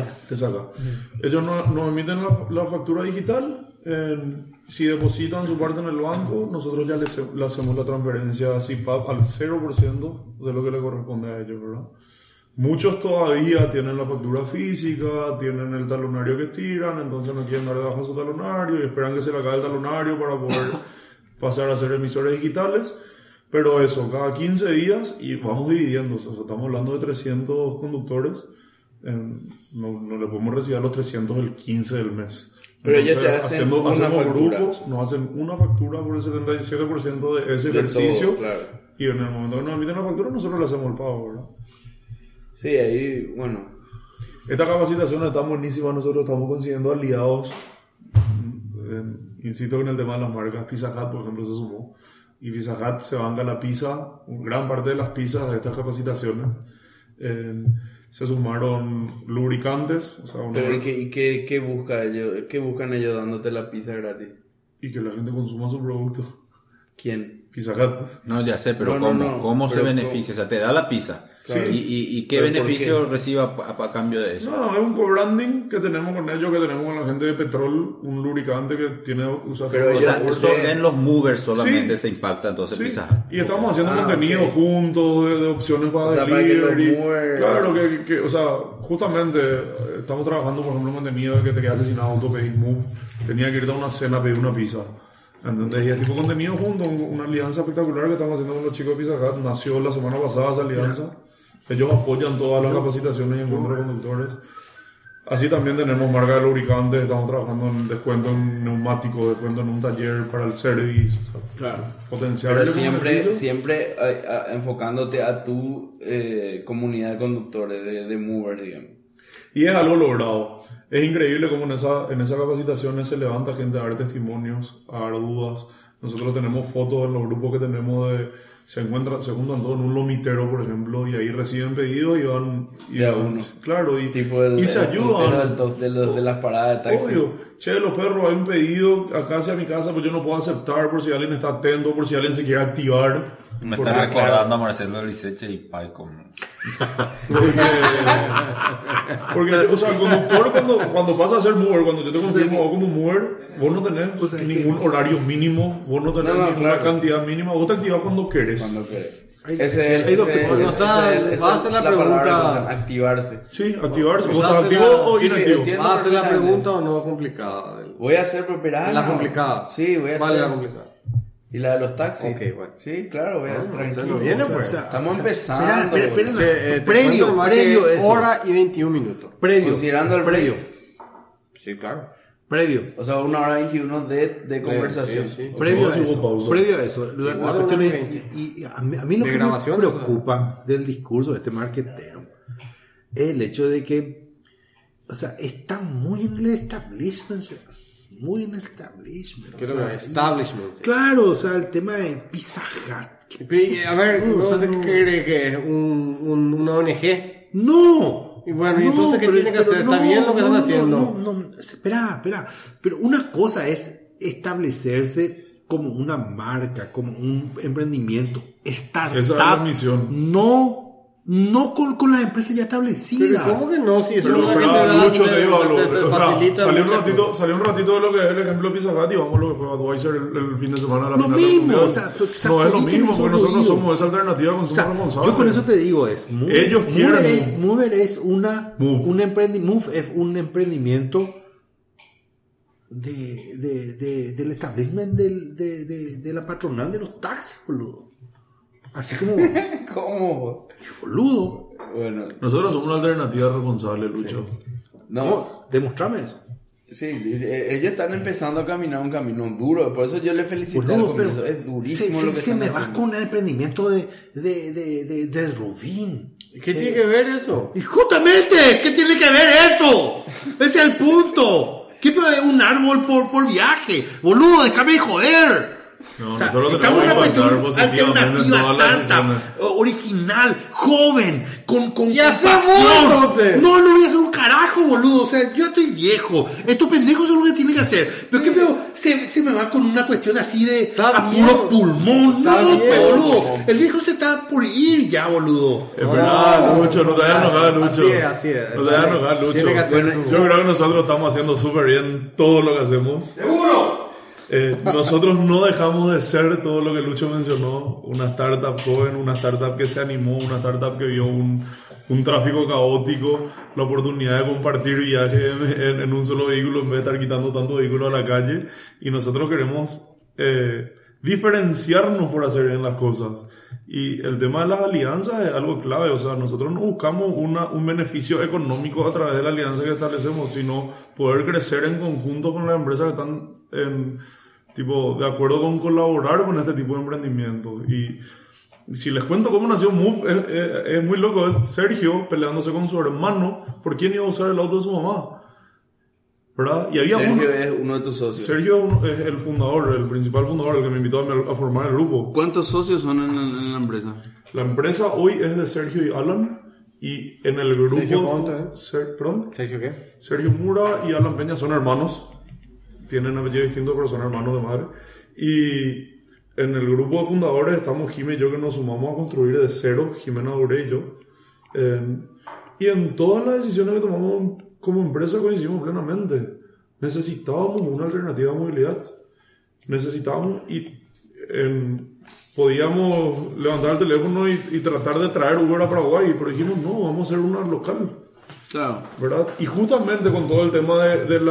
Speaker 5: Ellos nos emiten la factura digital. Si depositan su parte en el banco, nosotros ya le hacemos la transferencia a CIPAP al 0% de lo que le corresponde a ellos, ¿verdad? Muchos todavía tienen la factura física, tienen el talonario que estiran, entonces no quieren dar de baja su talonario y esperan que se le acabe el talonario para poder pasar a ser emisores digitales. Pero eso, cada 15 días, y vamos dividiéndose, o sea, estamos hablando de 300 conductores, no le podemos recibir a los 300 el 15 del mes.
Speaker 3: Pero ellos te hacen una
Speaker 5: hacemos
Speaker 3: factura.
Speaker 5: Grupos, nos hacen una factura por el 77% de ese ejercicio,
Speaker 3: todo, claro.
Speaker 5: Y en el momento que nos emiten la factura, nosotros le hacemos el pago, ¿verdad?
Speaker 3: Sí, ahí, bueno.
Speaker 5: Esta capacitación está buenísima, nosotros estamos consiguiendo aliados, insisto con el tema de las marcas, Pizza Hut, por ejemplo, se sumó. Y Pizza Hut se banca la pizza, gran parte de las pizzas de estas capacitaciones. Se sumaron lubricantes. O sea,
Speaker 3: pero ¿y qué buscan ellos dándote la pizza gratis?
Speaker 5: Y que la gente consuma su producto.
Speaker 3: ¿Quién?
Speaker 5: Pizza Hut.
Speaker 6: No, ya sé, pero ¿cómo se beneficia? O sea, te da la pizza.
Speaker 5: Sí.
Speaker 6: ¿Y qué beneficio recibe a cambio de eso?
Speaker 5: No, es un co-branding que tenemos con ellos, que tenemos con la gente de Petrol, un lubricante que tiene...
Speaker 3: Pero
Speaker 6: eso en los movers solamente se impacta, entonces
Speaker 5: sí.
Speaker 6: Pizza.
Speaker 5: Y estamos haciendo contenido juntos, de opciones para delivery. Claro, que, o sea, justamente estamos trabajando, por ejemplo, en contenido de que te quedas sin auto, pedís Move, tenía que irte a una cena, pedir una pizza. ¿Entendés? Y es tipo contenido junto, una alianza espectacular que estamos haciendo con los chicos de Pizza Hut. Nació la semana pasada esa alianza. Ellos apoyan todas las capacitaciones y encuentros de conductores. Así también tenemos marca de lubricantes, estamos trabajando en descuento en neumáticos, descuento en un taller para el service. O sea,
Speaker 3: claro.
Speaker 5: Potencial.
Speaker 3: Pero siempre enfocándote a tu comunidad de conductores, de movers, digamos.
Speaker 5: Y es algo logrado. Es increíble cómo en esa capacitación se levanta gente a dar testimonios, a dar dudas. Nosotros tenemos fotos en los grupos que tenemos se juntan todos en un lomitero, por ejemplo, y ahí reciben pedidos y van...
Speaker 3: uno.
Speaker 5: Claro, y se ayudan.
Speaker 3: De las paradas de taxi.
Speaker 5: Obvio. Che, los perros, hay un pedido acá hacia mi casa, pues yo no puedo aceptar por si alguien está atento, por si alguien se quiere activar.
Speaker 6: Me está recordando a Marcelo Liceche y Paicom.
Speaker 5: Porque o sea, el conductor cuando pasa a ser mover, cuando yo te confirmo como mover, vos no tenés ningún horario mínimo, vos no tenés ninguna cantidad mínima, vos te activas cuando querés.
Speaker 7: Va a hacer la pregunta.
Speaker 3: Activarse.
Speaker 5: Sí, activarse. ¿Vos estás activo o inactivo?
Speaker 7: ¿Va a hacer la pregunta o no complicada?
Speaker 3: Voy a hacer propiedad.
Speaker 7: La complicada.
Speaker 3: Sí, voy a hacer.
Speaker 7: Vale, la complicada.
Speaker 3: ¿Y la de los taxis?
Speaker 7: Ok, bueno.
Speaker 3: Sí, claro, voy a hacer tranquilo.
Speaker 7: Viene, pues.
Speaker 3: Estamos empezando.
Speaker 8: Previo eso.
Speaker 7: Hora y 21 minutos.
Speaker 3: Considerando el previo.
Speaker 7: Sí, claro.
Speaker 8: Previo.
Speaker 3: O sea, 1 hora 21 de conversación.
Speaker 7: Sí.
Speaker 8: Previo a eso. La cuestión es, y a mí lo que me preocupa del discurso de este marketero es el hecho de que, o sea, está muy en el establishment. Muy en el establishment.
Speaker 7: ¿Qué es lo que es? Establishment.
Speaker 8: Claro, o sea, el tema de Pizza Hut.
Speaker 7: A ver, ¿qué cree que es? ¿Una ONG?
Speaker 8: No.
Speaker 7: Y bueno, ¿y entonces qué tiene que hacer? ¿Está bien lo que están haciendo?
Speaker 8: No, espera. Pero una cosa es establecerse como una marca, como un emprendimiento, startup.
Speaker 5: Esa es la misión.
Speaker 8: No con las empresas ya establecidas.
Speaker 7: ¿Pero cómo que no? Si eso
Speaker 5: Pero
Speaker 7: es lo que
Speaker 5: te facilita. Salió un ratito de lo que es el ejemplo de Pizza Hut y vamos a lo que fue Budweiser el fin de semana de la final del Mundial.
Speaker 8: O sea,
Speaker 5: no es lo mismo, porque nosotros somos esa alternativa de consumo responsable.
Speaker 8: Yo con eso te digo,
Speaker 5: ellos quieren.
Speaker 8: Mover es un emprendimiento del establishment de la patronal de los taxis, boludo. Así como...
Speaker 3: ¿Cómo?
Speaker 8: Boludo.
Speaker 3: Bueno.
Speaker 5: Nosotros somos una alternativa responsable, Lucho.
Speaker 3: Sí. No.
Speaker 8: demostrame eso.
Speaker 3: Sí, ellos están empezando a caminar un camino duro, por eso yo les felicité al comienzo. Es durísimo lo que
Speaker 8: se
Speaker 3: están
Speaker 8: me
Speaker 3: haciendo.
Speaker 8: va con el emprendimiento de Rubín.
Speaker 7: ¿Qué tiene que ver eso?
Speaker 8: Y justamente, ¿qué tiene que ver eso? Ese es el punto. ¿Qué puede un árbol por viaje? Boludo, déjame de joder.
Speaker 5: No,
Speaker 8: O sea,
Speaker 5: nosotros
Speaker 8: estamos
Speaker 5: tenemos
Speaker 8: en
Speaker 5: que
Speaker 8: una
Speaker 5: impactar
Speaker 8: cuestión
Speaker 5: positivamente en
Speaker 8: alternativa,
Speaker 5: todas las
Speaker 8: startup,
Speaker 5: decisiones.
Speaker 8: original, joven, con
Speaker 7: ¿Y hacemos
Speaker 8: compasión.
Speaker 7: entonces?
Speaker 8: No voy a hacer un carajo, boludo. O sea, yo estoy viejo. Estos pendejos son lo que tienen que hacer. Pero qué peor, se me va con una cuestión así de
Speaker 7: Está
Speaker 8: a
Speaker 7: bien.
Speaker 8: puro pulmón.
Speaker 7: Está
Speaker 8: No,
Speaker 7: bien.
Speaker 8: pues, boludo. El viejo se está por ir ya, boludo.
Speaker 5: Es verdad, Lucho, no te vayas a enojar, Lucho.
Speaker 7: Así es.
Speaker 5: No te vayas a enojar, Lucho.
Speaker 7: Tiene que hacer
Speaker 5: Bueno,
Speaker 7: su-
Speaker 5: yo creo que nosotros estamos haciendo súper bien todo lo que hacemos.
Speaker 8: ¡Seguro!
Speaker 5: Nosotros no dejamos de ser todo lo que Lucho mencionó, una startup joven, una startup que se animó, una startup que vio un tráfico caótico, la oportunidad de compartir viajes en un solo vehículo en vez de estar quitando tantos vehículos a la calle, y nosotros queremos diferenciarnos por hacer bien las cosas. Y el tema de las alianzas es algo clave, o sea, nosotros no buscamos un beneficio económico a través de la alianza que establecemos, sino poder crecer en conjunto con las empresas que están de acuerdo con colaborar con este tipo de emprendimientos. Y si les cuento cómo nació Move, es muy loco. Es Sergio peleándose con su hermano por quién iba a usar el auto de su mamá, ¿verdad? Y había
Speaker 3: Sergio es uno de tus socios.
Speaker 5: Sergio es el fundador, el principal fundador, el que me invitó a formar el grupo.
Speaker 3: ¿Cuántos socios son en la empresa?
Speaker 5: La empresa hoy es de Sergio y Alan, y en el grupo...
Speaker 7: Sergio Ponte,
Speaker 5: ¿Perdón?
Speaker 7: ¿Sergio qué?
Speaker 5: Sergio Mura y Alan Peña son hermanos, tienen apellido distinto, pero son hermanos de madre. Y en el grupo de fundadores estamos Jimé y yo, que nos sumamos a construir de cero, Jimena Dure y yo. Y en todas las decisiones que tomamos como empresa coincidimos plenamente. Necesitábamos una alternativa de movilidad. Necesitábamos podíamos levantar el teléfono y tratar de traer Uber a Paraguay, pero dijimos no, vamos a hacer una local.
Speaker 3: Claro.
Speaker 5: ¿Verdad? Y justamente con todo el tema de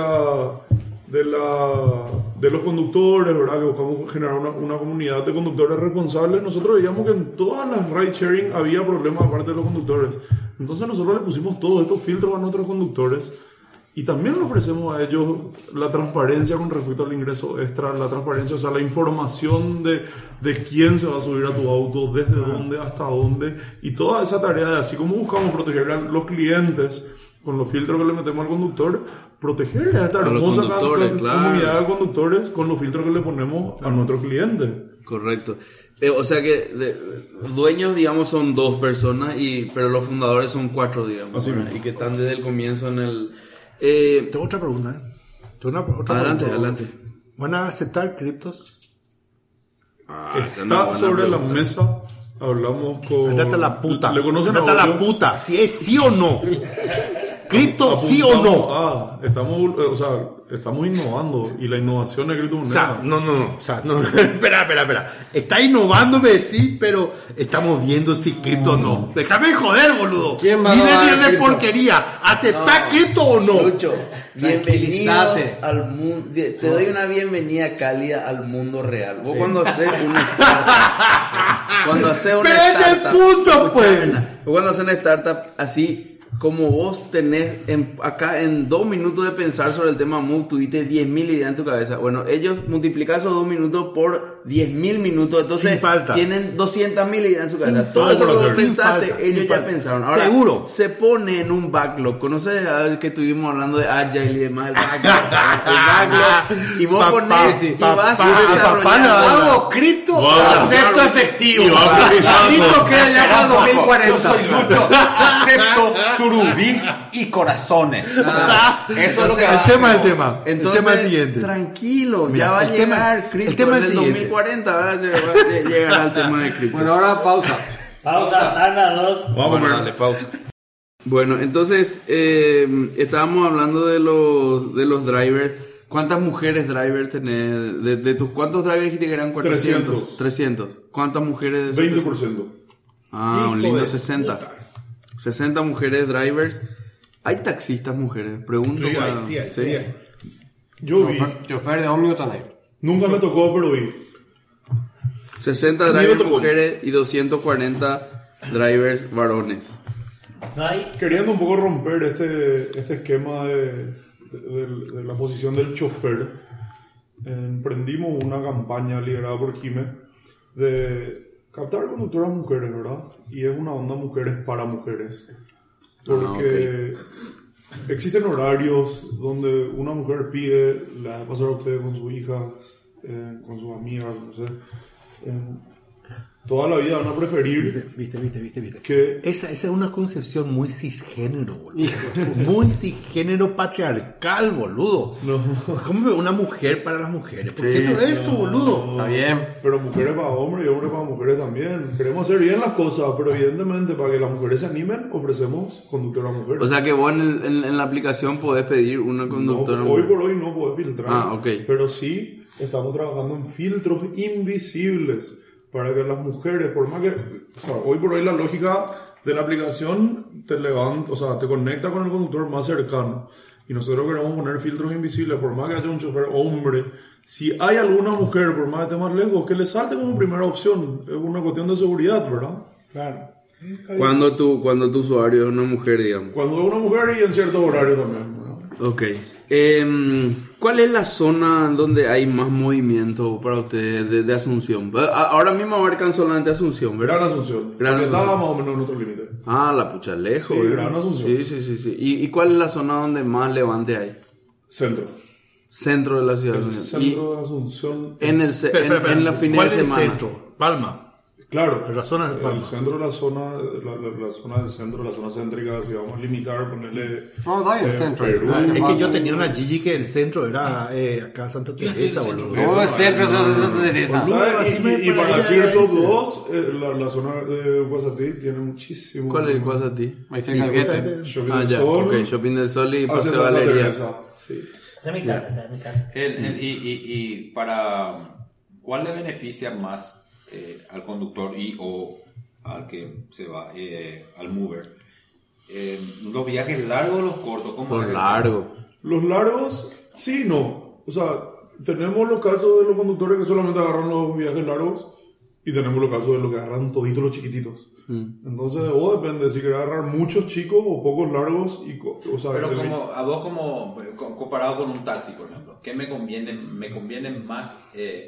Speaker 5: los conductores, ¿verdad? Que buscamos generar una comunidad de conductores responsables. Nosotros veíamos que en todas las ride sharing había problemas aparte de los conductores. Entonces nosotros le pusimos todos estos filtros a nuestros conductores, y también le ofrecemos a ellos la transparencia con respecto al ingreso extra, la transparencia, o sea, la información de quién se va a subir a tu auto, desde dónde hasta dónde, y toda esa tarea de así como buscamos proteger a los clientes con los filtros que le metemos al conductor, protegerle a esta hermosa comunidad de conductores con los filtros que le ponemos a nuestros clientes.
Speaker 3: Correcto. O sea que dueños, digamos, son 2 personas, pero los fundadores son 4, digamos.
Speaker 5: Así mismo.
Speaker 3: Y que están desde el comienzo en el...
Speaker 8: Tengo otra pregunta,
Speaker 3: Adelante.
Speaker 8: ¿Van a aceptar criptos?
Speaker 5: Está sobre la mesa. Hablamos con...
Speaker 8: Andate a la puta.
Speaker 5: ¿Le conocen
Speaker 8: Andate a la puta. Si es sí o no. ¿Cripto sí o no?
Speaker 5: Estamos innovando, y la innovación es criptomoneda.
Speaker 8: O sea, no. Espera. Está innovándome, sí, pero estamos viendo si cripto o no. Déjame joder, boludo.
Speaker 7: ¿Quién va a
Speaker 8: Dile
Speaker 7: dar
Speaker 8: de
Speaker 7: cripto?
Speaker 8: porquería. ¿Aceptar cripto o no?
Speaker 3: Lucho, bienvenidos
Speaker 7: Tranquilízate.
Speaker 3: al mundo. Te doy una bienvenida cálida al mundo real. Vos cuando haces una startup,
Speaker 8: Pero ese es el punto, pues.
Speaker 3: Vos cuando haces una startup así, como vos tenés acá en 2 minutos de pensar sobre el tema Move, tuviste 10.000 ideas en tu cabeza. Bueno, ellos multiplican esos 2 minutos por 10.000 minutos, entonces
Speaker 8: Sin falta.
Speaker 3: tienen 200.000 ideas en su cabeza.
Speaker 8: Sin
Speaker 3: Todo eso
Speaker 5: falta.
Speaker 3: que vos
Speaker 5: Sin
Speaker 3: pensaste,
Speaker 8: falta,
Speaker 3: ellos
Speaker 8: sin
Speaker 3: ya
Speaker 8: falta.
Speaker 3: pensaron. Ahora,
Speaker 8: Seguro.
Speaker 3: se pone en un backlog. ¿Conoces que estuvimos hablando de Agile y demás? El backlog. Y vos pones y vas desarrollando.
Speaker 7: Hago cripto, acepto efectivo.
Speaker 5: Y va priorizando.
Speaker 7: Cripto queda ya para el 2040.
Speaker 10: Yo soy Lucho, acepto surubís y corazones. Eso es lo que
Speaker 8: El tema del tema.
Speaker 3: Entonces,
Speaker 8: el tema es el siguiente.
Speaker 3: tranquilo,
Speaker 8: Mira,
Speaker 3: ya va a
Speaker 8: el tema-
Speaker 3: llegar cripto.
Speaker 8: el tema
Speaker 3: en
Speaker 8: es
Speaker 3: el
Speaker 8: el siguiente.
Speaker 3: 2040 va a llegar al tema de cripto.
Speaker 7: Bueno, ahora pausa.
Speaker 9: Pausa, tanda 2.
Speaker 5: Vamos a ver.
Speaker 3: Dale, pausa. Bueno, entonces estábamos hablando de los drivers. ¿Cuántas mujeres drivers tenés? ¿Cuántos drivers dijiste que eran? 400. 300. ¿Cuántas mujeres? De esos
Speaker 5: 20%.
Speaker 3: Ah,
Speaker 8: Hijo
Speaker 3: un lindo
Speaker 8: de
Speaker 3: 60.
Speaker 8: puta.
Speaker 3: 60 mujeres drivers. ¿Hay taxistas mujeres? Pregunto.
Speaker 8: Sí,
Speaker 3: para-
Speaker 8: sí hay.
Speaker 5: Yo vi.
Speaker 7: Chofer de ómnibus también.
Speaker 5: Nunca me tocó, pero vi.
Speaker 3: 60
Speaker 8: A mí me
Speaker 3: drivers
Speaker 8: tocó.
Speaker 3: mujeres y 240 drivers varones.
Speaker 9: No hay.
Speaker 5: Queriendo un poco romper este esquema de la posición del chofer, emprendimos una campaña liderada por Quime de captar conductoras mujeres, ¿verdad? Y es una onda mujeres para mujeres. Porque existen horarios donde una mujer pide, la va a pasar a usted con sus hijas, con sus amigas, no sé. Toda la vida van a preferir.
Speaker 8: Viste.
Speaker 5: Que
Speaker 8: esa es una concepción muy cisgénero, boludo. Muy cisgénero patriarcal, boludo.
Speaker 5: No.
Speaker 8: ¿Cómo una mujer para las mujeres? ¿Por qué no eso, boludo?
Speaker 7: Está bien.
Speaker 5: Pero mujeres para hombres y hombres para mujeres también. Queremos hacer bien las cosas, pero evidentemente para que las mujeres se animen, ofrecemos conductora mujer.
Speaker 3: O sea que vos en la aplicación podés pedir una conductora
Speaker 5: No, hoy
Speaker 3: mujer.
Speaker 5: por hoy no podés filtrar.
Speaker 3: Ok.
Speaker 5: Pero sí estamos trabajando en filtros invisibles para que las mujeres, por más que, o sea, hoy por hoy la lógica de la aplicación te levanta, o sea, te conecta con el conductor más cercano. Y nosotros queremos poner filtros invisibles, por más que haya un chofer hombre. Si hay alguna mujer, por más que esté más lejos, que le salte como primera opción. Es una cuestión de seguridad, ¿verdad?
Speaker 8: Claro.
Speaker 3: Cuando tu usuario es una mujer, digamos.
Speaker 5: Cuando es una mujer y en ciertos horarios también, ¿verdad?
Speaker 3: Ok. ¿Cuál es la zona donde hay más movimiento para ustedes de Asunción? Ahora mismo abarcan solamente Asunción, ¿verdad?
Speaker 5: Gran Asunción.
Speaker 3: Gran
Speaker 5: Porque
Speaker 3: Asunción.
Speaker 5: estaba más o menos en nuestro límite.
Speaker 3: Ah, la pucha, lejos.
Speaker 5: Sí,
Speaker 3: ¿verdad?
Speaker 5: Gran Asunción.
Speaker 3: Sí. ¿Y cuál es la zona donde más levante hay?
Speaker 5: Centro.
Speaker 3: Centro de la ciudad.
Speaker 5: El
Speaker 3: Y
Speaker 5: centro de Asunción.
Speaker 3: en los fines
Speaker 8: ¿Cuál
Speaker 3: de
Speaker 8: es el
Speaker 3: semana.
Speaker 8: centro? Palma.
Speaker 5: Claro,
Speaker 8: La zona de Palma.
Speaker 5: el centro de la zona, la zona del centro, la zona céntrica, si vamos a limitar, ponerle
Speaker 7: No, está bien, centro.
Speaker 5: Perú.
Speaker 8: Es que yo tenía una Gigi que el centro era acá Santa Teresa, boludo.
Speaker 7: ¿Cómo es centro? Eso es Santa Teresa.
Speaker 8: Boludo,
Speaker 5: ¿Sabes?
Speaker 8: así me
Speaker 5: Y para
Speaker 8: parece
Speaker 5: ciertos
Speaker 8: ese.
Speaker 5: dos, la zona de Guasatí tiene muchísimo.
Speaker 3: ¿Cuál es el Guasatí?
Speaker 7: Ahí cerca del Guete.
Speaker 5: Shopping
Speaker 3: Ah,
Speaker 5: del
Speaker 3: ya,
Speaker 5: Sol,
Speaker 3: ok, Shopping del Sol y
Speaker 5: hacia
Speaker 3: Paseo
Speaker 5: Santa
Speaker 3: Galería.
Speaker 5: Teresa. Sí.
Speaker 9: Esa es mi casa, esa es mi casa.
Speaker 6: Y para ¿cuál le beneficia más al conductor o al que se va, al mover? ¿Los viajes largos o los cortos? ¿Cómo
Speaker 3: Por
Speaker 6: es?
Speaker 3: largo.
Speaker 5: Los largos, sí, no. O sea, tenemos los casos de los conductores que solamente agarran los viajes largos y tenemos los casos de los que agarran toditos los chiquititos. Entonces, vos depende si querés agarrar muchos chicos o pocos largos. O sea,
Speaker 6: Pero a vos comparado con un taxi, por ejemplo, ¿qué me conviene más?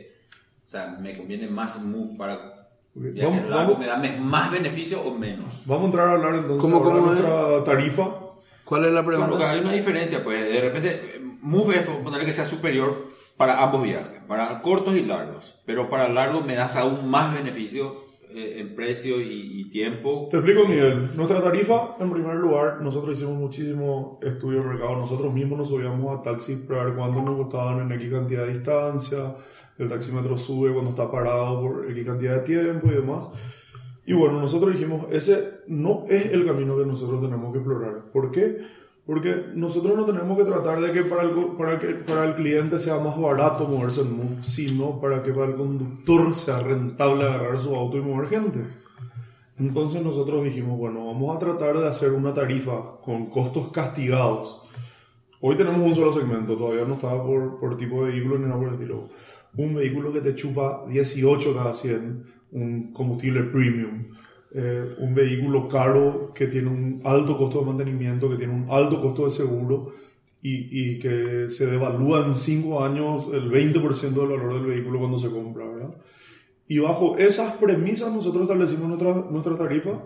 Speaker 6: O sea, ¿me conviene más move para viajes largos? ¿Me da más beneficio o menos?
Speaker 5: Vamos a entrar a hablar entonces
Speaker 3: ¿Cómo
Speaker 5: de
Speaker 3: es?
Speaker 5: nuestra tarifa.
Speaker 3: ¿Cuál es la
Speaker 6: Claro, que
Speaker 3: pregunta?
Speaker 6: hay una diferencia, pues de repente move es ponerle que sea superior para ambos viajes, para cortos y largos, pero para largos me das aún más beneficio en precio y tiempo.
Speaker 5: Te explico, Miguel. Nuestra tarifa, en primer lugar, nosotros hicimos muchísimo estudio de mercado. Nosotros mismos nos subíamos a taxis para ver cuánto nos costaban en X cantidad de distancia. El taxímetro sube cuando está parado por X cantidad de tiempo y demás. Y bueno, nosotros dijimos, ese no es el camino que nosotros tenemos que explorar. ¿Por qué? Porque nosotros no tenemos que tratar de que para el cliente sea más barato moverse en Move, sino para que para el conductor sea rentable agarrar su auto y mover gente. Entonces nosotros dijimos, bueno, vamos a tratar de hacer una tarifa con costos castigados. Hoy tenemos un solo segmento, todavía no está por tipo de vehículo ni nada por el estilo. Un vehículo que te chupa 18 cada 100, un combustible premium. Un vehículo caro que tiene un alto costo de mantenimiento, que tiene un alto costo de seguro y que se devalúa en 5 años el 20% del valor del vehículo cuando se compra, ¿verdad? Y bajo esas premisas nosotros establecimos nuestra tarifa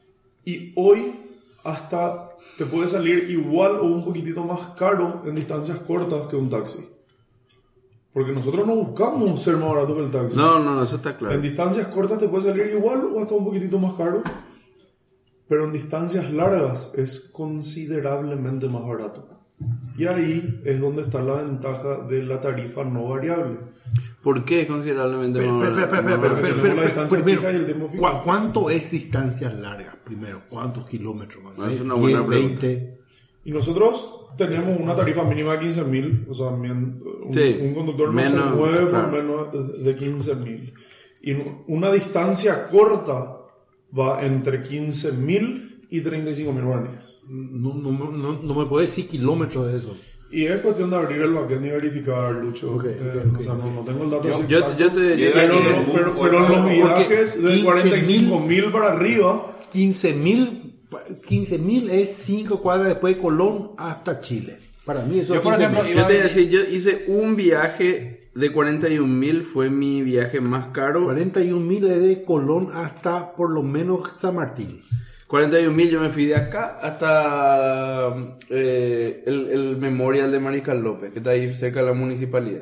Speaker 5: y hoy hasta te puede salir igual o un poquitito más caro en distancias cortas que un taxi. Porque nosotros no buscamos ser más baratos que el taxi.
Speaker 3: No, eso está claro.
Speaker 5: En distancias cortas te puede salir igual o hasta un poquitito más caro. Pero en distancias largas es considerablemente más barato. Y ahí es donde está la ventaja de la tarifa no variable.
Speaker 3: ¿Por qué considerablemente más barato?
Speaker 5: Porque tenemos la distancia fija y el tiempo fijo.
Speaker 8: ¿Cuánto es distancias largas? Primero, ¿cuántos kilómetros?
Speaker 3: Es una buena
Speaker 8: 10,
Speaker 3: pregunta.
Speaker 8: 20.
Speaker 5: Y nosotros tenemos una tarifa mínima de 15.000. O sea, un conductor no se
Speaker 3: Menos,
Speaker 5: mueve por
Speaker 3: claro.
Speaker 5: menos de 15.000. Y una distancia corta va entre 15.000 y 35.000 guaraníes.
Speaker 8: No me puedes decir kilómetros de eso.
Speaker 5: Y es cuestión de abrir el backend y verificar, Lucho.
Speaker 8: Ok.
Speaker 5: O sea, no tengo el dato así
Speaker 3: Yo
Speaker 5: exacto.
Speaker 3: te diría
Speaker 5: Pero en los viajes de
Speaker 8: 15.000
Speaker 5: 45.000 para arriba,
Speaker 8: 15.000 es 5 cuadras después de Colón hasta Chile. Para mí eso
Speaker 10: Yo, por
Speaker 8: 15.000.
Speaker 10: ejemplo,
Speaker 3: Yo te voy a decir, yo hice un viaje de 41.000, fue mi viaje más caro.
Speaker 8: 41.000 es de Colón hasta por lo menos San Martín.
Speaker 3: 41.000 yo me fui de acá hasta el Memorial de Mariscal López, que está ahí cerca de la municipalidad.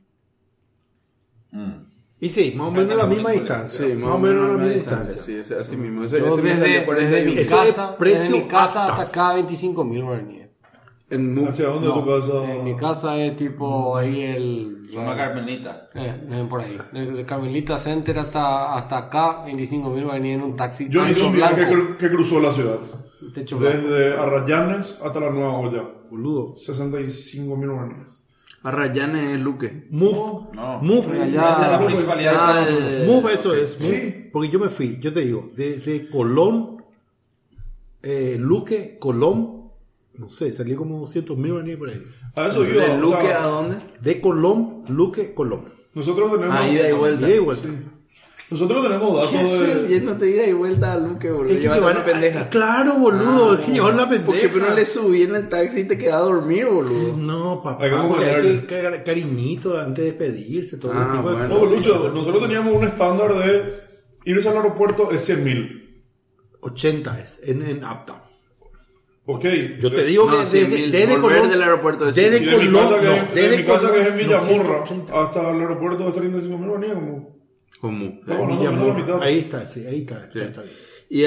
Speaker 8: Y sí, más o menos la misma distancia.
Speaker 3: Sí,
Speaker 8: más o menos la misma distancia.
Speaker 3: Sí, así mismo.
Speaker 7: Yo
Speaker 3: Ese me salió 41.000.
Speaker 7: desde mi casa hasta acá 25.000 guaraníes.
Speaker 5: ¿Hacia dónde tu casa?
Speaker 7: En mi casa es tipo ahí el...
Speaker 10: Zona Carmelita.
Speaker 7: por ahí. De Carmelita Center hasta acá, 25.000 guaraníes en un taxi.
Speaker 5: Yo hice un viaje que cruzó la ciudad.
Speaker 7: Techo blanco.
Speaker 5: Desde Arrayanes hasta la Nueva Olla.
Speaker 8: Boludo.
Speaker 5: 65.000 guaraníes.
Speaker 3: Arrayanes es Luque.
Speaker 8: Move.
Speaker 7: No.
Speaker 8: Move.
Speaker 7: Allá,
Speaker 10: Es de la municipalidad.
Speaker 8: Move, eso es. Move. Porque yo me fui, yo te digo, desde Colón, Luque, Colón, no sé, salí como 200.000 guaraníes por ahí.
Speaker 5: A eso iba.
Speaker 3: ¿De
Speaker 5: o
Speaker 3: Luque
Speaker 5: sea,
Speaker 3: a dónde?
Speaker 8: De Colón, Luque, Colón.
Speaker 5: Nosotros tenemos.
Speaker 3: Ida y vuelta.
Speaker 8: Ida y vuelta.
Speaker 5: Nosotros tenemos datos
Speaker 3: ¿Qué haces?
Speaker 5: de.
Speaker 3: Yéndote ida y vuelta a Luque, boludo.
Speaker 8: Es que
Speaker 3: Llévate
Speaker 8: llevar-
Speaker 3: una pendeja.
Speaker 8: Claro, boludo, es que llevar la pendeja.
Speaker 3: Porque pero no le subí en el taxi y te quedas a dormir, boludo.
Speaker 8: No, papá,
Speaker 5: Hay que
Speaker 8: porque hay
Speaker 5: acompañarle.
Speaker 8: que cariñito antes de despedirse, todo
Speaker 3: Ah,
Speaker 8: el tipo de
Speaker 3: bueno.
Speaker 5: No, Lucho, nosotros teníamos un estándar de irse al aeropuerto es 100.000.
Speaker 8: 80 es en Uptown.
Speaker 5: Ok.
Speaker 8: Yo te digo
Speaker 3: No,
Speaker 8: que
Speaker 3: 100.000,
Speaker 8: desde
Speaker 3: volver
Speaker 8: Colón,
Speaker 3: del aeropuerto de
Speaker 8: desde
Speaker 5: 100.000. Y de mi
Speaker 8: Colón,
Speaker 5: casa, que,
Speaker 8: no,
Speaker 5: de
Speaker 8: desde
Speaker 5: mi casa que es en
Speaker 8: Colón,
Speaker 5: Villamorra
Speaker 8: 280.
Speaker 5: hasta el aeropuerto de 35.000 guaraníes, como.
Speaker 3: ¿Cómo?
Speaker 5: Estamos hablando de menos de la mitad.
Speaker 8: Ahí está, sí, ahí está.
Speaker 3: Sí.
Speaker 8: Está bien.
Speaker 3: Y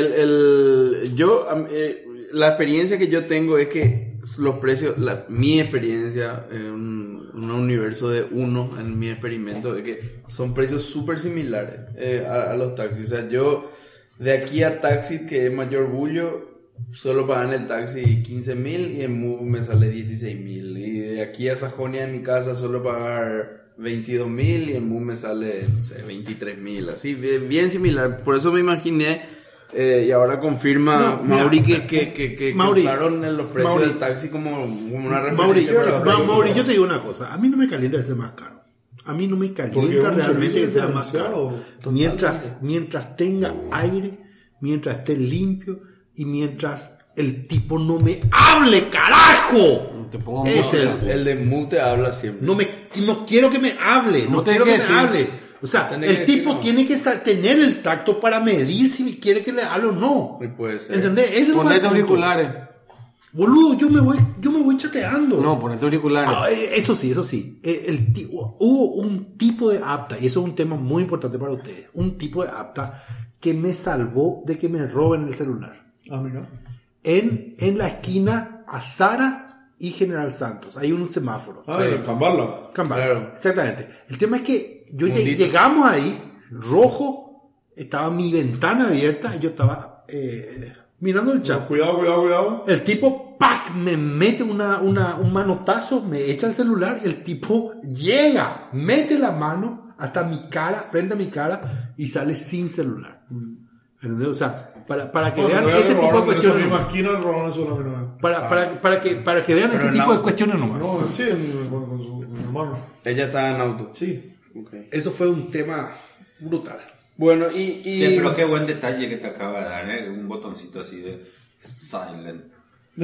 Speaker 3: la experiencia que yo tengo es que los precios, mi experiencia en un universo de uno en mi experimento es que son precios súper similares a los taxis. O sea, yo de aquí a Taxi, que es Mayor Bullo, solo pagan el taxi 15.000 y en Move me sale 16.000. Y de aquí a Sajonia, en mi casa, solo pagar 22.000 y en Move me sale, no sé, 23.000. Así, bien similar. Por eso me imaginé, y ahora confirma
Speaker 8: No, mira,
Speaker 3: Mauri que
Speaker 8: Mauri,
Speaker 3: cruzaron en los precios
Speaker 8: Mauri.
Speaker 3: del taxi como una
Speaker 8: Mauri,
Speaker 3: referencia.
Speaker 8: Mauri, yo te digo una cosa, a mí no me calienta que sea más caro. A mí no me
Speaker 5: Porque es
Speaker 8: calienta
Speaker 5: un
Speaker 8: realmente
Speaker 5: servicio
Speaker 8: que sea más
Speaker 5: diferenciado,
Speaker 8: caro.
Speaker 5: totalmente.
Speaker 8: Mientras tenga aire, mientras esté limpio y mientras el tipo no me hable, carajo.
Speaker 7: Te pongo
Speaker 8: Es
Speaker 7: música.
Speaker 3: El de Move te habla siempre.
Speaker 8: No quiero que me hable, no
Speaker 7: No te
Speaker 8: quiero que
Speaker 7: hay
Speaker 8: me
Speaker 7: que
Speaker 8: hable. O sea,
Speaker 3: Tenés
Speaker 8: el
Speaker 3: que
Speaker 8: tipo
Speaker 3: decir no.
Speaker 8: tiene que tener el tacto para medir si quiere que le hable o no.
Speaker 3: Y puede ser.
Speaker 8: ¿Entendés? Ese es el
Speaker 7: Ponete
Speaker 8: punto.
Speaker 7: auriculares.
Speaker 8: Boludo, yo me voy chateando.
Speaker 7: No, ponete auriculares.
Speaker 8: Ah, eso sí. Hubo un tipo de apta, y eso es un tema muy importante para ustedes, un tipo de apta que me salvó de que me roben el celular.
Speaker 5: Ah, mira.
Speaker 8: En la esquina a Sara y General Santos, hay un semáforo.
Speaker 5: Ah, en Cambarla.
Speaker 8: Campana.
Speaker 3: Claro.
Speaker 8: Exactamente. El tema es que
Speaker 3: Mundito.
Speaker 8: llegamos ahí, rojo, estaba mi ventana abierta y yo estaba mirando el chat.
Speaker 5: Cuidado.
Speaker 8: El tipo, ¡pac!, me mete un manotazo, me echa el celular y el tipo llega, mete la mano hasta mi cara, frente a mi cara y sale sin celular. ¿Entendés? O sea, para que vean ese tipo de cuestiones.
Speaker 5: En esa misma esquina robaron eso la misma vez.
Speaker 8: Para que vean ese
Speaker 3: en
Speaker 8: tipo
Speaker 3: auto.
Speaker 8: de cuestiones nomás.
Speaker 5: No, sí, con su hermano.
Speaker 3: Ella estaba en auto.
Speaker 5: Sí.
Speaker 3: Okay.
Speaker 8: Eso fue un tema brutal.
Speaker 3: Bueno, y
Speaker 6: Sí, pero qué buen detalle que te acaba de dar, ¿eh? Un botoncito así de silent.
Speaker 3: Sí,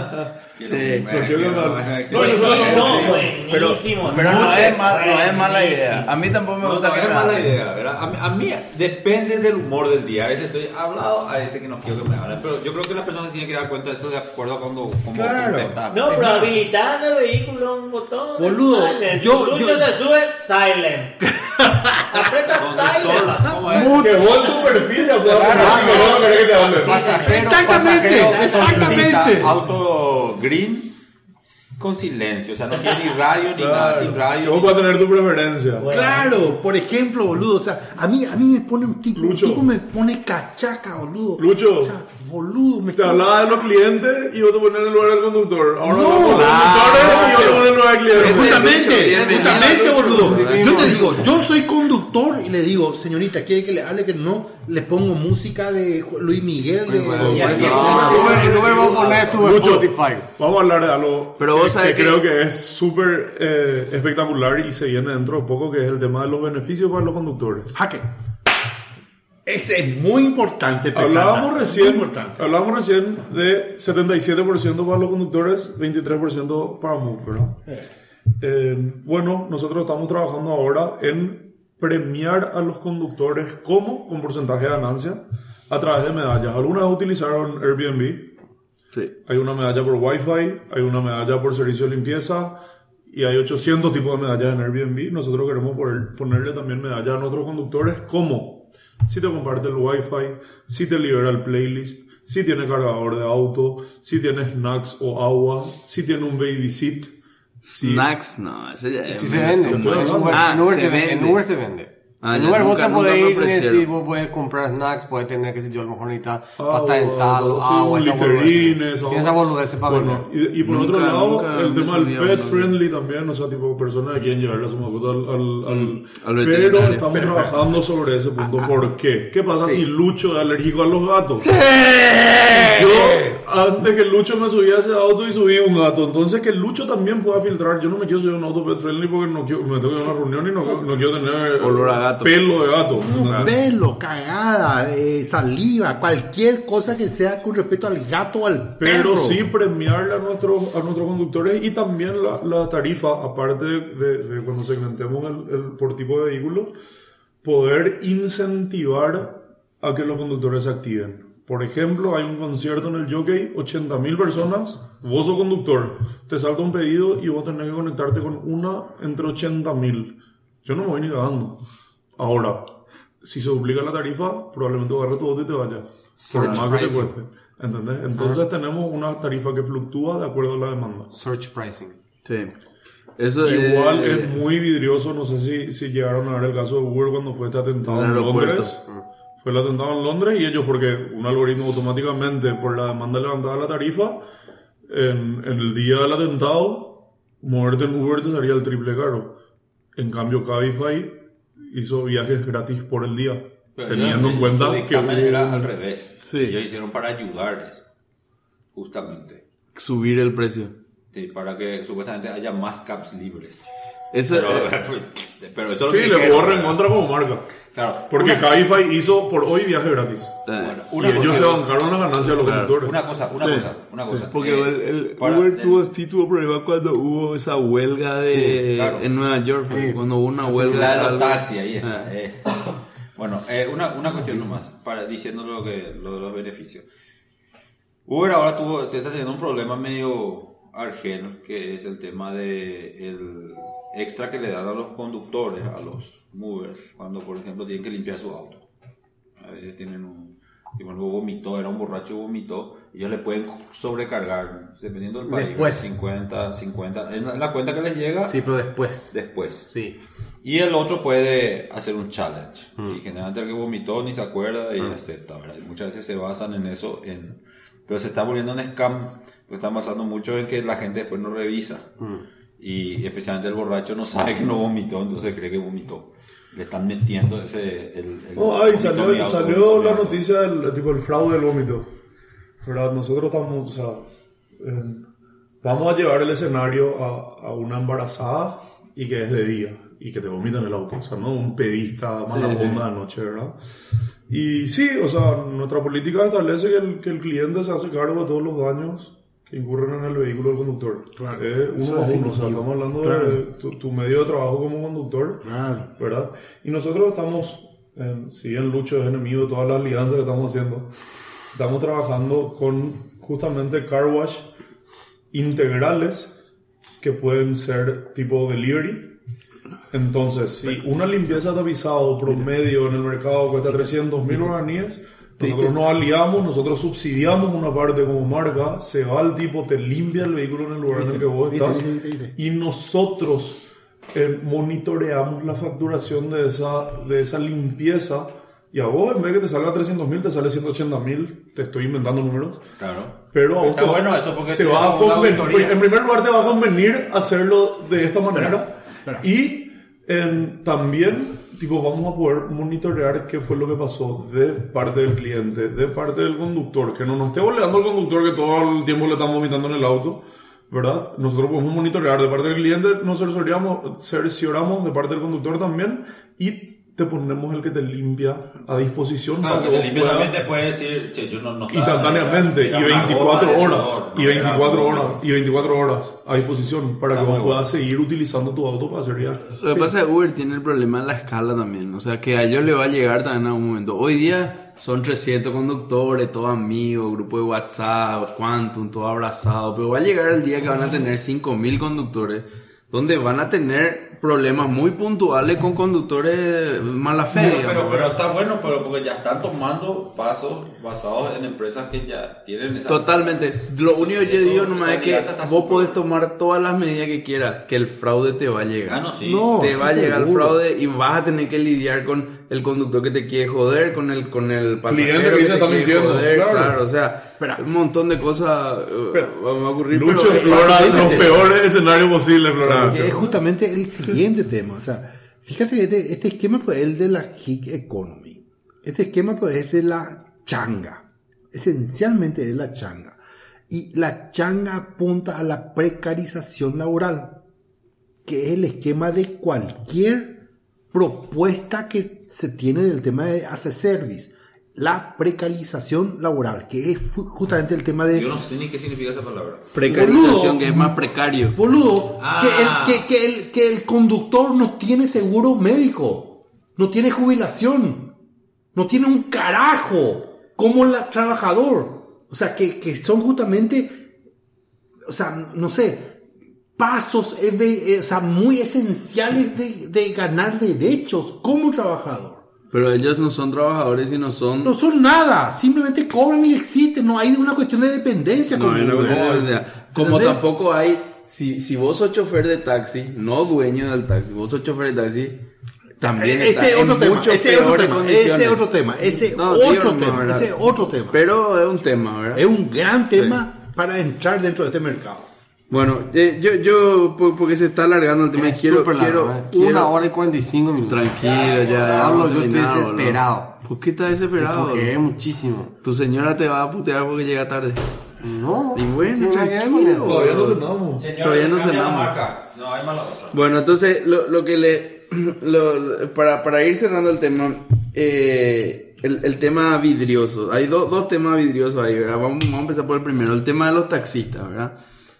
Speaker 9: buenísimo.
Speaker 3: pero no es mala idea. A mí tampoco me
Speaker 6: No,
Speaker 3: gusta
Speaker 6: no
Speaker 3: que
Speaker 6: es
Speaker 3: me
Speaker 6: mala
Speaker 3: hablen.
Speaker 6: idea, ¿verdad? A mí depende del humor del día. A veces estoy hablado, a veces que no quiero que me hablen. Pero yo creo que las personas se tienen que dar cuenta de eso de acuerdo a cuando
Speaker 8: Claro.
Speaker 6: intentar.
Speaker 9: No, pero habilitando el vehículo, un botón.
Speaker 8: Boludo,
Speaker 9: silent.
Speaker 8: yo-
Speaker 9: Lucho
Speaker 8: yo-
Speaker 9: se sube, silent. Aprieta silent.
Speaker 6: ¿Cómo es?
Speaker 5: Que vos en tu perfil ya puedas poner si no querés que te hablen.
Speaker 8: Exactamente.
Speaker 6: Auto green con silencio. O sea, no tiene ni radio ni nada, sin
Speaker 5: Que
Speaker 6: radio.
Speaker 5: vos vas a tener tu preferencia.
Speaker 8: Claro, por ejemplo, boludo, o sea, a mí me pone un tipo,
Speaker 5: Lucho.
Speaker 8: un tipo me pone cachaca, boludo.
Speaker 5: Lucho.
Speaker 8: O sea, boludo, me
Speaker 5: Te hablaba de los clientes y vos te pones en el lugar del conductor. Ahora
Speaker 8: No,
Speaker 5: los conductores y yo te pones en el lugar del cliente.
Speaker 8: Justamente,
Speaker 3: Lucho,
Speaker 8: boludo.
Speaker 3: bienvenido,
Speaker 8: Yo te
Speaker 3: Lucho.
Speaker 8: digo, yo soy conductor y le digo, señorita, ¿quiere que le hable? Que no, le pongo música de Luis Miguel.
Speaker 9: Y así es.
Speaker 7: En Uber vos ponés tu
Speaker 5: Mucho.
Speaker 7: Spotify.
Speaker 5: Vamos a hablar de algo
Speaker 3: Pero
Speaker 5: que,
Speaker 3: vos sabés
Speaker 5: que
Speaker 3: que-
Speaker 5: creo que es súper espectacular y se viene dentro de poco, que es el tema de los beneficios para los conductores.
Speaker 8: Jaque. Ese es muy importante.
Speaker 5: Hablábamos recién
Speaker 8: Muy
Speaker 5: de 77% para los conductores, 23% para MOVE, ¿verdad? Bueno, nosotros estamos trabajando ahora en premiar a los conductores como con porcentaje de ganancia a través de medallas. Algunas utilizaron Airbnb.
Speaker 3: Sí.
Speaker 5: Hay una medalla por Wi-Fi, hay una medalla por servicio de limpieza y hay 800 tipos de medallas en Airbnb. Nosotros queremos ponerle también medallas a nuestros conductores como si te comparte el Wi-Fi, si te libera el playlist, si tiene cargador de auto, si tiene snacks o agua, si tiene un baby seat.
Speaker 3: Snacks, no, eso ya es.
Speaker 7: Si se vende. En Uber se vende. En Uber vos te podés ir y decir, vos puedes comprar snacks, puedes tener, qué sé yo, a lo mejor necesitas pasta dental, agua,
Speaker 5: Listerines.
Speaker 7: Esa boludez para vender.
Speaker 5: Y por otro lado, el tema del pet friendly también, o sea, tipo, personas que quieren llevarle a su mascota al pero estamos trabajando sobre ese punto. ¿Por qué? ¿Qué pasa si Lucho es alérgico a los gatos?
Speaker 7: ¡Sí!
Speaker 5: Yo, antes que Lucho me subía a ese auto y subí un gato, entonces que Lucho también pueda filtrar. Yo no me quiero subir a un auto pet friendly porque no quiero, me tengo que ir a una reunión y no quiero tener
Speaker 3: olor a gato.
Speaker 5: Pelo de gato.
Speaker 8: No, pelo, cagada, saliva, cualquier cosa que sea con respecto al gato o al perro.
Speaker 5: Pero sí premiarle a nuestros conductores y también la tarifa, aparte de cuando segmentemos el por tipo de vehículo, poder incentivar a que los conductores se activen. Por ejemplo, hay un concierto en el Jockey, 80.000 personas, vos sos conductor, te salta un pedido y vos tenés que conectarte con una entre 80.000. Yo no me voy ni cagando. Ahora, si se duplica la tarifa, probablemente agarres tu auto y te vayas. Por más que te cueste. ¿Entendés? Entonces tenemos una tarifa que fluctúa de acuerdo a la demanda.
Speaker 7: Search pricing.
Speaker 3: Sí. Eso
Speaker 5: igual es muy vidrioso. No sé si llegaron a ver el caso de Uber cuando fue este atentado en Londres. Fue el atentado en Londres y ellos, porque un algoritmo automáticamente, por la demanda levantada de la tarifa, en el día del atentado, moverte en Uber te salía el triple caro. En cambio, Cabify hizo viajes gratis por el día, pero teniendo en cuenta que
Speaker 6: era al revés.
Speaker 3: Sí.
Speaker 6: Ellos hicieron para ayudar eso, justamente.
Speaker 3: Subir el precio.
Speaker 6: Sí, para que supuestamente haya más cabs libres.
Speaker 3: Eso,
Speaker 6: pero eso
Speaker 5: sí, le borra en contra como marca.
Speaker 6: Claro.
Speaker 5: Porque Cabify hizo por hoy viaje gratis. Y ellos se bancaron las ganancias de los conductores.
Speaker 6: Una cosa.
Speaker 3: Porque el Uber tuvo problemas cuando hubo esa huelga en Nueva York. Cuando hubo una huelga
Speaker 6: de los taxis ahí es. Bueno, una cuestión nomás, diciendo lo de los beneficios. Uber ahora está teniendo un problema medio argeno, que es el tema de el extra que le dan a los conductores, a los movers, cuando por ejemplo tienen que limpiar su auto. A veces tienen era un borracho, vomitó, y ellos le pueden sobrecargar, dependiendo del país,
Speaker 7: después.
Speaker 6: 50, en la cuenta que les llega.
Speaker 7: Sí, pero después.
Speaker 6: Sí. Y el otro puede hacer un challenge. Y generalmente el que vomitó ni se acuerda y acepta, ¿verdad? Y muchas veces se basan en eso, pero se está volviendo un scam. Lo están basando mucho en que la gente después no revisa. Y especialmente el borracho no sabe que no vomitó, entonces cree que vomitó. Le están metiendo
Speaker 5: salió la noticia del fraude del vómito. ¿Verdad? Nosotros estamos, vamos a llevar el escenario a una embarazada y que es de día y que te vomita en el auto, o sea, no un pedista mala onda de noche, ¿verdad? Y sí, o sea, nuestra política establece que el cliente se hace cargo de todos los daños que incurren en el vehículo del conductor. Claro. Uno a uno, o sea, estamos hablando de tu medio de trabajo como conductor, ¿verdad? Y nosotros estamos, si bien Lucho es enemigo de todas las alianzas que estamos haciendo, estamos trabajando con justamente car wash integrales que pueden ser tipo delivery. Entonces, si una limpieza tapizado promedio en el mercado cuesta 300.000 guaraníes, nosotros nos aliamos, nosotros subsidiamos una parte como marca, se va el tipo, te limpia el vehículo en el lugar en el que vos estás, y nosotros monitoreamos la facturación de esa limpieza, y a vos en vez de que te salga 300.000 te sale 180.000, te estoy inventando números.
Speaker 6: Claro.
Speaker 5: Pero a vos
Speaker 6: está bueno eso porque
Speaker 5: te va a convenir, en primer lugar te va a convenir hacerlo de esta manera, y también vamos a poder monitorear qué fue lo que pasó de parte del cliente, de parte del conductor, que no nos esté boleando el conductor que todo el tiempo le están vomitando en el auto, ¿verdad? Nosotros podemos monitorear de parte del cliente, nos cercioramos de parte del conductor también, y te ponemos el que te limpia a disposición
Speaker 6: Claro,
Speaker 5: para
Speaker 6: que
Speaker 5: que
Speaker 6: te
Speaker 5: vos
Speaker 6: limpia también
Speaker 5: puedas
Speaker 6: te puede decir, che, yo no
Speaker 5: instantáneamente y 24 horas y 24 horas a disposición para que vos puedas seguir utilizando tu auto para hacer viajes.
Speaker 3: Lo que pasa es que Uber tiene el problema de la escala también, o sea que a ellos le va a llegar también en algún momento. Hoy día son 300 conductores, todos amigos, grupo de WhatsApp, Quantum, todo abrazado, pero va a llegar el día que van a tener 5.000 conductores, donde van a tener problemas muy puntuales con conductores mala fe.
Speaker 6: Pero está bueno, pero porque ya están tomando pasos basados en empresas que ya tienen esa...
Speaker 3: Totalmente. Lo único que yo digo nomás es que vos podés tomar todas las medidas que quieras, que el fraude te va a llegar.
Speaker 6: Sí.
Speaker 3: Te va a llegar el fraude y vas a tener que lidiar con el conductor que te quiere joder, con el pasajero
Speaker 5: cliente que
Speaker 3: te
Speaker 5: está
Speaker 3: quiere
Speaker 5: mintiendo,
Speaker 3: joder,
Speaker 5: claro.
Speaker 3: O sea, un montón de cosas van a ocurrir.
Speaker 5: Lucho
Speaker 3: pero
Speaker 5: explora los peores escenarios posibles, Flora.
Speaker 8: Es justamente el siguiente tema. O sea, fíjate, este esquema pues, es el de la gig economy. Este esquema pues, es de la changa. Esencialmente de la changa. Y la changa apunta a la precarización laboral, que es el esquema de cualquier propuesta que se tiene del tema de as a service. La precarización laboral, que es justamente el tema de...
Speaker 6: Yo no sé ni qué significa esa palabra.
Speaker 3: Precarización,
Speaker 8: Boludo,
Speaker 3: que es más precario.
Speaker 8: Boludo, que el conductor no tiene seguro médico, no tiene jubilación, no tiene un carajo como el trabajador. O sea, que son justamente, o sea, no sé, pasos o sea, muy esenciales de ganar derechos como trabajador.
Speaker 3: Pero ellos no son trabajadores y no son...
Speaker 8: No son nada, simplemente cobran y existen, no hay una cuestión de dependencia.
Speaker 3: No hay una cuestión de dependencia. Como tampoco hay... Si vos sos chofer de taxi, no dueño del taxi, vos sos chofer de taxi, también
Speaker 8: ese
Speaker 3: está
Speaker 8: otro
Speaker 3: en
Speaker 8: tema,
Speaker 3: mucho
Speaker 8: ese
Speaker 3: peores
Speaker 8: otro tema,
Speaker 3: condiciones.
Speaker 8: ese otro tema, ese
Speaker 3: No,
Speaker 8: otro
Speaker 3: digo, no,
Speaker 8: tema,
Speaker 3: ¿verdad?
Speaker 8: ese otro tema.
Speaker 3: Pero es un tema, ¿verdad?
Speaker 8: Es un gran tema para entrar dentro de este mercado.
Speaker 3: Bueno, yo porque se está alargando el tema,
Speaker 7: Es
Speaker 3: quiero...
Speaker 7: súper largo, 1 hora y 45 minutos.
Speaker 3: Tranquilo, ya.
Speaker 7: Pablo,
Speaker 3: vamos
Speaker 7: yo estoy
Speaker 3: terminado,
Speaker 7: desesperado.
Speaker 3: boludo. ¿Por qué estás desesperado?
Speaker 7: Porque es
Speaker 3: boludo?
Speaker 7: muchísimo.
Speaker 3: Tu señora te va a putear porque llega tarde.
Speaker 7: No.
Speaker 3: Y bueno,
Speaker 7: tiene nada que ver con
Speaker 3: tranquilo.
Speaker 7: eso.
Speaker 5: Todavía no cenamos.
Speaker 6: Señor,
Speaker 3: Todavía no
Speaker 6: cambia la
Speaker 3: cenamos.
Speaker 6: marca. No, hay mala otra.
Speaker 3: Bueno, entonces, lo que para ir cerrando el tema, el tema vidrioso. Hay dos temas vidriosos ahí, ¿verdad? Vamos a empezar por el primero, el tema de los taxistas, ¿verdad?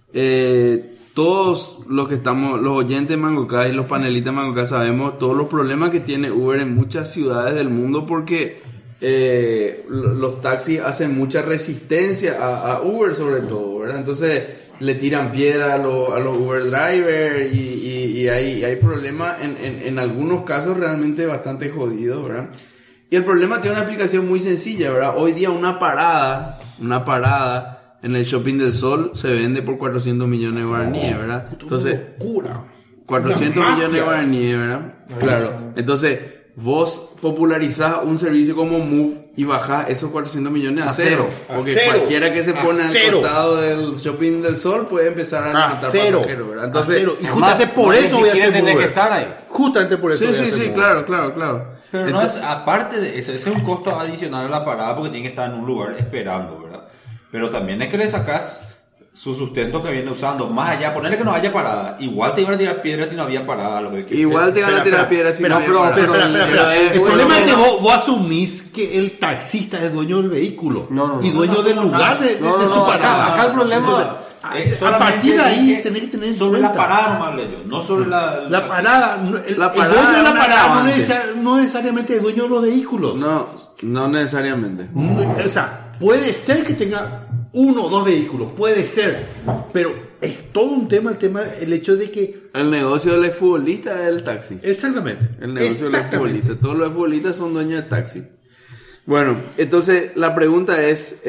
Speaker 3: Todos los que estamos, los oyentes de MangoCast y los panelistas de MangoCast sabemos todos los problemas que tiene Uber en muchas ciudades del mundo porque los taxis hacen mucha resistencia a Uber sobre todo, ¿verdad? Entonces le tiran piedra a los Uber drivers y hay problemas en algunos casos realmente bastante jodidos, ¿verdad? Y el problema tiene una explicación muy sencilla, ¿verdad? Hoy día una parada en el Shopping del Sol se vende por 400 millones de guaraníes, ¿verdad? Entonces, 400 millones de guaraníes, ¿verdad? Claro. Entonces, vos popularizás un servicio como Move y bajás esos 400 millones a cero. Porque cualquiera que se pone al costado del Shopping del Sol puede empezar a levantar pasajeros, ¿verdad? Entonces,
Speaker 8: Y justamente por eso voy a hacer
Speaker 7: tener que
Speaker 8: Uber.
Speaker 7: estar ahí.
Speaker 8: Justamente por eso voy a hacer
Speaker 3: sí,
Speaker 8: Uber.
Speaker 3: claro.
Speaker 6: Pero
Speaker 3: Entonces,
Speaker 6: no es, aparte de eso, ese es un costo adicional a la parada porque tiene que estar en un lugar esperando, ¿verdad? Pero también es que le sacas su sustento que viene usando, más allá, ponerle que no haya parada, igual te iban a tirar piedras si no había parada, lo que
Speaker 3: igual te van a tirar piedras si no había parada.
Speaker 8: Espera. El
Speaker 3: Pero
Speaker 8: problema es que
Speaker 3: bueno,
Speaker 8: vos asumís que el taxista es dueño del vehículo
Speaker 7: No.
Speaker 8: y dueño del lugar de su parada.
Speaker 7: Acá el problema...
Speaker 8: A partir de ahí tenés que tener en
Speaker 6: sobre
Speaker 8: cuenta.
Speaker 6: la parada nomás leo, no sobre
Speaker 8: La parada, el
Speaker 3: La
Speaker 8: dueño
Speaker 3: parada
Speaker 8: de la
Speaker 3: es una
Speaker 8: parada
Speaker 3: agravante.
Speaker 8: no necesariamente es dueño de los vehículos.
Speaker 3: no necesariamente.
Speaker 8: O sea, puede ser que tenga 1 o 2 vehículos, puede ser, pero es todo un tema, el hecho de que...
Speaker 3: El negocio del exfutbolista es el taxi.
Speaker 8: Exactamente.
Speaker 3: El negocio del exfutbolista. Todos los exfutbolistas son dueños de taxi. Bueno, entonces la pregunta es...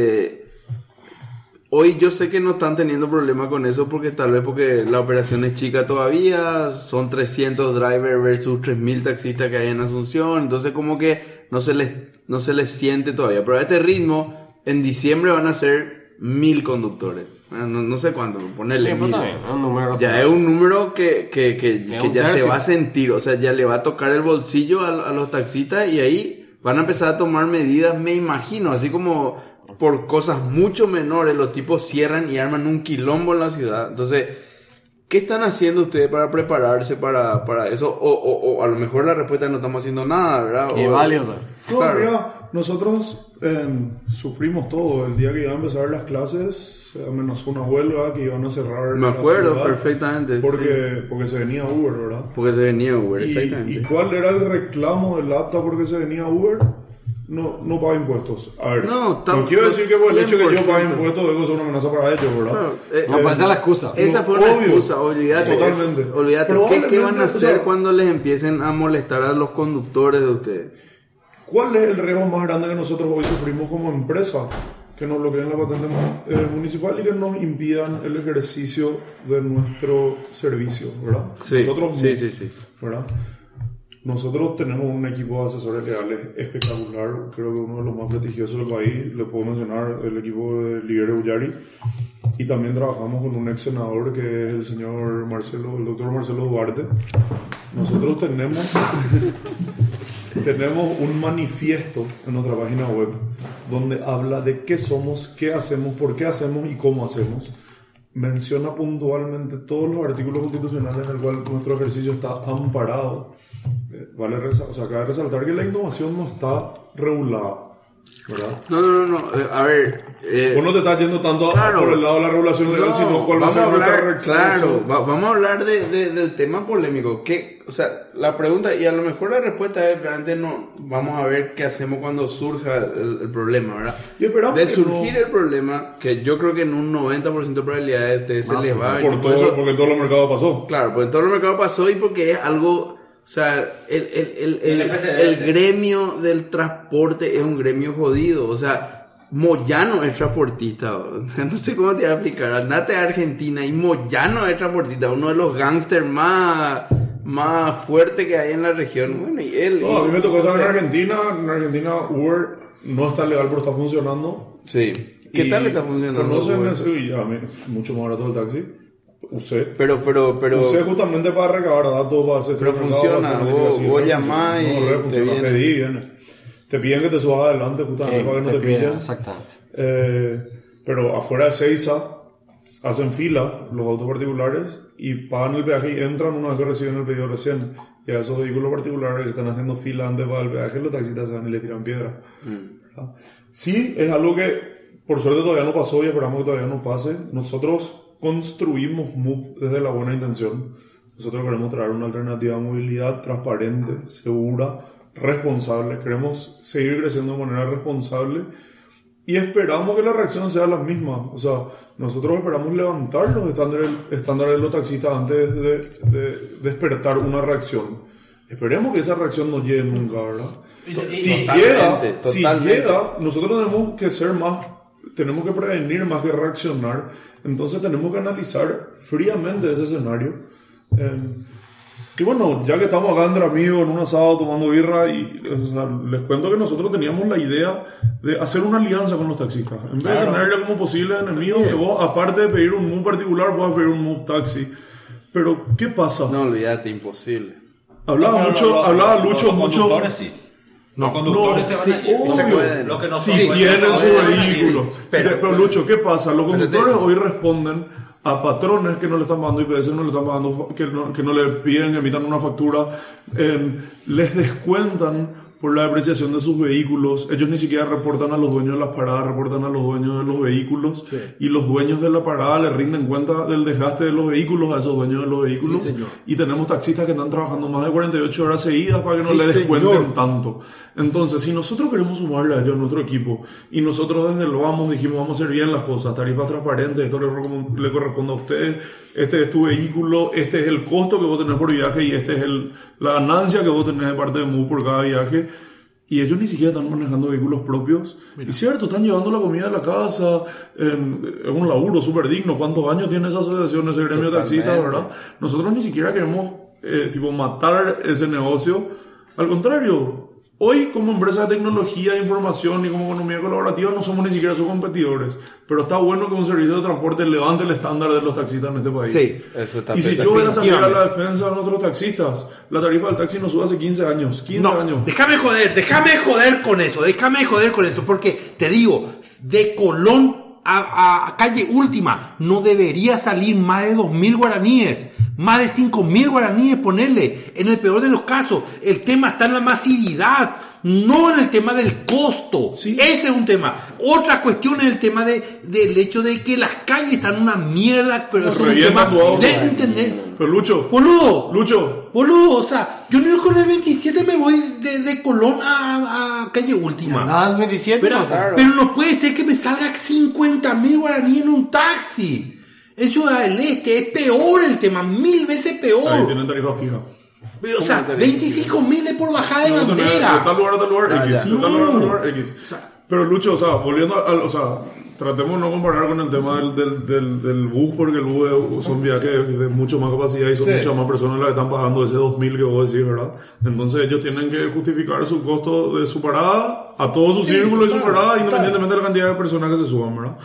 Speaker 3: hoy yo sé que no están teniendo problemas con eso porque tal vez porque la operación es chica todavía, son 300 drivers versus 3.000 taxistas que hay en Asunción, entonces como que no se les siente todavía. Pero a este ritmo, en diciembre van a ser 1.000 conductores. No sé cuánto, ponerle 1.000. Ya es un número que ya se va a sentir, o sea, ya le va a tocar el bolsillo a los taxistas y ahí van a empezar a tomar medidas, me imagino, así como por cosas mucho menores, los tipos cierran y arman un quilombo en la ciudad. Entonces, ¿Qué están haciendo ustedes para prepararse para eso? O a lo mejor la respuesta es no estamos haciendo nada, ¿verdad?
Speaker 7: Qué válido.
Speaker 5: No,
Speaker 3: Claro.
Speaker 5: mira, nosotros sufrimos todo. El día que iban a empezar las clases, se amenazó una huelga que iban a cerrar.
Speaker 3: Me
Speaker 5: la
Speaker 3: acuerdo
Speaker 5: ciudad
Speaker 3: perfectamente.
Speaker 5: Porque se venía Uber, ¿verdad?
Speaker 3: Porque se venía Uber, exactamente.
Speaker 5: ¿Y cuál era el reclamo del APTA porque se venía Uber? No paga impuestos. A ver,
Speaker 3: No,
Speaker 5: no quiero decir que por el hecho que yo pague
Speaker 3: 100%.
Speaker 5: impuestos debo ser una amenaza para ellos, ¿verdad?
Speaker 3: Claro,
Speaker 7: No, pero esa es la excusa.
Speaker 3: Esa fue una
Speaker 5: obvio.
Speaker 3: excusa, olvídate.
Speaker 5: Totalmente.
Speaker 3: Olvídate.
Speaker 5: Probablemente,
Speaker 3: ¿Qué van a hacer
Speaker 5: o sea,
Speaker 3: cuando les empiecen a molestar a los conductores de ustedes?
Speaker 5: ¿Cuál es el riesgo más grande que nosotros hoy sufrimos como empresa? Que nos bloqueen la patente municipal y que nos impidan el ejercicio de nuestro servicio, ¿verdad?
Speaker 3: Sí,
Speaker 5: Nosotros,
Speaker 3: sí.
Speaker 5: ¿verdad? Nosotros tenemos un equipo de asesores legales espectacular, creo que uno de los más prestigiosos del país. Le puedo mencionar el equipo de Libre Ullari. Y también trabajamos con un ex senador que es el señor Marcelo, el doctor Marcelo Duarte. Nosotros tenemos un manifiesto en nuestra página web donde habla de qué somos, qué hacemos, por qué hacemos y cómo hacemos. Menciona puntualmente todos los artículos constitucionales en el cual nuestro ejercicio está amparado. Cabe resaltar que la innovación no está regulada, ¿verdad?
Speaker 3: No. A ver.
Speaker 5: Vos no te estás yendo tanto por el lado de la regulación legal, sino cuál va a ser nuestra reacción.
Speaker 3: Claro, vamos a hablar del tema polémico. O sea, la pregunta, y a lo mejor la respuesta es realmente no. Vamos a ver qué hacemos cuando surja el problema, ¿verdad?
Speaker 5: Y esperamos
Speaker 3: de
Speaker 5: que
Speaker 3: surgir el problema, que yo creo que en un 90% de probabilidades se les va a venir.
Speaker 5: Porque todo el mercado pasó.
Speaker 3: Claro, porque todo el mercado pasó y porque es algo. O sea, el gremio del transporte es un gremio jodido. O sea, Moyano es transportista. O sea, no sé cómo te voy a explicar. Andate a Argentina y Moyano es transportista. Uno de los gángsters más fuertes que hay en la región. Bueno, y él.
Speaker 5: No, a mí me tocó estar en Argentina. En Argentina, Uber no está legal, pero está funcionando.
Speaker 3: Sí. ¿Qué tal está funcionando?
Speaker 5: ¿Conocen
Speaker 3: Uber?
Speaker 5: eso? Y a mí, mucho más barato el taxi. Usé.
Speaker 3: Pero.
Speaker 5: Usé justamente para recabar datos, para hacer
Speaker 3: Pero funciona, vos llamás y te viene.
Speaker 5: Pedí, viene. Te piden que te subas adelante justamente para que no te pillen.
Speaker 7: Exactamente.
Speaker 5: Pero afuera de Seiza hacen fila los autos particulares y pagan el peaje y entran una vez que reciben el pedido recién. Y a esos vehículos particulares que están haciendo fila antes para el peaje, los taxistas se van y le tiran piedra. Sí, es algo que por suerte todavía no pasó y esperamos que todavía no pase. Nosotros construimos Move desde la buena intención. Nosotros queremos traer una alternativa de movilidad transparente, segura, responsable. Queremos seguir creciendo de manera responsable y esperamos que la reacción sea la misma. O sea, nosotros esperamos levantar los estándares de los taxistas antes de despertar una reacción. Esperemos que esa reacción no llegue nunca, ¿verdad? Si llega, nosotros tenemos que ser más. Tenemos que prevenir más que reaccionar. Entonces tenemos que analizar fríamente ese escenario. Y bueno, ya que estamos acá entre amigos en un asado tomando birra, les cuento que nosotros teníamos la idea de hacer una alianza con los taxistas. En vez de tenerle como posible enemigo, que vos, aparte de pedir un move particular, puedas pedir un move taxi. Pero, ¿qué pasa?
Speaker 3: No, olvídate, imposible.
Speaker 5: Hablaba Lucho mucho.
Speaker 6: Sí. Los conductores se van a ir.
Speaker 5: Obvio.
Speaker 6: Lo que no
Speaker 5: si
Speaker 6: son
Speaker 5: tienen
Speaker 6: buenos,
Speaker 5: su
Speaker 6: no
Speaker 5: vehículo. Pero Lucho, ¿qué pasa? Los conductores hoy responden a patrones que no le están pagando IPS, no le están pagando, que no le piden que emitan una factura, les descuentan por la depreciación de sus vehículos. Ellos ni siquiera reportan a los dueños de las paradas, reportan a los dueños de los vehículos. Sí. Y los dueños de la parada le rinden cuenta del desgaste de los vehículos a esos dueños de los vehículos. Sí, y tenemos taxistas que están trabajando más de 48 horas seguidas para que no le descuenten tanto. Entonces, si nosotros queremos sumarle a ellos a nuestro equipo, y nosotros desde lo dijimos, vamos a hacer bien las cosas, tarifas transparentes, esto le corresponde a ustedes, este es tu vehículo, este es el costo que vos tenés por viaje y este es la ganancia que vos tenés de parte de MU por cada viaje. Y ellos ni siquiera están manejando vehículos propios. Mira. Y cierto, están llevando la comida a la casa, es un laburo súper digno. ¿Cuántos años tiene esa asociación, ese gremio de taxistas, verdad? Nosotros ni siquiera queremos matar ese negocio. Al contrario, hoy como empresa de tecnología, de información y como economía colaborativa no somos ni siquiera sus competidores. Pero está bueno que un servicio de transporte levante el estándar de los taxistas en este país.
Speaker 3: Sí, eso está.
Speaker 5: Y si yo voy a salir a la defensa de nuestros taxistas, la tarifa del taxi nos sube hace 15 años. 15 años.
Speaker 8: Déjame joder con eso, porque te digo, de Colón a calle Última, no debería salir más de 2.000 guaraníes, más de 5.000 guaraníes, ponerle. En el peor de los casos, el tema está en la masividad, no en el tema del costo. Sí. Ese es un tema. Otra cuestión es el tema del hecho de que las calles están una mierda, pero es un tema de entender.
Speaker 5: Pero Lucho,
Speaker 8: boludo, o sea, yo no con el 27 me voy de Colón a calle Última.
Speaker 7: Nada, el 27
Speaker 8: pero no puede ser que me salga 50.000 guaraníes en un taxi. En Ciudad del Este es peor el tema, 1000 veces peor.
Speaker 5: Ahí tienen tarifa fija.
Speaker 8: O sea, 25.000 es por bajada de bandera.
Speaker 5: De tal lugar a tal lugar X. De tal lugar a tal lugar X. Pero Lucho, o sea, volviendo o sea, tratemos de no comparar con el tema del bus, porque el bus son viajes de mucho más capacidad y son muchas más personas las que están pagando ese 2.000 que vos decís, ¿verdad? Entonces ellos tienen que justificar su costo de su parada a todo su círculo y su parada, independientemente de la cantidad de personas que se suban, ¿verdad?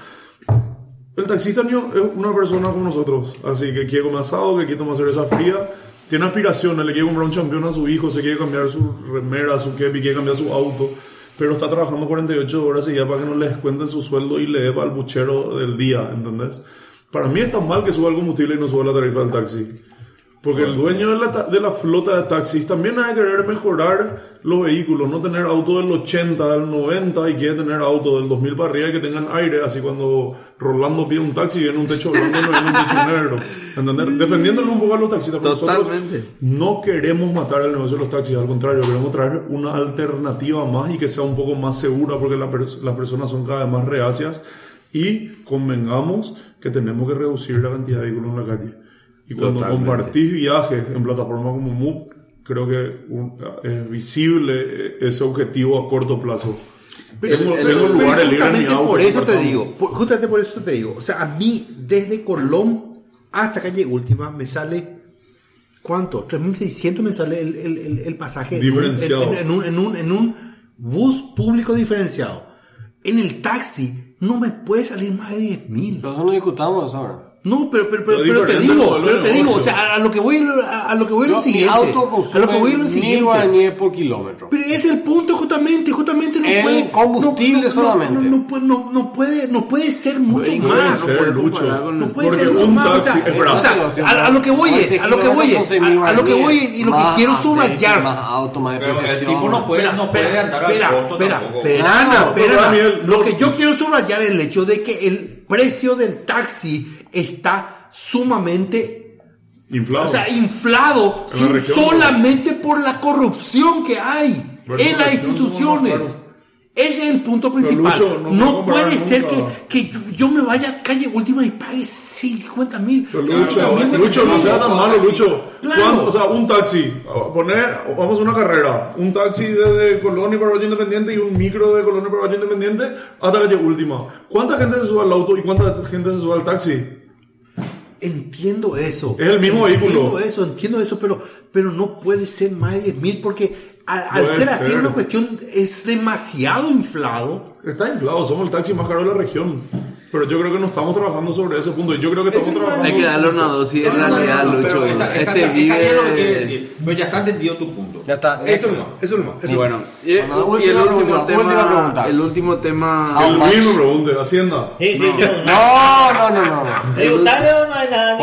Speaker 5: El taxista es una persona como nosotros, así que quiere comer asado, que quiere tomar cerveza fría, tiene aspiraciones, le quiere comprar un champión a su hijo, se quiere cambiar su remera, su kepi, quiere cambiar su auto, pero está trabajando 48 horas y ya para que no le descuenten su sueldo y le dé para el buchero del día, ¿entendés? Para mí es tan mal que suba el combustible y no suba la tarifa del taxi. Porque el dueño de la flota de taxis también ha de querer mejorar los vehículos, no tener auto del 80, del 90 y quiere tener auto del 2000 para arriba y que tengan aire, así cuando Rolando pide un taxi viene un techo blanco y no viene un techo negro. ¿Entender? Defendiéndole un poco a los taxistas.
Speaker 3: Totalmente.
Speaker 5: No queremos matar el negocio de los taxis, al contrario, queremos traer una alternativa más y que sea un poco más segura porque las personas son cada vez más reacias y convengamos que tenemos que reducir la cantidad de vehículos en la calle. Y cuando compartís viajes en plataformas como Move, creo que es visible ese objetivo a corto plazo. Tengo lugares libres en mi auto.
Speaker 8: Justamente por eso te digo. O sea, a mí, desde Colón hasta calle Última, me sale, ¿cuánto? 3.600 me sale el pasaje.
Speaker 5: Diferenciado.
Speaker 8: En un bus público diferenciado. En el taxi, no me puede salir más de 10.000.
Speaker 7: Nosotros no discutamos ahora.
Speaker 8: No, pero te digo, o sea, a lo que voy es lo siguiente.
Speaker 7: Mi auto consume 1.000 guaraníes por kilómetro.
Speaker 8: Pero ese es el punto, justamente no puede.
Speaker 7: Combustible solamente.
Speaker 8: No puede ser mucho más.
Speaker 5: No
Speaker 8: puede ser mucho más. O sea, a lo que voy es, y lo que quiero subrayar.
Speaker 6: Pero el tipo no puede andar al costo tampoco.
Speaker 8: Espera. Lo que yo quiero subrayar es el hecho de que el precio del taxi está sumamente inflado solamente por la corrupción que hay en las instituciones. Ese es el punto principal. Lucho, no puede ser que yo me vaya a calle Última y pague 50.000.
Speaker 5: Lucho, no sea tan malo, Lucho. Claro. O sea, un taxi, vamos a una carrera, un taxi desde Colón y Paraguayo Independiente y un micro de Colón y Paraguayo Independiente hasta calle Última. ¿Cuánta gente se sube al auto y cuánta gente se sube al taxi?
Speaker 8: Entiendo eso.
Speaker 5: Es el mismo vehículo.
Speaker 8: Entiendo eso, pero no puede ser más de 10.000 porque al ser así una cuestión es demasiado inflado.
Speaker 5: Está inflado, somos el taxi más caro de la región. Pero yo creo que no estamos trabajando sobre ese punto. Yo creo que estamos trabajando.
Speaker 3: Hay que darle una dosis de realidad, Lucho.
Speaker 6: Está bien lo que quiere decir. Pero ya está entendido tu punto.
Speaker 7: Ya está.
Speaker 8: Eso es más.
Speaker 3: Bueno, y el último tema.
Speaker 5: El mismo pregunte, Hacienda.
Speaker 9: Sí,
Speaker 7: No.
Speaker 9: Tributario no hay nada.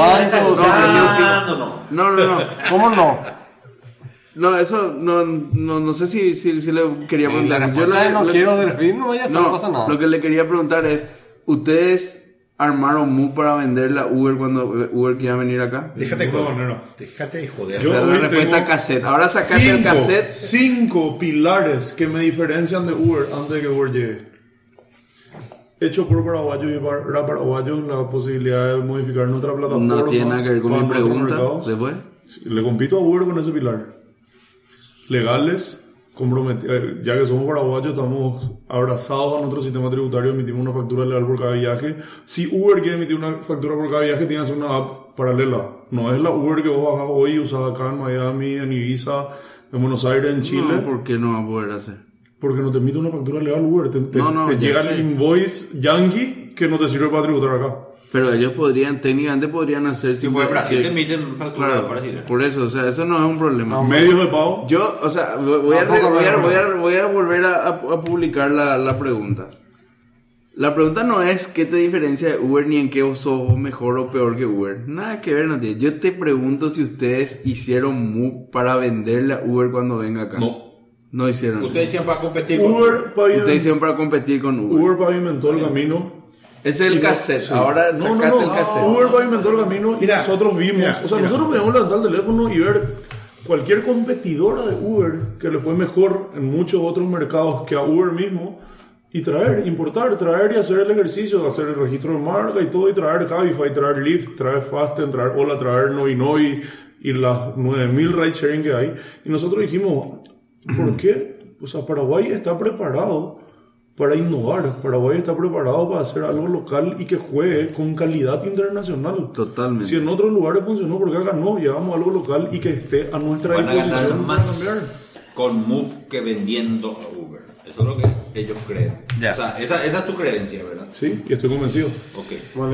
Speaker 3: No.
Speaker 7: ¿Cómo no?
Speaker 3: No, eso no sé si le quería preguntar.
Speaker 7: No pasa nada.
Speaker 3: Lo que le quería preguntar es, ¿ustedes armaron Move para venderle a Uber cuando Uber quiera venir acá?
Speaker 8: Déjate de joder.
Speaker 5: Yo
Speaker 3: la respuesta cassette. Ahora sacaste el cassette.
Speaker 5: 5 pilares que me diferencian de Uber antes de que Uber llegue. Hecho por paraguayos y para paraguayos, la posibilidad de modificar nuestra plataforma.
Speaker 3: No tiene nada que ver con mi pregunta. ¿Después?
Speaker 5: Le compito a Uber con ese pilar. Legales, comprometidos, ya que somos paraguayos, estamos abrazados a nuestro sistema tributario, emitimos una factura legal por cada viaje. Si Uber quiere emitir una factura por cada viaje, tiene que hacer una app paralela. No es la Uber que vos bajás hoy y usás acá en Miami, en Ibiza, en Buenos Aires, en Chile.
Speaker 3: No, ¿por qué no va a poder hacer?
Speaker 5: Porque no te emite una factura legal Uber, te llega el invoice yankee que no te sirve para tributar acá.
Speaker 3: Pero ellos técnicamente podrían hacer...
Speaker 6: Si por Brasil te emiten factura para Brasil.
Speaker 3: Por eso, o sea, eso no es un problema.
Speaker 5: Medios de pago.
Speaker 3: Yo, o sea, voy a volver a publicar la pregunta. La pregunta no es qué te diferencia de Uber ni en qué sos mejor o peor que Uber. Nada que ver, no tiene. Yo te pregunto si ustedes hicieron move para venderle a Uber cuando venga acá. No hicieron.
Speaker 6: Ustedes hicieron para competir con
Speaker 3: Ustedes hicieron para competir con Uber.
Speaker 5: Uber pavimentó el camino.
Speaker 3: Ese es el cassette.
Speaker 5: Sí.
Speaker 3: Ahora sacaste el cassette.
Speaker 5: Uber pavimentó el camino y nosotros vimos. Nosotros podíamos levantar el teléfono y ver cualquier competidora de Uber que le fue mejor en muchos otros mercados que a Uber mismo. Y importar y hacer el ejercicio, hacer el registro de marca y todo, y traer Cabify, traer Lyft, traer Fasten, traer Ola, traer Noinoi y las 9000 ride sharing que hay. Y nosotros dijimos, ¿por qué? O sea, Paraguay está preparado para innovar. Paraguay está preparado para hacer algo local y que juegue con calidad internacional.
Speaker 3: Totalmente.
Speaker 5: Si en otros lugares funcionó, porque acá no, llevamos algo local y que esté a nuestra disposición para cambiar.
Speaker 6: Con Move que vendiendo a Uber. Eso es lo que ellos creen. O sea, esa es tu creencia, ¿verdad?
Speaker 5: Sí, y estoy convencido.
Speaker 6: Ok.
Speaker 7: Bueno,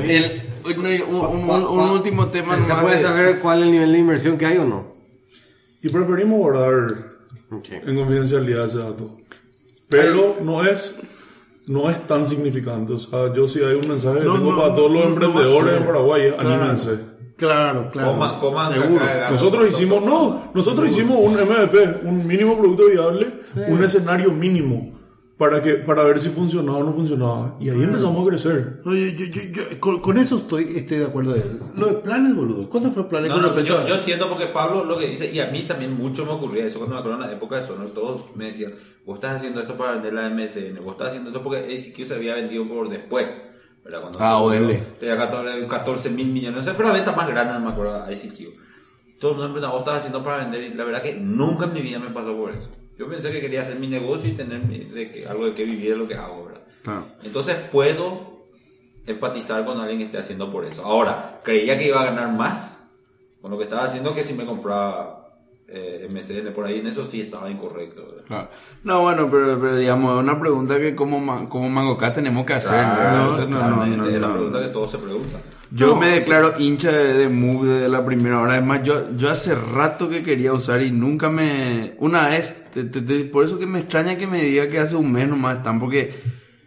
Speaker 3: Un último tema.
Speaker 7: ¿Se puede saber cuál es el nivel de inversión que hay o no?
Speaker 5: Y preferimos guardar en confidencialidad ese dato. Pero no es tan significante. O sea, yo sí hay un mensaje que tengo para todos los emprendedores en Paraguay. Anímense.
Speaker 8: Claro.
Speaker 6: Coman
Speaker 8: seguro.
Speaker 5: Nosotros hicimos un MVP, un mínimo producto viable, un escenario mínimo para ver si funcionaba o no funcionaba. Y ahí empezamos a crecer.
Speaker 8: No, yo, con eso estoy de acuerdo de él. Lo de planes, boludo. ¿Cuándo fue planes?
Speaker 6: Yo entiendo porque Pablo lo que dice, y a mí también mucho me ocurría eso cuando me acuerdo en la época de Sonos, todos me decían, vos estás haciendo esto para vender la MSN, vos estás haciendo esto porque ACQ se había vendido por después. ¿Verdad? Cuando tenía 14 mil millones, o sea, fue la venta más grande, no me acuerdo, ICQ. Todo el mundo me preguntaba, ¿vos estás haciendo para vender? Y la verdad que nunca en mi vida me pasó por eso. Yo pensé que quería hacer mi negocio y tener algo de que vivir de lo que hago, ¿verdad? Entonces puedo empatizar con alguien que esté haciendo por eso. Ahora, creía que iba a ganar más con lo que estaba haciendo que si me compraba MSN por ahí. En eso sí estaba incorrecto, ¿verdad?
Speaker 3: Claro. No, bueno, pero digamos, es una pregunta que como MangoCast tenemos que hacer.
Speaker 6: Claro, es la pregunta que todos se preguntan.
Speaker 3: Yo me declaro hincha de Move desde la primera hora. Además, yo hace rato que quería usar y nunca me... Una vez, por eso que me extraña que me diga que hace un mes nomás están, porque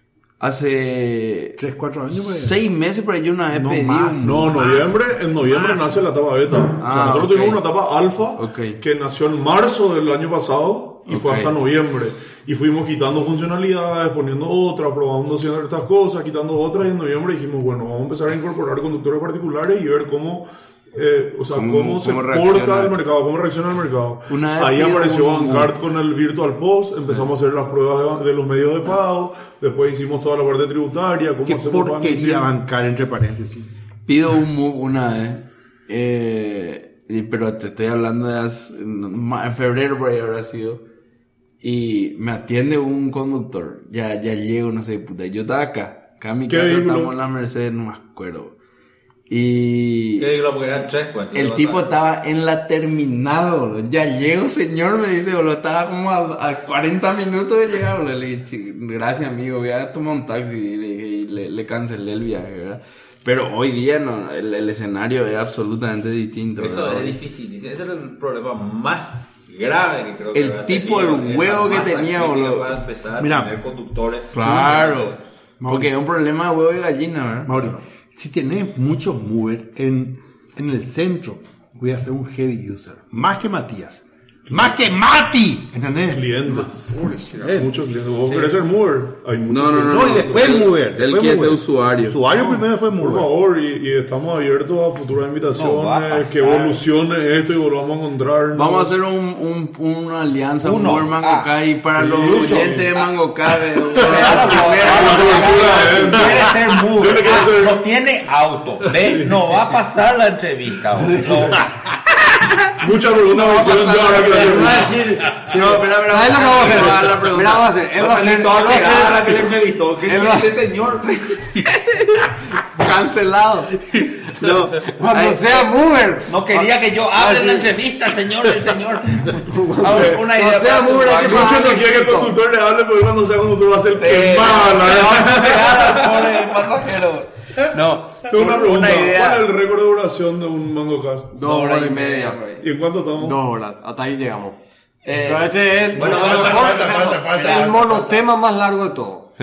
Speaker 3: hace
Speaker 8: 3-4 años,
Speaker 3: 6 meses por ahí yo una vez pedí
Speaker 5: en noviembre nace la etapa beta. O sea, nosotros tuvimos una etapa alfa que nació en marzo del año pasado y fue hasta noviembre. Y fuimos quitando funcionalidades, poniendo otras, probando ciertas cosas, quitando otras, y en noviembre dijimos, bueno, vamos a empezar a incorporar conductores particulares y ver cómo se porta el mercado, cómo reacciona el mercado. Ahí apareció Bancard con el Virtual POS, empezamos a hacer las pruebas de los medios de pago, después hicimos toda la parte tributaria.
Speaker 8: ¿Qué porquería Bancard, entre paréntesis?
Speaker 3: Pido un Move una vez, pero te estoy hablando de en febrero por ahí habrá sido. Y me atiende un conductor. Ya llego, no sé, puta. Yo estaba acá en mi casa, estamos en la Mercedes, no me acuerdo. Y...
Speaker 6: ¿Qué digo? Porque eran 3, pues.
Speaker 3: El tipo estaba en la terminal, boludo. Ya llego, señor, me dice, boludo. Estaba como a 40 minutos de llegar, boludo. Le dije, gracias, amigo, voy a tomar un taxi. Y le cancelé el viaje, ¿verdad? Pero hoy día no, el escenario es absolutamente distinto.
Speaker 6: Eso
Speaker 3: ¿verdad?
Speaker 6: es difícil. Ese es el problema más grave que creo que
Speaker 3: el tipo del huevo que tenía, boludo.
Speaker 6: Va a empezar a tener conductores.
Speaker 3: Claro. Porque es un problema de huevo y gallina, ¿verdad?
Speaker 8: Mauri, si tenés muchos movers en el centro, voy a ser un heavy user. Más que Matías. Más que Mati. ¿Entendés?
Speaker 5: Clientes. Muchos clientes. ¿Vos querés ser mover? Hay muchos clientes.
Speaker 8: No, y después mover.
Speaker 3: Él quiere ser usuario.
Speaker 8: Usuario primero, después mover.
Speaker 5: Por favor, y estamos abiertos a futuras invitaciones, que evolucione esto y volvamos a encontrarnos.
Speaker 3: Vamos a hacer una alianza, un Mover MangoCast, y para los oyentes de MangoCast.
Speaker 10: Quiere ser mover. No tiene auto. No va a pasar la entrevista.
Speaker 5: Muchas preguntas me hicieron yo ahora que
Speaker 10: decir. No, espera.
Speaker 7: Él lo va a hacer. Él va a hacer toda
Speaker 6: la que le entrevistó. ¿Qué quiere ese señor?
Speaker 3: Cancelado.
Speaker 7: No, cuando sea mover.
Speaker 10: No quería que yo hable en la entrevista, señor.
Speaker 3: Una idea.
Speaker 7: Sea mover.
Speaker 5: Muchos no quieren que el conductor le hable, porque cuando sea conductor va a ser quemado.
Speaker 3: Pobre pasajero. No,
Speaker 5: tengo una pregunta.
Speaker 3: idea.
Speaker 5: ¿Cuál es el récord de duración de un MangoCast?
Speaker 4: 2 horas y media.
Speaker 5: ¿Y en cuánto estamos?
Speaker 7: 2 horas. Hasta ahí llegamos. Pero
Speaker 8: falta.
Speaker 7: el monotema más largo de todo.
Speaker 10: Sí.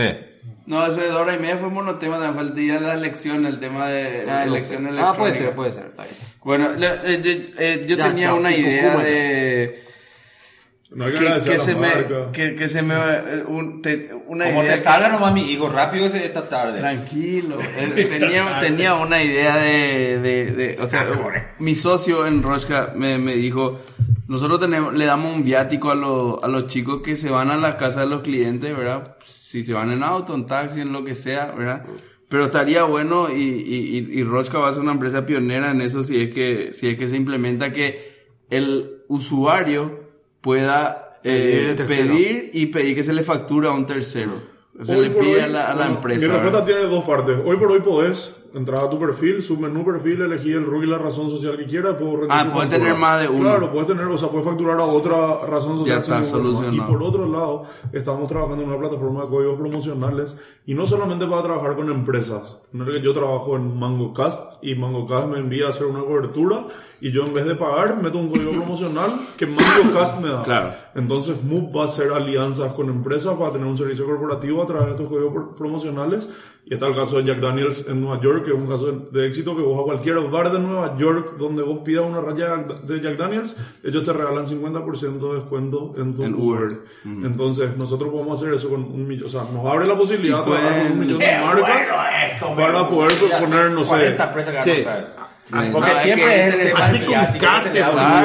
Speaker 3: No, eso de 2 horas y media fue monotema, también fue el día de la elección, el tema de la elección electrónica.
Speaker 7: Puede ser. Está bien.
Speaker 3: Bueno, yo tenía una idea de...
Speaker 5: No hay que agradecer a la marca.
Speaker 3: Que se me... una
Speaker 6: Como
Speaker 3: idea
Speaker 6: te salga nomás mi hijo, rápido esta tarde.
Speaker 3: Tranquilo. Tenía una idea de o sea, mi socio en Roshka me dijo, nosotros le damos un viático a los chicos que se van a la casa de los clientes, ¿verdad? Si se van en auto, en taxi, en lo que sea, ¿verdad? Pero estaría bueno y Roshka va a ser una empresa pionera en eso si es que se implementa que el usuario pueda pedir que se le factura a un tercero. Se le pide a la empresa.
Speaker 5: Mi respuesta tiene dos partes. Hoy por hoy podés entrar a tu perfil, submenú perfil, elegir el RUC y la razón social que quieras.
Speaker 3: Puedes tener más de uno.
Speaker 5: Claro, puedes facturar a otra razón social.
Speaker 3: Ya está solucionado.
Speaker 5: Y por otro lado, estamos trabajando en una plataforma de códigos promocionales y no solamente para trabajar con empresas. Yo trabajo en MangoCast y MangoCast me envía a hacer una cobertura y yo en vez de pagar meto un código promocional que MangoCast me da. Claro. Entonces Move va a hacer alianzas con empresas para tener un servicio corporativo a través de estos códigos promocionales. Y está el caso de Jack Daniels en Nueva York, que es un caso de éxito, que vos a cualquier bar de Nueva York donde vos pidas una raya de Jack Daniels, ellos te regalan 50% de descuento en tu Uber. Entonces nosotros podemos hacer eso con 1 millón, o sea, nos abre la posibilidad de trabajar con 1 millón de marcas para poder poner, no sé...
Speaker 6: 40 empresas que van a usar. Porque
Speaker 8: no,
Speaker 6: siempre es
Speaker 8: así como Carter,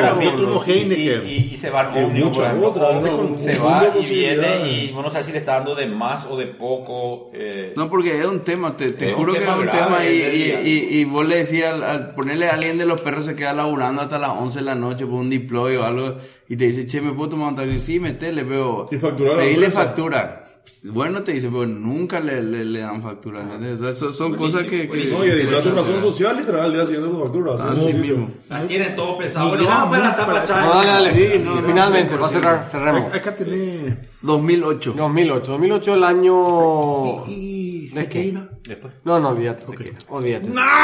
Speaker 6: y se van mucho, se va y viene y uno no sabe si le está dando de más o de poco.
Speaker 3: No, porque es un tema, te juro que es un tema y vos le decías al ponerle a alguien de los perros se queda laburando hasta las 11 de la noche por un deploy o algo y te dice, che, ¿me puedo tomar un taxi? Sí, metele, pero pedirle factura. Bueno, te dice, pero nunca le dan factura. O sea, son cosas que
Speaker 5: no, y editar tu razón social y traer al día siguiente tu factura.
Speaker 3: Así mismo.
Speaker 6: Tienen todo pensado. Bueno, vamos a la tapa,
Speaker 7: finalmente, va a cerremos.
Speaker 8: Acá tenés
Speaker 7: 2008 el año...
Speaker 8: ¿Y Sequeira?
Speaker 7: Después. No, olvídate Sequeira. Olvídate.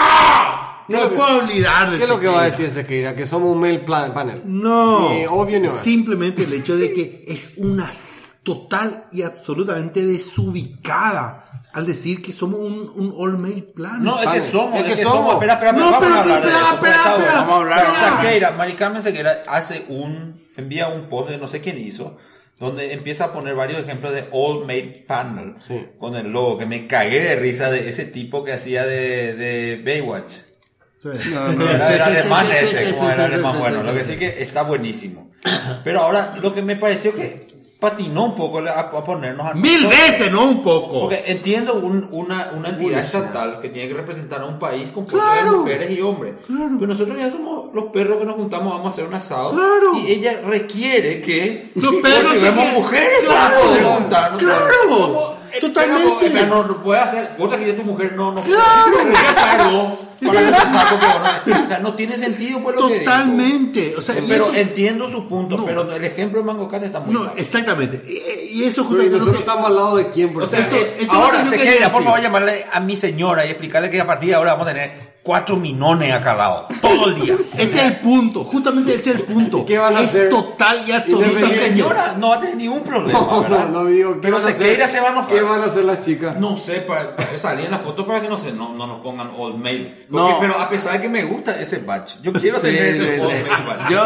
Speaker 8: No me puedo olvidar de
Speaker 7: ¿Qué es lo que va a decir Sequeira? Que somos un mail panel.
Speaker 8: No,
Speaker 7: obvio no.
Speaker 8: Simplemente el hecho de que es una total y absolutamente desubicada al decir que somos un all-mail plan.
Speaker 6: No, es que somos. Espera,
Speaker 8: no,
Speaker 6: vamos a hablar de eso.
Speaker 8: Espera.
Speaker 6: Vamos a hablar de Sequeira. Mari Carmen Sequeira envía un post de no sé quién hizo, donde empieza a poner varios ejemplos de all-mail panel, con el logo, que me cagué de risa de ese tipo que hacía de Baywatch. Sí. Era alemán ese, como era alemán. Bueno, lo que sí que está buenísimo. Pero ahora, lo que me pareció que patinó un poco a ponernos al...
Speaker 8: 1000 veces, no un poco.
Speaker 6: Porque entiendo una entidad estatal que tiene que representar a un país compuesto de mujeres y hombres. Pero nosotros ya somos los perros que nos juntamos, vamos a hacer un asado. Y ella requiere que
Speaker 8: los perros
Speaker 6: vemos mujeres para poder juntarnos.
Speaker 8: Totalmente.
Speaker 6: No puede hacer. Vos trajiste a tu mujer, no. Claro. Para que o sea, no tiene sentido pues lo
Speaker 8: totalmente.
Speaker 6: Que dijo.
Speaker 8: O sea,
Speaker 6: pero entiendo su punto, pero el ejemplo de MangoCast está muy claro.
Speaker 8: Exactamente. Y eso
Speaker 7: nosotros estamos al lado de quién,
Speaker 6: o sea, ahora Sequeira, por favor, llamarle a mi señora y explicarle que a partir de ahora vamos a tener 4 minones acá al lado, todo el día.
Speaker 8: Ese es el punto, justamente ese es el punto.
Speaker 7: ¿Qué van a hacer?
Speaker 8: Es total y absolutamente.
Speaker 6: Mi señora no va a tener ningún problema,
Speaker 7: no digo.
Speaker 6: Pero Sequeira se va a enojar.
Speaker 7: ¿Qué van a hacer las chicas?
Speaker 6: No sé, para salir en la foto para que no nos pongan all mail. Pero a pesar de que me gusta ese batch, yo quiero tener ese all mail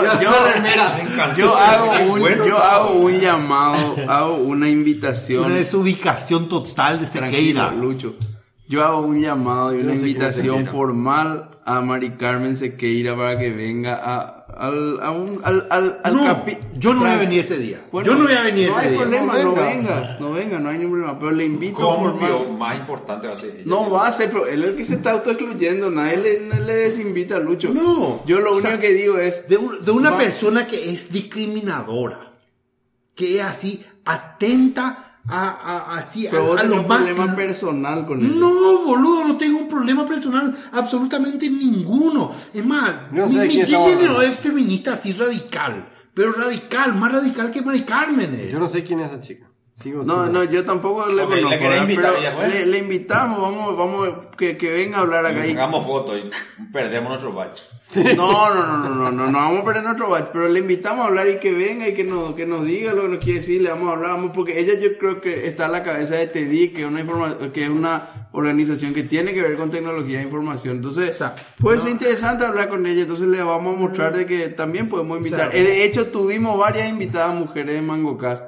Speaker 6: batch.
Speaker 3: Yo hago un llamado, hago una invitación.
Speaker 8: Una desubicación total de Sequeira.
Speaker 3: Lucho. Yo hago un llamado y una invitación formal a Mari Carmen Sequeira para que venga al capítulo.
Speaker 8: Yo no voy a venir ese día. Bueno, no hay
Speaker 3: problema, no venga, no hay ningún problema. Pero le invito
Speaker 6: formal. Más importante va a ser ella.
Speaker 3: No va a ser, pero él es el que se está autoexcluyendo. Nadie le desinvita a Lucho.
Speaker 8: No.
Speaker 3: Yo lo único que digo es...
Speaker 8: De una persona que es discriminadora, que es así, atenta...
Speaker 3: Pero
Speaker 8: a lo más
Speaker 3: problema personal con él.
Speaker 8: No, boludo, no tengo un problema personal absolutamente ninguno. Es más, mi género es feminista así radical, pero radical, más radical que Mari Carmen.
Speaker 7: Yo no sé quién es esa chica.
Speaker 3: No, yo tampoco le conozco.
Speaker 10: le querés invitar,
Speaker 3: pero
Speaker 10: pues.
Speaker 3: le invitamos, vamos que venga a hablar acá.
Speaker 10: Y sacamos fotos y perdemos nuestro batch.
Speaker 3: No vamos a perder nuestro batch, pero le invitamos a hablar y que venga y que nos diga lo que nos quiere decir, le vamos a hablar, porque ella yo creo que está a la cabeza de TEDx, que es una organización que tiene que ver con tecnología de información, entonces puede ser interesante hablar con ella, entonces le vamos a mostrar de que también podemos invitar. De hecho tuvimos varias invitadas mujeres de MangoCast.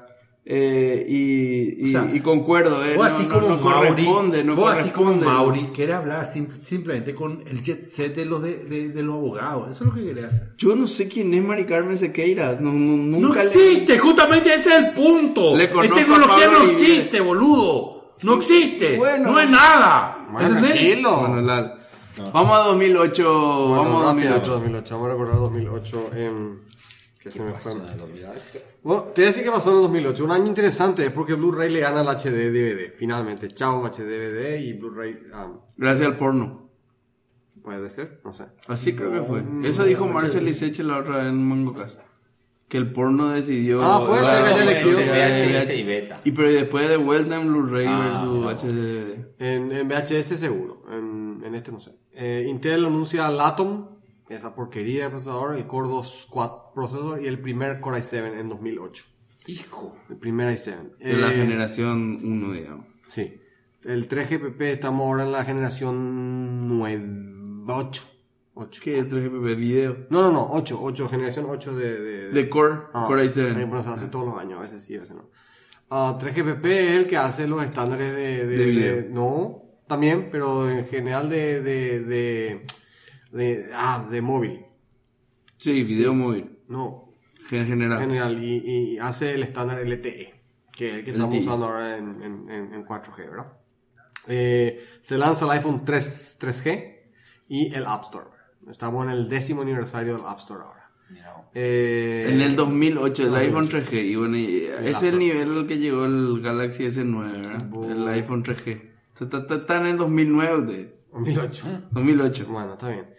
Speaker 3: Y concuerdo,
Speaker 8: vos así como Mauri,
Speaker 3: vos así como
Speaker 8: Mauri quiere hablar simplemente con el jet set de los abogados, eso es lo que quiere hacer.
Speaker 3: Yo no sé quién es Mari Carmen Sequeira, nunca
Speaker 8: no existe, justamente ese es el punto. Es tecnología, no existe, boludo, no existe,
Speaker 3: bueno,
Speaker 8: no es nada.
Speaker 7: Tranquilo.
Speaker 3: Vamos a 2008, vamos a 2008.
Speaker 7: Vamos a recordar 2008 que se me fue. Bueno, te voy a decir qué pasó en el 2008. Un año interesante, es porque Blu-ray le gana al HD DVD. Finalmente, chao HD DVD y Blu-ray.
Speaker 3: Gracias al porno.
Speaker 7: Puede ser, no sé.
Speaker 3: Así creo que fue. Eso dijo Marcel Liseche la otra vez en MangoCast. Que el porno decidió.
Speaker 7: Puede ser que haya elegido
Speaker 10: VHS y beta.
Speaker 3: Pero después de vuelta en Blu-ray versus HD.
Speaker 7: En VHS seguro. En este no sé. Intel anuncia el Atom. Esa porquería de procesador, el Core 2 Quad procesor y el primer Core i7 en 2008.
Speaker 3: Hijo.
Speaker 7: El primer i7.
Speaker 3: De la generación 1, digamos.
Speaker 7: Sí. El 3GPP, estamos ahora en la generación 8.
Speaker 3: ¿Qué es 3GPP? ¿Video?
Speaker 7: No, 8, generación 8
Speaker 3: de Core, Core i7.
Speaker 7: Bueno, se hace todos los años, a veces sí, a veces no. 3GPP es el que hace los estándares de
Speaker 3: video.
Speaker 7: No, también, pero en general de móvil.
Speaker 3: Sí, video móvil.
Speaker 7: No.
Speaker 3: General.
Speaker 7: Y hace el estándar LTE, que es el que estamos usando ahora en 4G, ¿verdad? Se lanza el iPhone 3G y el App Store. Estamos en el 10º aniversario del App Store ahora.
Speaker 3: En el 2008 el iPhone 3G. Y bueno, ese es el nivel al que llegó el Galaxy S9, ¿verdad? El iPhone 3G. Está en el 2009. 2008.
Speaker 7: Bueno, está bien.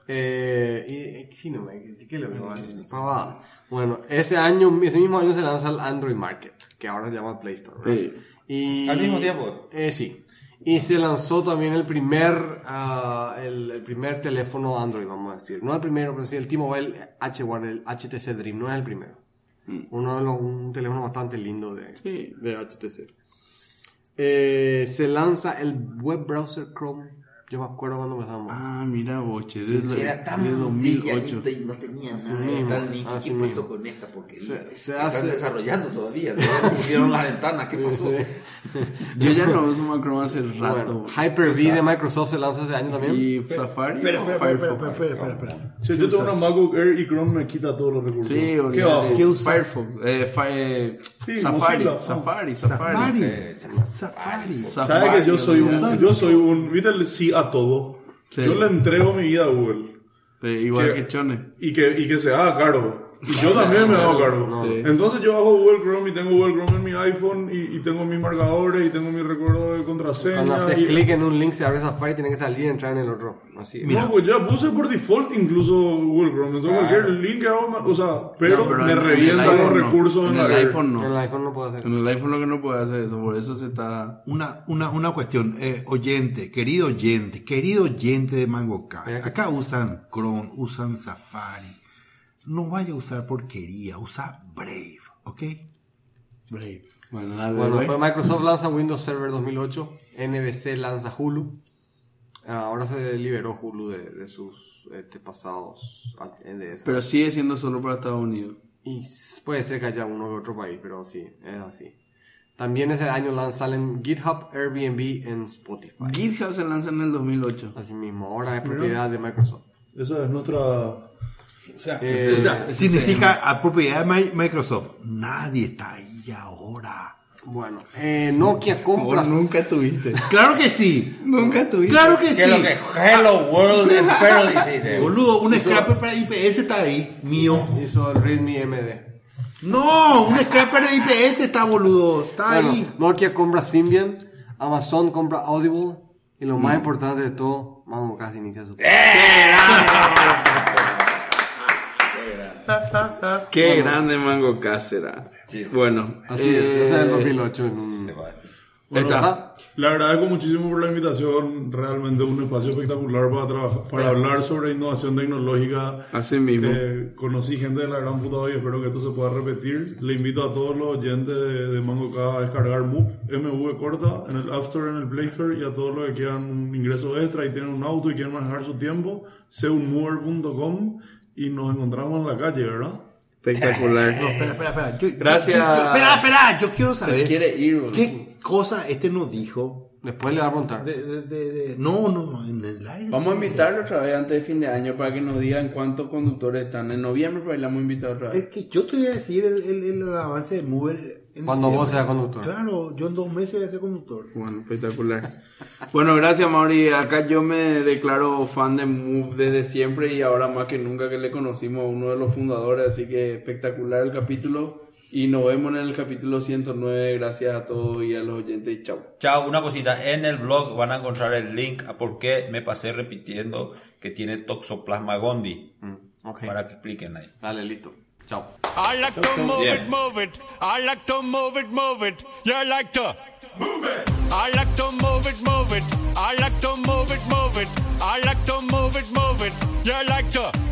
Speaker 7: Bueno, ese mismo año se lanza el Android Market, que ahora se llama Play Store, ¿verdad?
Speaker 10: Y al mismo tiempo.
Speaker 7: Sí. Y se lanzó también el primer teléfono Android, vamos a decir. No el primero, pero sí el T-Mobile H1, el HTC Dream, no es el primero. Un teléfono bastante lindo de HTC. Se lanza el web browser Chrome. Yo me acuerdo cuando empezamos.
Speaker 3: Mira, boche,
Speaker 10: era tan
Speaker 3: de 2008.
Speaker 10: Y no tenía nada. ¿Qué pasó con esta porquería? Están desarrollando todavía. No pusieron las ventanas. ¿Qué pasó?
Speaker 3: Yo ya no uso Macron hace rato.
Speaker 7: Bueno, Hyper-V de Microsoft se lanza ese año también.
Speaker 3: Y Safari.
Speaker 8: Espera.
Speaker 5: Yo tengo una MacBook Air y Chrome me quita todos los recursos.
Speaker 3: Sí,
Speaker 5: ¿Qué
Speaker 3: usas? Firefox. Safari.
Speaker 5: ¿Sabes que yo soy un ¿viste el sí a todo? Sí. Yo le entrego mi vida a Google.
Speaker 3: Igual que Chone.
Speaker 5: Y que se haga caro. Y yo también me hago cargo. Sí. Entonces yo hago Google Chrome y tengo Google Chrome en mi iPhone y tengo mis marcadores y tengo mi recuerdo de contraseña.
Speaker 7: Cuando haces clic en un link se abre Safari y tiene que salir y entrar en el otro. Así.
Speaker 5: No, pues ya puse por default incluso Google Chrome. Entonces cualquier link que hago, pero me revienta los recursos
Speaker 3: en el iPhone. No.
Speaker 7: En el iPhone no puede hacer eso.
Speaker 3: En el iPhone lo que no puede hacer eso, por eso se está...
Speaker 8: Una cuestión, querido oyente de MangoCast. Acá usan Chrome, usan Safari. No vaya a usar porquería, usa Brave, ¿ok?
Speaker 3: Brave.
Speaker 7: Bueno, después Microsoft lanza Windows Server 2008, NBC lanza Hulu. Ahora se liberó Hulu de sus pasados NDS.
Speaker 3: Pero sigue siendo solo para Estados Unidos.
Speaker 7: Y puede ser que haya uno que otro país, pero sí, es así. También ese año salen GitHub, Airbnb en Spotify.
Speaker 3: GitHub se lanza en el 2008.
Speaker 7: Así mismo, ahora es propiedad de Microsoft.
Speaker 5: Eso es nuestra...
Speaker 8: significa a propiedad de Microsoft. Nadie está ahí ahora.
Speaker 7: Bueno, Nokia compra.
Speaker 3: Nunca tuviste.
Speaker 8: Claro que sí.
Speaker 3: Nunca tuviste.
Speaker 8: Claro que sí.
Speaker 10: Que lo que Hello World en Perlis.
Speaker 8: Boludo, un scraper para IPS está ahí, mío.
Speaker 7: Hizo el Readme MD.
Speaker 8: No, un scraper de IPS está, boludo. Está ahí.
Speaker 7: Nokia compra Symbian. Amazon compra Audible. Y lo más importante de todo, vamos casi inicia su.
Speaker 3: Qué grande Mango Cast será.
Speaker 10: Sí.
Speaker 3: Bueno,
Speaker 7: Así es, ese es el 2008 en un...
Speaker 10: Se va.
Speaker 5: Bueno,
Speaker 3: está.
Speaker 5: le agradezco muchísimo por la invitación. Realmente un espacio espectacular para trabajar, para hablar sobre innovación tecnológica.
Speaker 3: Así mismo.
Speaker 5: Conocí gente de la gran puta hoy, espero que esto se pueda repetir. Le invito a todos los oyentes de Mango K a descargar Move, MV corta, en el App Store, en el Play Store, y a todos los que quieran un ingreso extra y tienen un auto y quieren manejar su tiempo, seunmover.com, y nos encontramos en la calle, ¿verdad?
Speaker 3: Espectacular.
Speaker 8: No, espera.
Speaker 3: Gracias.
Speaker 8: Espera, yo quiero saber.
Speaker 3: Se quiere ir, boludo.
Speaker 8: ¿Qué cosa nos dijo?
Speaker 7: Después le va a preguntar.
Speaker 8: No, en el aire.
Speaker 3: Vamos a invitarlo otra vez antes de fin de año para que nos digan cuántos conductores están. En noviembre, pero le vamos a invitar otra vez.
Speaker 8: Es que yo te voy a decir el avance de Mover.
Speaker 7: Cuando vos seas conductor.
Speaker 8: Claro, yo en 2 meses voy a ser conductor.
Speaker 3: Bueno, espectacular. Bueno, gracias, Mauri. Acá yo me declaro fan de Move desde siempre y ahora más que nunca que le conocimos a uno de los fundadores. Así que espectacular el capítulo. Y nos vemos en el capítulo 109. Gracias a todos y a los oyentes. Chao.
Speaker 6: Chao, una cosita. En el blog van a encontrar el link a por qué me pasé repitiendo que tiene Toxoplasma gondii.
Speaker 7: Okay.
Speaker 6: Para que expliquen ahí.
Speaker 7: Dale, listo. Chao.
Speaker 11: I like to move it, move it. I like to move it, move it. You like to move it. I like to move it, move it. I like to move it, move it. I like to move it, move it. You like to